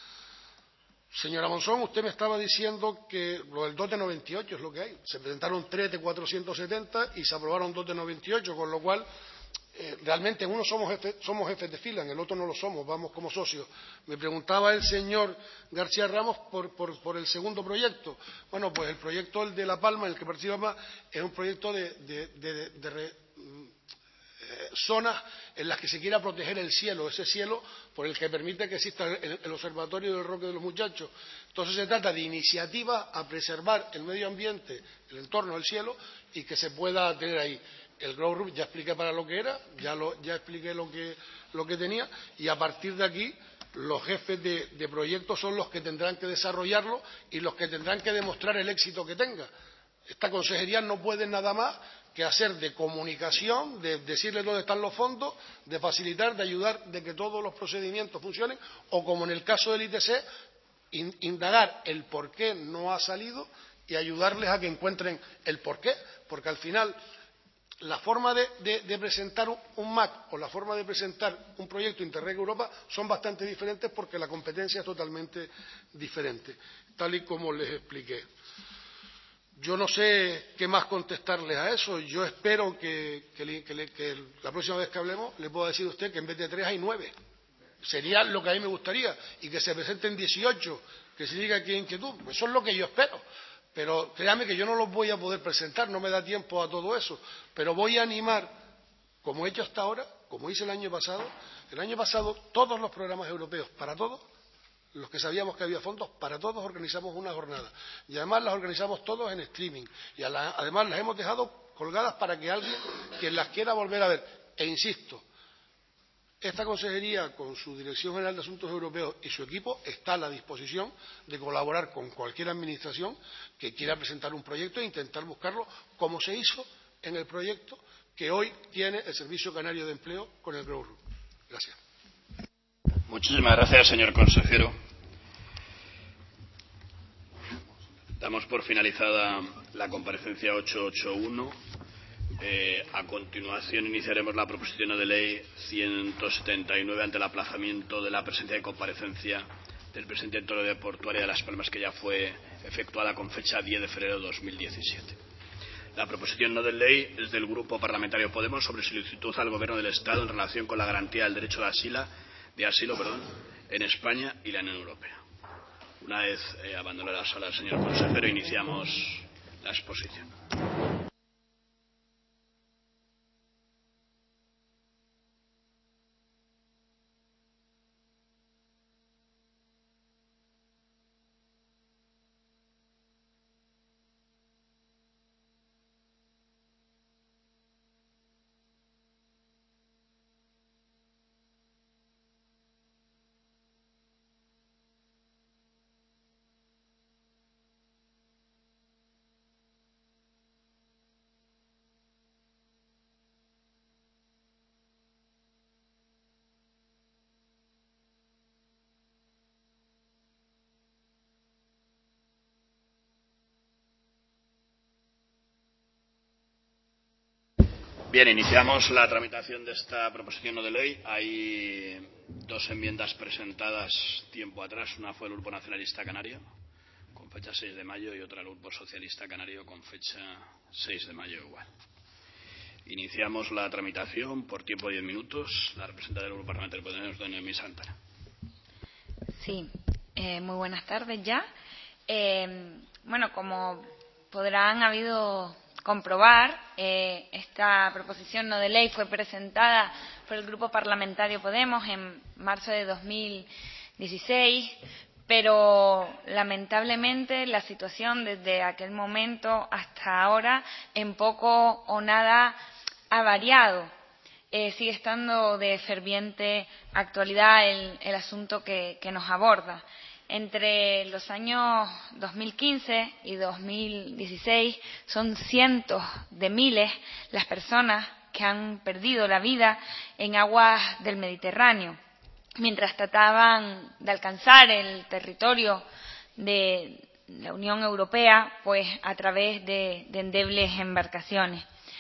Señora Monzón, usted me estaba diciendo que lo del dos de noventa y ocho es lo que hay. Se presentaron tres de cuatrocientos setenta y se aprobaron dos de noventa y ocho, con lo cual eh, realmente en uno somos, jefe, somos jefes de fila, en el otro no lo somos, vamos como socios. Me preguntaba el señor García Ramos por, por, por el segundo proyecto. Bueno, pues el proyecto el de La Palma, en el que participamos, es un proyecto de, de, de, de, de re, eh, zonas en las que se quiera proteger el cielo, ese cielo por el que permite que exista el, el observatorio del Roque de los Muchachos. Entonces se trata de iniciativas a preservar el medio ambiente, el entorno del cielo y que se pueda tener ahí. El Grow Group ya expliqué para lo que era, ya, lo, ya expliqué lo que, lo que tenía y a partir de aquí los jefes de, de proyectos son los que tendrán que desarrollarlo y los que tendrán que demostrar el éxito que tenga. Esta consejería no puede nada más que hacer de comunicación, de decirle dónde están los fondos, de facilitar, de ayudar, de que todos los procedimientos funcionen, o como en el caso del I T C, in, indagar el por qué no ha salido y ayudarles a que encuentren el por qué, porque al final la forma de, de, de presentar un M A C o la forma de presentar un proyecto Interreg Europa son bastante diferentes porque la competencia es totalmente diferente, tal y como les expliqué. Yo no sé qué más contestarles a eso. Yo espero que, que, que, que la próxima vez que hablemos le pueda decir a usted que en vez de tres hay nueve. Sería lo que a mí me gustaría. Y que se presenten dieciocho, que se diga que hay inquietud. Eso es lo que yo espero. Pero créame que yo no los voy a poder presentar, no me da tiempo a todo eso. Pero voy a animar, como he hecho hasta ahora, como hice el año pasado. El año pasado todos los programas europeos, para todos, los que sabíamos que había fondos, para todos organizamos una jornada. Y además las organizamos todos en streaming. Y a la, además las hemos dejado colgadas para que alguien, quien las quiera volver a ver. E insisto, esta consejería, con su Dirección General de Asuntos Europeos y su equipo, está a la disposición de colaborar con cualquier administración que quiera presentar un proyecto e intentar buscarlo, como se hizo en el proyecto que hoy tiene el Servicio Canario de Empleo con el Grow Group. Gracias. Muchísimas gracias, señor consejero. Damos por finalizada la comparecencia ochocientos ochenta y uno. Eh, a continuación iniciaremos la proposición no de ley ciento setenta y nueve ante el aplazamiento de la presencia de comparecencia del presidente de Autoridad Portuaria de Las Palmas, que ya fue efectuada con fecha diez de febrero de dos mil diecisiete. La proposición no de ley es del Grupo Parlamentario Podemos sobre solicitud al Gobierno del Estado en relación con la garantía del derecho de asilo, de asilo perdón, en España y la Unión Europea. Una vez eh, abandone la sala el señor consejero, iniciamos la exposición. Bien, iniciamos la tramitación de esta proposición no de ley. Hay dos enmiendas presentadas tiempo atrás. Una fue el Grupo Nacionalista Canario, con fecha seis de mayo, y otra el Grupo Socialista Canario, con fecha seis de mayo igual. Iniciamos la tramitación por tiempo de diez minutos. La representante del Grupo Parlamentario Podemos, doña Noemí Santana. Sí, eh, muy buenas tardes ya. Eh, bueno, como podrán habido comprobar, eh, esta proposición no de ley fue presentada por el Grupo Parlamentario Podemos en marzo de dos mil dieciséis, pero lamentablemente la situación desde aquel momento hasta ahora en poco o nada ha variado. Eh, sigue estando de ferviente actualidad el, el asunto que, que nos aborda. Entre los años dos mil quince y dos mil dieciséis son cientos de miles las personas que han perdido la vida en aguas del Mediterráneo, mientras trataban de alcanzar el territorio de la Unión Europea, pues a través de, de endebles embarcaciones.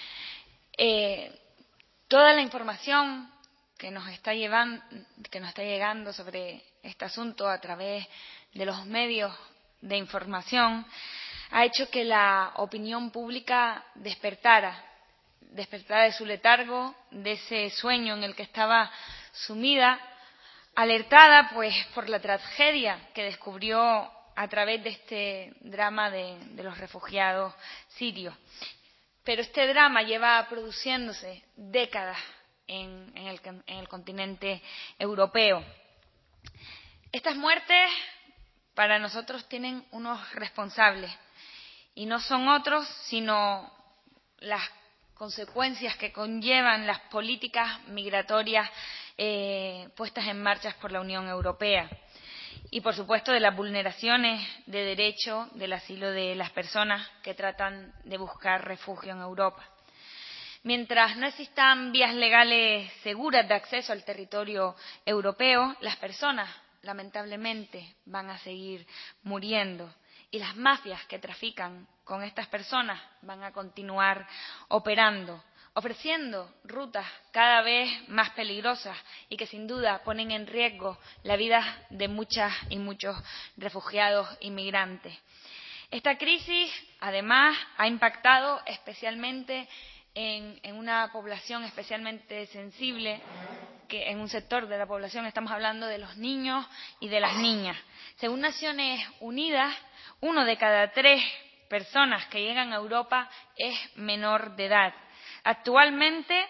Eh, toda la información que nos está llevando, que nos está llegando sobre este asunto a través de los medios de información ha hecho que la opinión pública despertara, despertara de su letargo, de ese sueño en el que estaba sumida, alertada pues por la tragedia que descubrió a través de este drama de, de los refugiados sirios. Pero este drama lleva produciéndose décadas en, en, el, en el continente europeo. Estas muertes para nosotros tienen unos responsables y no son otros sino las consecuencias que conllevan las políticas migratorias eh, puestas en marcha por la Unión Europea y, por supuesto, de las vulneraciones de derecho del asilo de las personas que tratan de buscar refugio en Europa. Mientras no existan vías legales seguras de acceso al territorio europeo, las personas, lamentablemente, van a seguir muriendo y las mafias que trafican con estas personas van a continuar operando, ofreciendo rutas cada vez más peligrosas y que sin duda ponen en riesgo la vida de muchas y muchos refugiados inmigrantes. Esta crisis, además, ha impactado especialmente en, en una población especialmente sensible, que en un sector de la población estamos hablando de los niños y de las niñas. Según Naciones Unidas, uno de cada tres personas que llegan a Europa es menor de edad. Actualmente,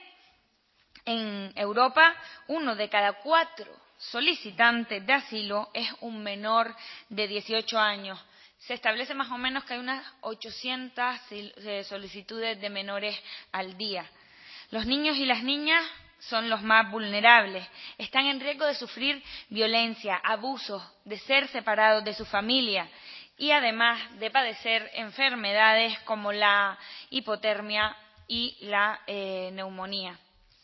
en Europa, uno de cada cuatro solicitantes de asilo es un menor de dieciocho años. Se establece más o menos que hay unas ochocientas solicitudes de menores al día. Los niños y las niñas son los más vulnerables. Están en riesgo de sufrir violencia, abusos, de ser separados de su familia y además de padecer enfermedades como la hipotermia y la eh, neumonía.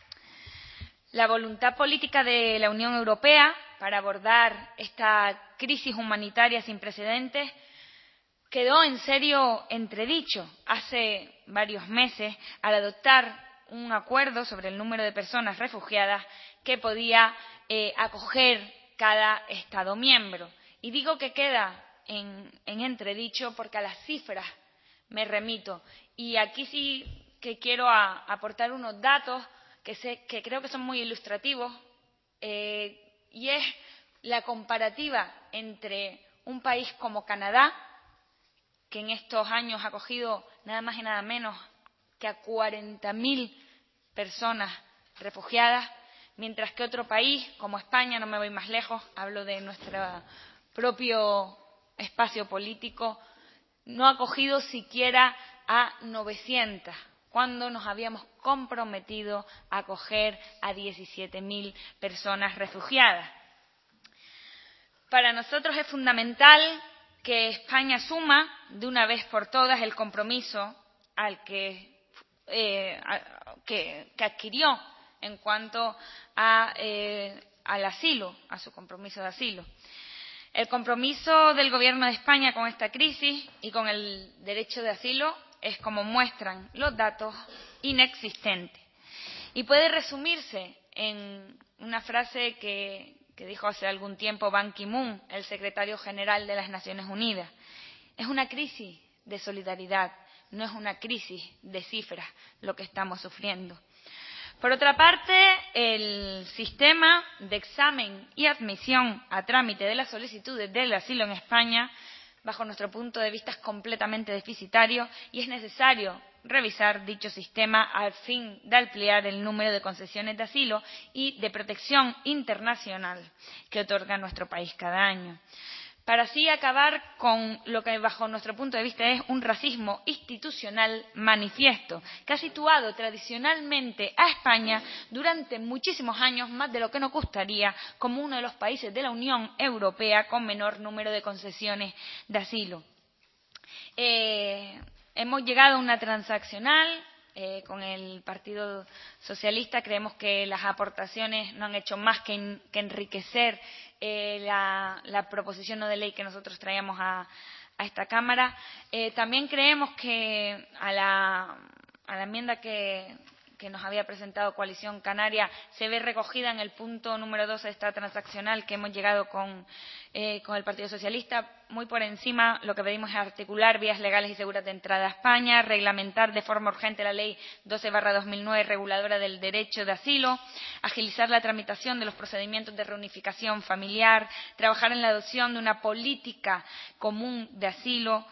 La voluntad política de la Unión Europea para abordar esta crisis humanitaria sin precedentes quedó en serio entredicho hace varios meses al adoptar un acuerdo sobre el número de personas refugiadas que podía eh, acoger cada Estado miembro. Y digo que queda en, en entredicho porque a las cifras me remito. Y aquí sí que quiero a, aportar unos datos que, sé, que creo que son muy ilustrativos eh, y es la comparativa entre un país como Canadá, que en estos años ha acogido nada más y nada menos que a cuarenta mil personas refugiadas, mientras que otro país como España, no me voy más lejos, hablo de nuestro propio espacio político, no ha acogido siquiera a novecientas, cuando nos habíamos comprometido a acoger a diecisiete mil personas refugiadas. Para nosotros es fundamental que España asuma de una vez por todas el compromiso al que, eh, a, que, que adquirió en cuanto a, eh, al asilo, a su compromiso de asilo. El compromiso del Gobierno de España con esta crisis y con el derecho de asilo es, como muestran los datos, inexistente. Y puede resumirse en una frase que, que dijo hace algún tiempo Ban Ki-moon, el secretario general de las Naciones Unidas. Es una crisis de solidaridad, no es una crisis de cifras lo que estamos sufriendo. Por otra parte, el sistema de examen y admisión a trámite de las solicitudes del asilo en España, bajo nuestro punto de vista, es completamente deficitario y es necesario revisar dicho sistema al fin de ampliar el número de concesiones de asilo y de protección internacional que otorga nuestro país cada año, para así acabar con lo que bajo nuestro punto de vista es un racismo institucional manifiesto, que ha situado tradicionalmente a España durante muchísimos años, más de lo que nos gustaría, como uno de los países de la Unión Europea con menor número de concesiones de asilo. Eh, hemos llegado a una transaccional eh, con el Partido Socialista. Creemos que las aportaciones no han hecho más que, en, que enriquecer eh, la, la proposición no de ley que nosotros traíamos a, a esta Cámara. Eh, también creemos que a la, a la enmienda que, que nos había presentado Coalición Canaria se ve recogida en el punto número dos de esta transaccional que hemos llegado con, eh, con el Partido Socialista. Muy por encima, lo que pedimos es articular vías legales y seguras de entrada a España, reglamentar de forma urgente la Ley doce barra dos mil nueve, reguladora del derecho de asilo, agilizar la tramitación de los procedimientos de reunificación familiar, trabajar en la adopción de una política común de asilo,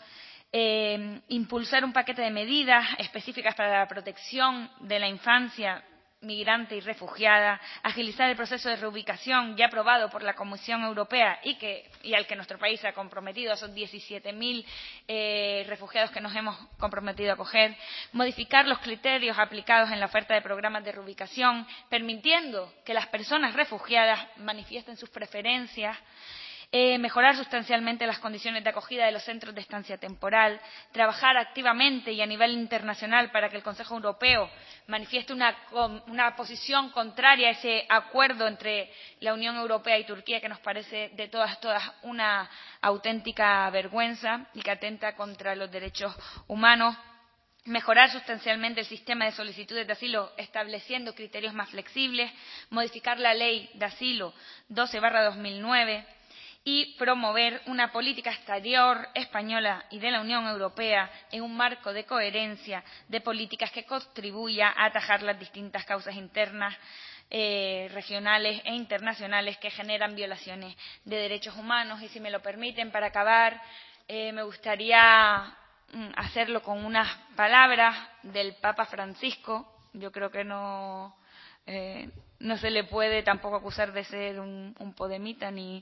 Eh, impulsar un paquete de medidas específicas para la protección de la infancia migrante y refugiada, agilizar el proceso de reubicación ya aprobado por la Comisión Europea y, que, y al que nuestro país se ha comprometido, a esos diecisiete mil eh, refugiados que nos hemos comprometido a acoger, modificar los criterios aplicados en la oferta de programas de reubicación, permitiendo que las personas refugiadas manifiesten sus preferencias, Eh, mejorar sustancialmente las condiciones de acogida de los centros de estancia temporal, trabajar activamente y a nivel internacional para que el Consejo Europeo manifieste una, una posición contraria a ese acuerdo entre la Unión Europea y Turquía, que nos parece de todas, todas una auténtica vergüenza y que atenta contra los derechos humanos. Mejorar sustancialmente el sistema de solicitudes de asilo estableciendo criterios más flexibles, modificar la Ley de Asilo doce barra dos mil nueve, y promover una política exterior española y de la Unión Europea en un marco de coherencia de políticas que contribuya a atajar las distintas causas internas, eh, regionales e internacionales que generan violaciones de derechos humanos. Y si me lo permiten, para acabar, eh, me gustaría hacerlo con unas palabras del Papa Francisco. Yo creo que no, eh, no se le puede tampoco acusar de ser un, un podemita ni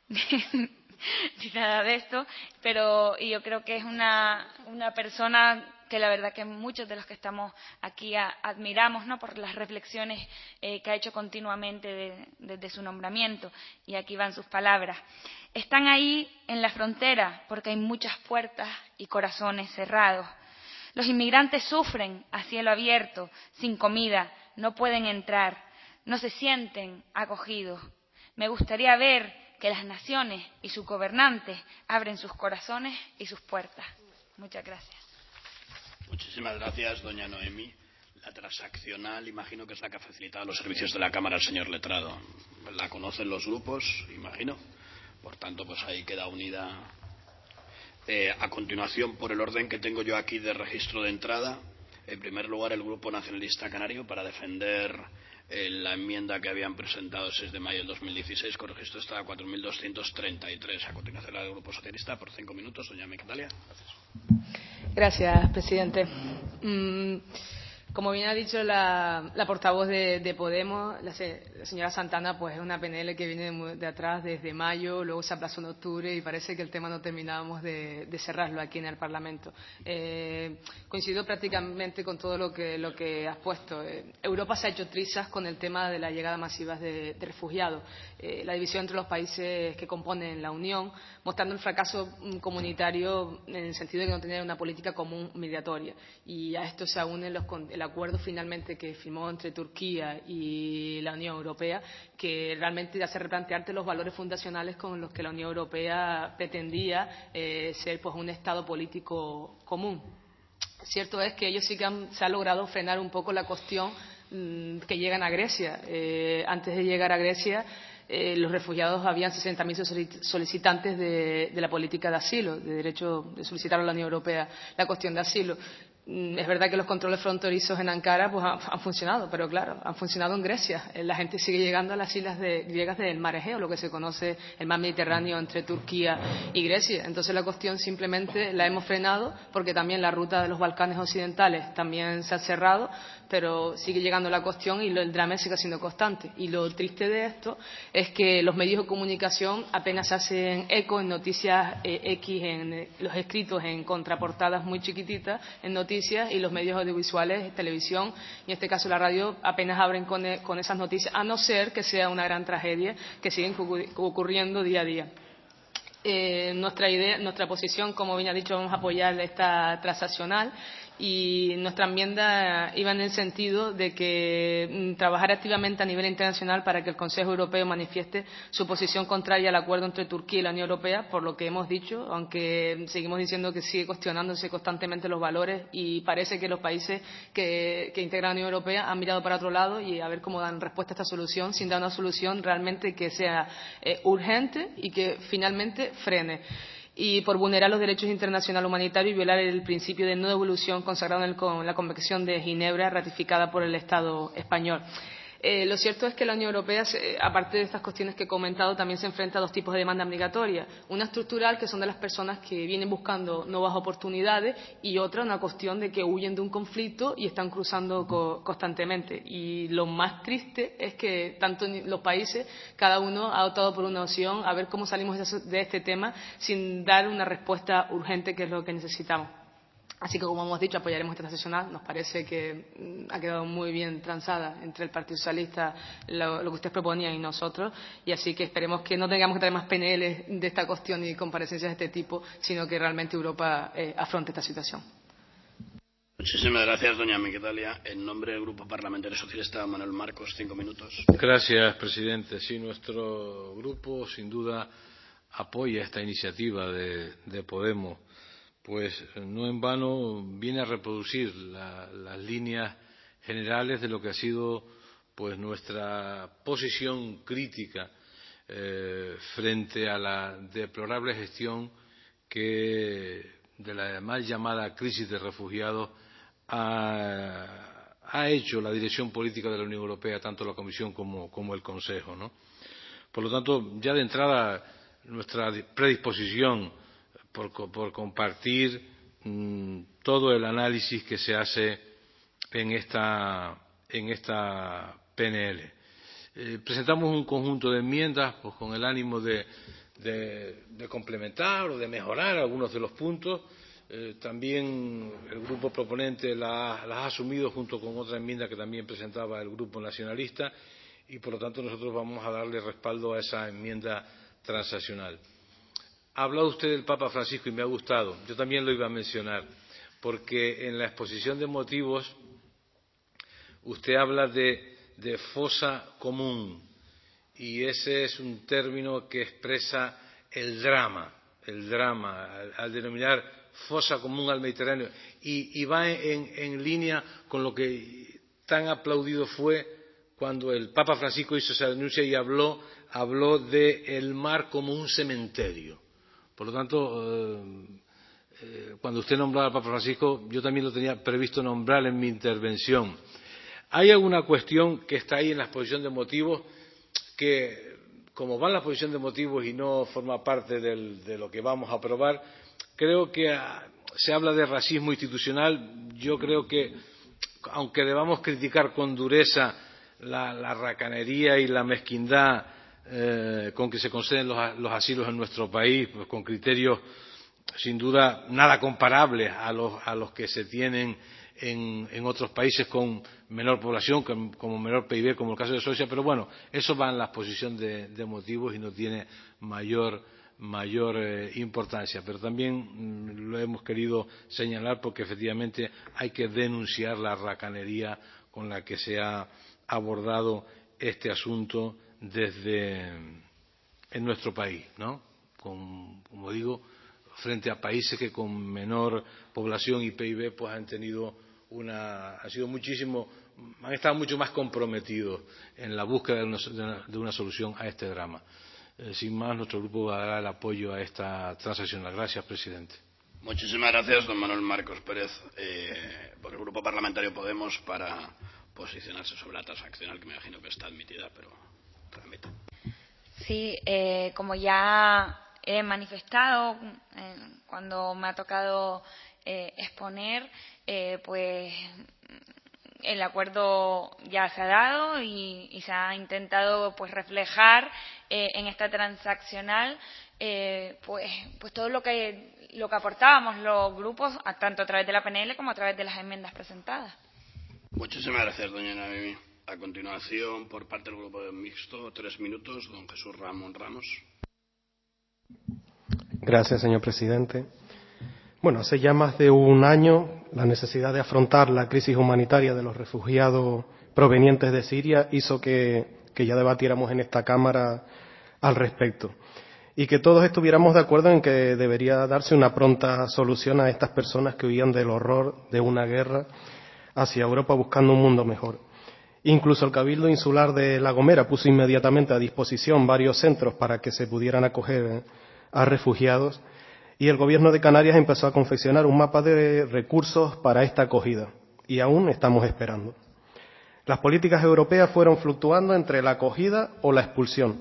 ni nada de esto, pero y yo creo que es una, una persona que la verdad que muchos de los que estamos aquí a, admiramos, ¿no?, por las reflexiones eh, que ha hecho continuamente de, desde su nombramiento. Y aquí van sus palabras. Están ahí en la frontera porque hay muchas puertas y corazones cerrados. Los inmigrantes sufren a cielo abierto, sin comida, no pueden entrar, no se sienten acogidos. Me gustaría ver que las naciones y sus gobernantes abren sus corazones y sus puertas. Muchas gracias. Muchísimas gracias, doña Noemí. La transaccional, imagino que es la que ha facilitado a los servicios de la Cámara el señor letrado. La conocen los grupos, imagino. Por tanto, pues ahí queda unida. Eh, a continuación, por el orden que tengo yo aquí de registro de entrada, en primer lugar, el Grupo Nacionalista Canario, para defender eh, la enmienda que habían presentado el seis de mayo del dos mil dieciséis, con registro está a cuatro mil doscientos treinta y tres. A continuación, la del Grupo Socialista, por cinco minutos, doña Migdalia. Gracias. Gracias, presidente. Mm, como bien ha dicho la, la portavoz de, de Podemos, la, se, la señora Santana, pues es una P N L que viene de, de atrás desde mayo, luego se aplazó en octubre y parece que el tema no terminábamos de, de cerrarlo aquí en el Parlamento. Eh, coincido prácticamente con todo lo que, lo que has puesto. Eh, Europa se ha hecho trizas con el tema de la llegada masiva de, de refugiados, eh, la división entre los países que componen la Unión, mostrando el fracaso comunitario en el sentido de que no tener una política común migratoria. Y a esto se unen los, el acuerdo finalmente que firmó entre Turquía y la Unión Europea, que realmente hace replantearte los valores fundacionales con los que la Unión Europea pretendía eh, ser pues un Estado político común. Cierto es que ellos sí que han, se ha logrado frenar un poco la cuestión que llegan a Grecia. Eh, antes de llegar a Grecia, eh, los refugiados, habían sesenta mil solicitantes de, de la política de asilo, de derecho de solicitar a la Unión Europea la cuestión de asilo. Es verdad que los controles fronterizos en Ankara pues, han, han funcionado, pero claro, han funcionado en Grecia. La gente sigue llegando a las islas de, griegas del mar Egeo, lo que se conoce el mar Mediterráneo entre Turquía y Grecia. Entonces la cuestión simplemente la hemos frenado porque también la ruta de los Balcanes occidentales también se ha cerrado, pero sigue llegando la cuestión y el drama sigue siendo constante. Y lo triste de esto es que los medios de comunicación apenas hacen eco en noticias eh, X, en eh, los escritos en contraportadas muy chiquititas, en noticias, y los medios audiovisuales, televisión y en este caso la radio, apenas abren con, con esas noticias, a no ser que sea una gran tragedia que sigue ocurriendo día a día. Eh, nuestra idea, nuestra posición, como bien ha dicho, vamos a apoyar esta transaccional y nuestra enmienda iba en el sentido de que mm, trabajar activamente a nivel internacional para que el Consejo Europeo manifieste su posición contraria al acuerdo entre Turquía y la Unión Europea, por lo que hemos dicho, aunque seguimos diciendo que sigue cuestionándose constantemente los valores y parece que los países que, que integran la Unión Europea han mirado para otro lado y a ver cómo dan respuesta a esta solución, sin dar una solución realmente que sea eh, urgente y que finalmente frene, y por vulnerar los derechos internacionales humanitarios y violar el principio de no devolución consagrado en, el, con la Convención de Ginebra ratificada por el Estado español. Eh, lo cierto es que la Unión Europea, aparte de estas cuestiones que he comentado, también se enfrenta a dos tipos de demanda migratoria. Una estructural, que son de las personas que vienen buscando nuevas oportunidades, y otra, una cuestión de que huyen de un conflicto y están cruzando co constantemente. Y lo más triste es que tanto los países, cada uno ha optado por una opción, a ver cómo salimos de este tema sin dar una respuesta urgente, que es lo que necesitamos. Así que, como hemos dicho, apoyaremos esta transaccional. Nos parece que ha quedado muy bien transada entre el Partido Socialista, lo, lo que ustedes proponían y nosotros, y así que esperemos que no tengamos que traer más P N L de esta cuestión y comparecencias de este tipo, sino que realmente Europa eh, afronte esta situación. Muchísimas gracias, doña Miquedalia. En nombre del Grupo Parlamentario Socialista, Manuel Marcos, cinco minutos. Gracias, presidente. Sí, nuestro grupo, sin duda, apoya esta iniciativa de, de Podemos, pues no en vano viene a reproducir la, las líneas generales de lo que ha sido pues nuestra posición crítica eh, frente a la deplorable gestión que de la mal llamada crisis de refugiados ha, ha hecho la dirección política de la Unión Europea, tanto la Comisión como, como el Consejo, ¿no? Por lo tanto, ya de entrada, nuestra predisposición Por, por compartir mmm, todo el análisis que se hace en esta, en esta P N L. Eh, presentamos un conjunto de enmiendas pues, con el ánimo de, de, de complementar o de mejorar algunos de los puntos. Eh, también el grupo proponente las la ha asumido junto con otra enmienda que también presentaba el grupo nacionalista, y por lo tanto nosotros vamos a darle respaldo a esa enmienda transaccional. Ha hablado usted del Papa Francisco y me ha gustado. Yo también lo iba a mencionar, porque en la exposición de motivos usted habla de, de fosa común, y ese es un término que expresa el drama, el drama, al, al denominar fosa común al Mediterráneo, y, y va en, en línea con lo que tan aplaudido fue cuando el Papa Francisco hizo esa denuncia y habló, habló del mar como un cementerio. Por lo tanto, eh, eh, cuando usted nombraba al Papa Francisco, yo también lo tenía previsto nombrar en mi intervención. Hay alguna cuestión que está ahí en la exposición de motivos que, como va en la exposición de motivos y no forma parte del, de lo que vamos a aprobar, creo que a, se habla de racismo institucional. Yo creo que, aunque debamos criticar con dureza la, la racanería y la mezquindad Eh, con que se conceden los, los asilos en nuestro país, pues con criterios sin duda nada comparables a los, a los que se tienen en, en otros países con menor población, con, como menor P I B, como el caso de Suecia, pero bueno, eso va en la exposición de, de motivos y no tiene mayor, mayor eh, importancia. Pero también mmm, lo hemos querido señalar porque efectivamente hay que denunciar la racanería con la que se ha abordado este asunto desde en nuestro país, ¿no? Con, como digo, frente a países que con menor población y P I B pues han tenido una, han sido muchísimo han estado mucho más comprometidos en la búsqueda de una, de una solución a este drama. Eh, sin más, nuestro grupo dará el apoyo a esta transaccional. Gracias, presidente. Muchísimas gracias, don Manuel Marcos Pérez, eh, por el Grupo Parlamentario Podemos, para posicionarse sobre la transaccional, que me imagino que está admitida, pero tramita. Sí, eh, como ya he manifestado eh, cuando me ha tocado eh, exponer, eh, pues el acuerdo ya se ha dado y, y se ha intentado pues reflejar eh, en esta transaccional eh, pues pues todo lo que lo que aportábamos los grupos, a, tanto a través de la P N L como a través de las enmiendas presentadas. Muchísimas gracias, doña Noemí. A continuación, por parte del Grupo Mixto, tres minutos, don Jesús Ramón Ramos. Gracias, señor presidente. Bueno, hace ya más de un año la necesidad de afrontar la crisis humanitaria de los refugiados provenientes de Siria hizo que, que ya debatiéramos en esta Cámara al respecto y que todos estuviéramos de acuerdo en que debería darse una pronta solución a estas personas que huían del horror de una guerra hacia Europa buscando un mundo mejor. Incluso el Cabildo Insular de La Gomera puso inmediatamente a disposición varios centros para que se pudieran acoger a refugiados y el Gobierno de Canarias empezó a confeccionar un mapa de recursos para esta acogida y aún estamos esperando. Las políticas europeas fueron fluctuando entre la acogida o la expulsión.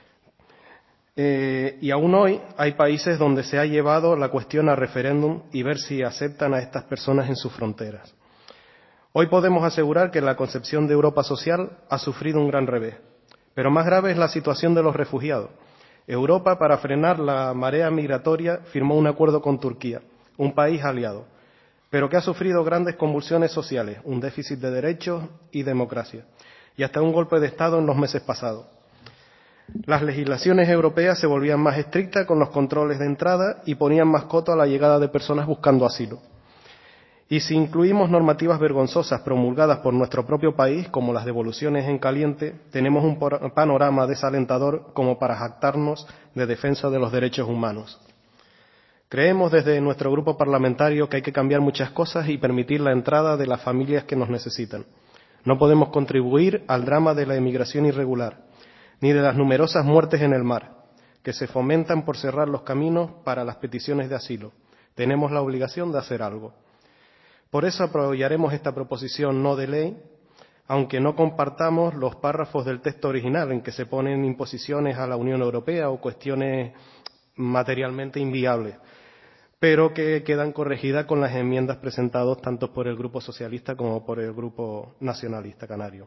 Eh, y aún hoy hay países donde se ha llevado la cuestión a referéndum y ver si aceptan a estas personas en sus fronteras. Hoy podemos asegurar que la concepción de Europa social ha sufrido un gran revés, pero más grave es la situación de los refugiados. Europa, para frenar la marea migratoria, firmó un acuerdo con Turquía, un país aliado, pero que ha sufrido grandes convulsiones sociales, un déficit de derechos y democracia, y hasta un golpe de Estado en los meses pasados. Las legislaciones europeas se volvían más estrictas con los controles de entrada y ponían más coto a la llegada de personas buscando asilo. Y si incluimos normativas vergonzosas promulgadas por nuestro propio país, como las devoluciones en caliente, tenemos un panorama desalentador como para jactarnos de defensa de los derechos humanos. Creemos desde nuestro grupo parlamentario que hay que cambiar muchas cosas y permitir la entrada de las familias que nos necesitan. No podemos contribuir al drama de la emigración irregular, ni de las numerosas muertes en el mar, que se fomentan por cerrar los caminos para las peticiones de asilo. Tenemos la obligación de hacer algo. Por eso apoyaremos esta proposición no de ley, aunque no compartamos los párrafos del texto original en que se ponen imposiciones a la Unión Europea o cuestiones materialmente inviables, pero que quedan corregidas con las enmiendas presentadas tanto por el Grupo Socialista como por el Grupo Nacionalista Canario.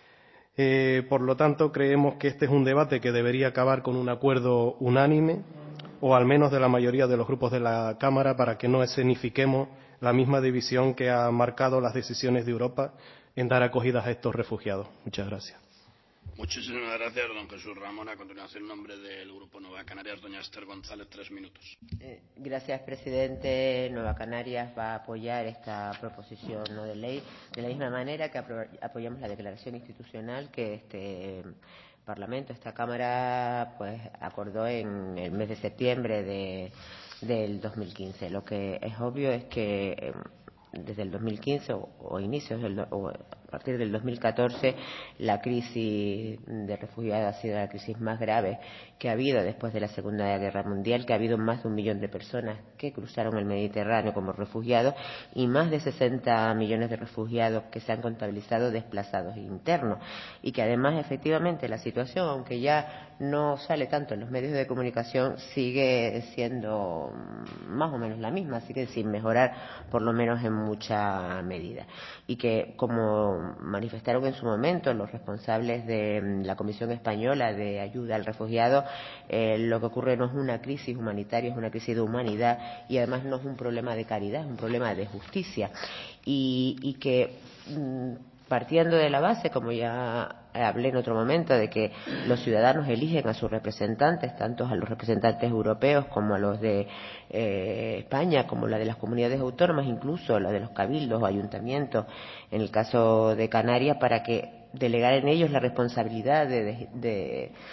Eh, por lo tanto, creemos que este es un debate que debería acabar con un acuerdo unánime, o al menos de la mayoría de los grupos de la Cámara, para que no escenifiquemos la misma división que ha marcado las decisiones de Europa en dar acogidas a estos refugiados. Muchas gracias. Muchísimas gracias, don Jesús Ramón. A continuación, en nombre del Grupo Nueva Canarias, doña Esther González, tres minutos. Eh, gracias, presidente. Nueva Canarias va a apoyar esta proposición no de ley de la misma manera que apoyamos la declaración institucional que este Parlamento, esta Cámara, pues acordó en el mes de septiembre de del dos mil quince. Lo que es obvio es que eh, desde el dos mil quince o, o inicios del, o a partir del dos mil catorce la crisis de refugiados ha sido la crisis más grave que ha habido después de la Segunda Guerra Mundial, que ha habido más de un millón de personas que cruzaron el Mediterráneo como refugiados y más de sesenta millones de refugiados que se han contabilizado desplazados internos, y que además efectivamente la situación, aunque ya no sale tanto en los medios de comunicación, sigue siendo más o menos la misma, sigue sin mejorar por lo menos en mucha medida, y que, como manifestaron en su momento los responsables de la Comisión Española de Ayuda al Refugiado, eh, lo que ocurre no es una crisis humanitaria, es una crisis de humanidad, y además no es un problema de caridad, es un problema de justicia, y, y que mmm, partiendo de la base, como ya hablé en otro momento, de que los ciudadanos eligen a sus representantes, tanto a los representantes europeos como a los de eh, España, como la de las comunidades autónomas, incluso la de los cabildos o ayuntamientos, en el caso de Canarias, para que delegar en ellos la responsabilidad de, de,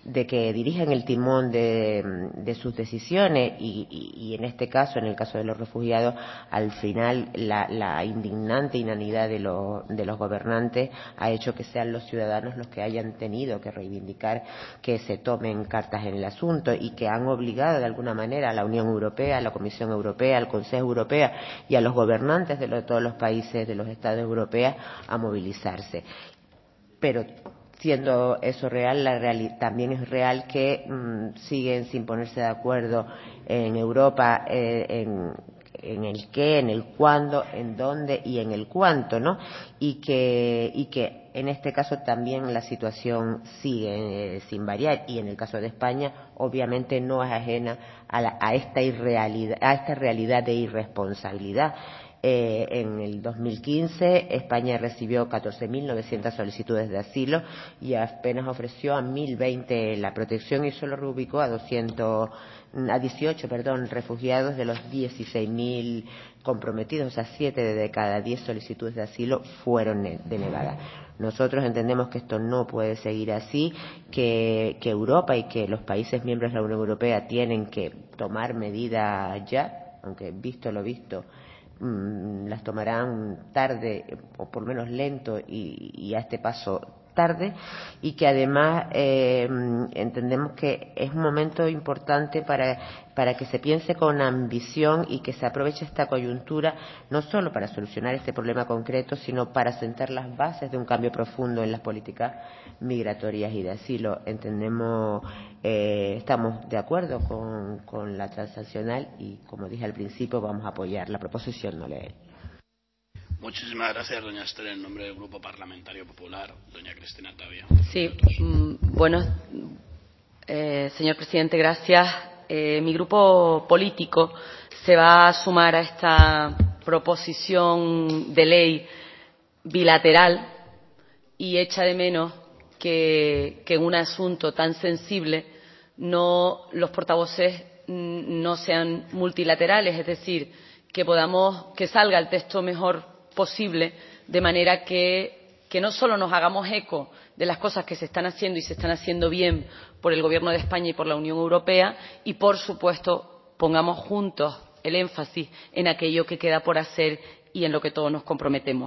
de que dirigen el timón de, de sus decisiones y, y, y en este caso, en el caso de los refugiados, al final la, la indignante inanidad de, lo, de los gobernantes ha hecho que sean los ciudadanos los que hayan tenido que reivindicar que se tomen cartas en el asunto y que han obligado de alguna manera a la Unión Europea, a la Comisión Europea, al Consejo Europeo y a los gobernantes de, lo, de todos los países de los Estados europeos a movilizarse. Pero siendo eso real, la reali- también es real que mmm, siguen sin ponerse de acuerdo en Europa eh, en, en el qué, en el cuándo, en dónde y en el cuánto, ¿no? Y que, y que en este caso también la situación sigue eh, sin variar y en el caso de España obviamente no es ajena a, la, a, esta, irrealidad, a esta realidad de irresponsabilidad. Eh, en el dos mil quince España recibió catorce mil novecientas solicitudes de asilo y apenas ofreció a mil veinte la protección y solo reubicó a doscientos, a dieciocho, perdón, refugiados de los dieciséis mil comprometidos, o sea, siete de cada diez solicitudes de asilo fueron denegadas. Nosotros entendemos que esto no puede seguir así, que, que Europa y que los países miembros de la Unión Europea tienen que tomar medidas ya, aunque visto lo visto, las tomarán tarde o por lo menos lento y, y a este paso tarde y que además eh, entendemos que es un momento importante para, para que se piense con ambición y que se aproveche esta coyuntura no solo para solucionar este problema concreto sino para sentar las bases de un cambio profundo en las políticas migratorias y de asilo. Entendemos, eh, estamos de acuerdo con, con la transaccional y como dije al principio vamos a apoyar la proposición no ley. Muchísimas gracias, doña Esther. En nombre del Grupo Parlamentario Popular, doña Cristina Tavia. Sí, bueno, eh, señor presidente, gracias. Eh, mi grupo político se va a sumar a esta proposición de ley bilateral y echa de menos que, que en un asunto tan sensible no los portavoces no sean multilaterales, es decir, que podamos que salga el texto mejor posible, de manera que, que no solo nos hagamos eco de las cosas que se están haciendo y se están haciendo bien por el Gobierno de España y por la Unión Europea y, por supuesto, pongamos juntos el énfasis en aquello que queda por hacer y en lo que todos nos comprometemos.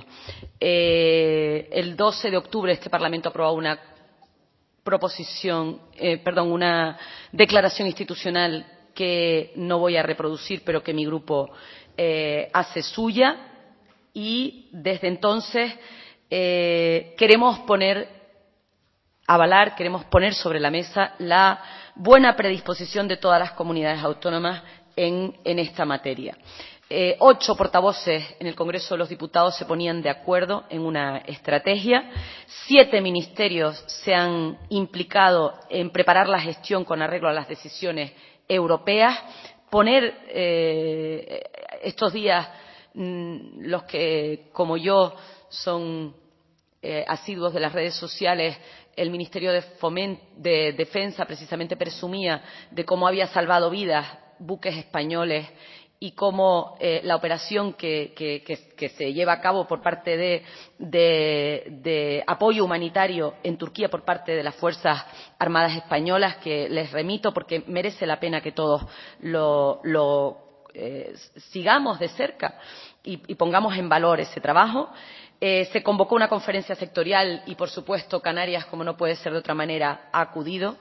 Eh, el doce de octubre este Parlamento aprobó una proposición, eh, perdón, una declaración institucional que no voy a reproducir, pero que mi grupo eh, hace suya. Y desde entonces eh, queremos poner, avalar, queremos poner sobre la mesa la buena predisposición de todas las comunidades autónomas en, en esta materia. Eh, ocho portavoces en el Congreso de los Diputados se ponían de acuerdo en una estrategia. Siete ministerios se han implicado en preparar la gestión con arreglo a las decisiones europeas. Poner eh, estos días los que, como yo, son eh, asiduos de las redes sociales, el Ministerio de, Foment de Defensa precisamente presumía de cómo había salvado vidas buques españoles y cómo eh, la operación que, que, que, que se lleva a cabo por parte de, de, de apoyo humanitario en Turquía por parte de las Fuerzas Armadas Españolas, que les remito porque merece la pena que todos lo, lo Eh, sigamos de cerca y, y pongamos en valor ese trabajo. Eh, se convocó una conferencia sectorial y, por supuesto, Canarias, como no puede ser de otra manera, ha acudido.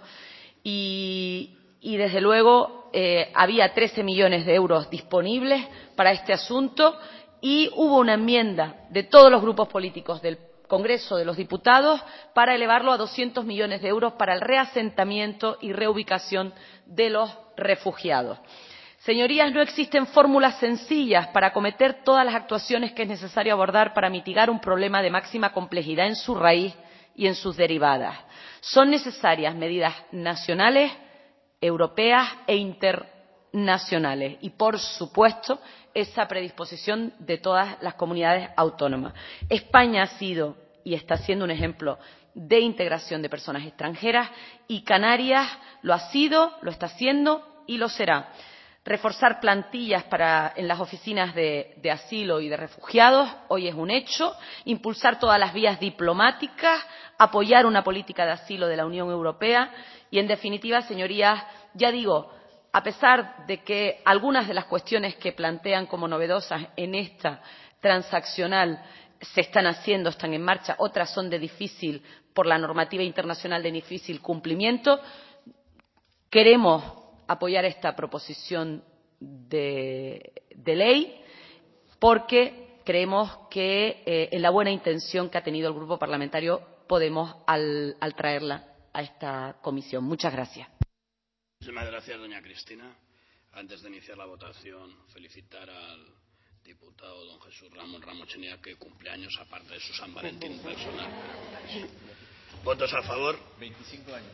Y, y desde luego, eh, había trece millones de euros disponibles para este asunto y hubo una enmienda de todos los grupos políticos del Congreso de los Diputados para elevarlo a doscientos millones de euros para el reasentamiento y reubicación de los refugiados. Señorías, no existen fórmulas sencillas para acometer todas las actuaciones que es necesario abordar para mitigar un problema de máxima complejidad en su raíz y en sus derivadas. Son necesarias medidas nacionales, europeas e internacionales y, por supuesto, esa predisposición de todas las comunidades autónomas. España ha sido y está siendo un ejemplo de integración de personas extranjeras y Canarias lo ha sido, lo está siendo y lo será. Reforzar plantillas para, en las oficinas de, de asilo y de refugiados, hoy es un hecho. Impulsar todas las vías diplomáticas, apoyar una política de asilo de la Unión Europea y, en definitiva, señorías, ya digo, a pesar de que algunas de las cuestiones que plantean como novedosas en esta transaccional se están haciendo, están en marcha, otras son de difícil, por la normativa internacional, de difícil cumplimiento, queremos apoyar esta proposición de, de ley porque creemos que eh, en la buena intención que ha tenido el Grupo Parlamentario Podemos al, al traerla a esta comisión. Muchas gracias. Muchísimas gracias, doña Cristina. Antes de iniciar la votación, felicitar al diputado don Jesús Ramón Ramos Chenier, que cumple años aparte de su San Valentín personal. ¿Votos a favor? veinticinco años.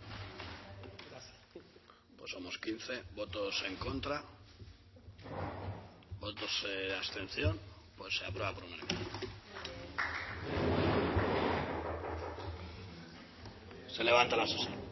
Pues somos quince. ¿Votos en contra? ¿Votos de eh, abstención? Pues se aprueba por unanimidad. Se levanta la sesión.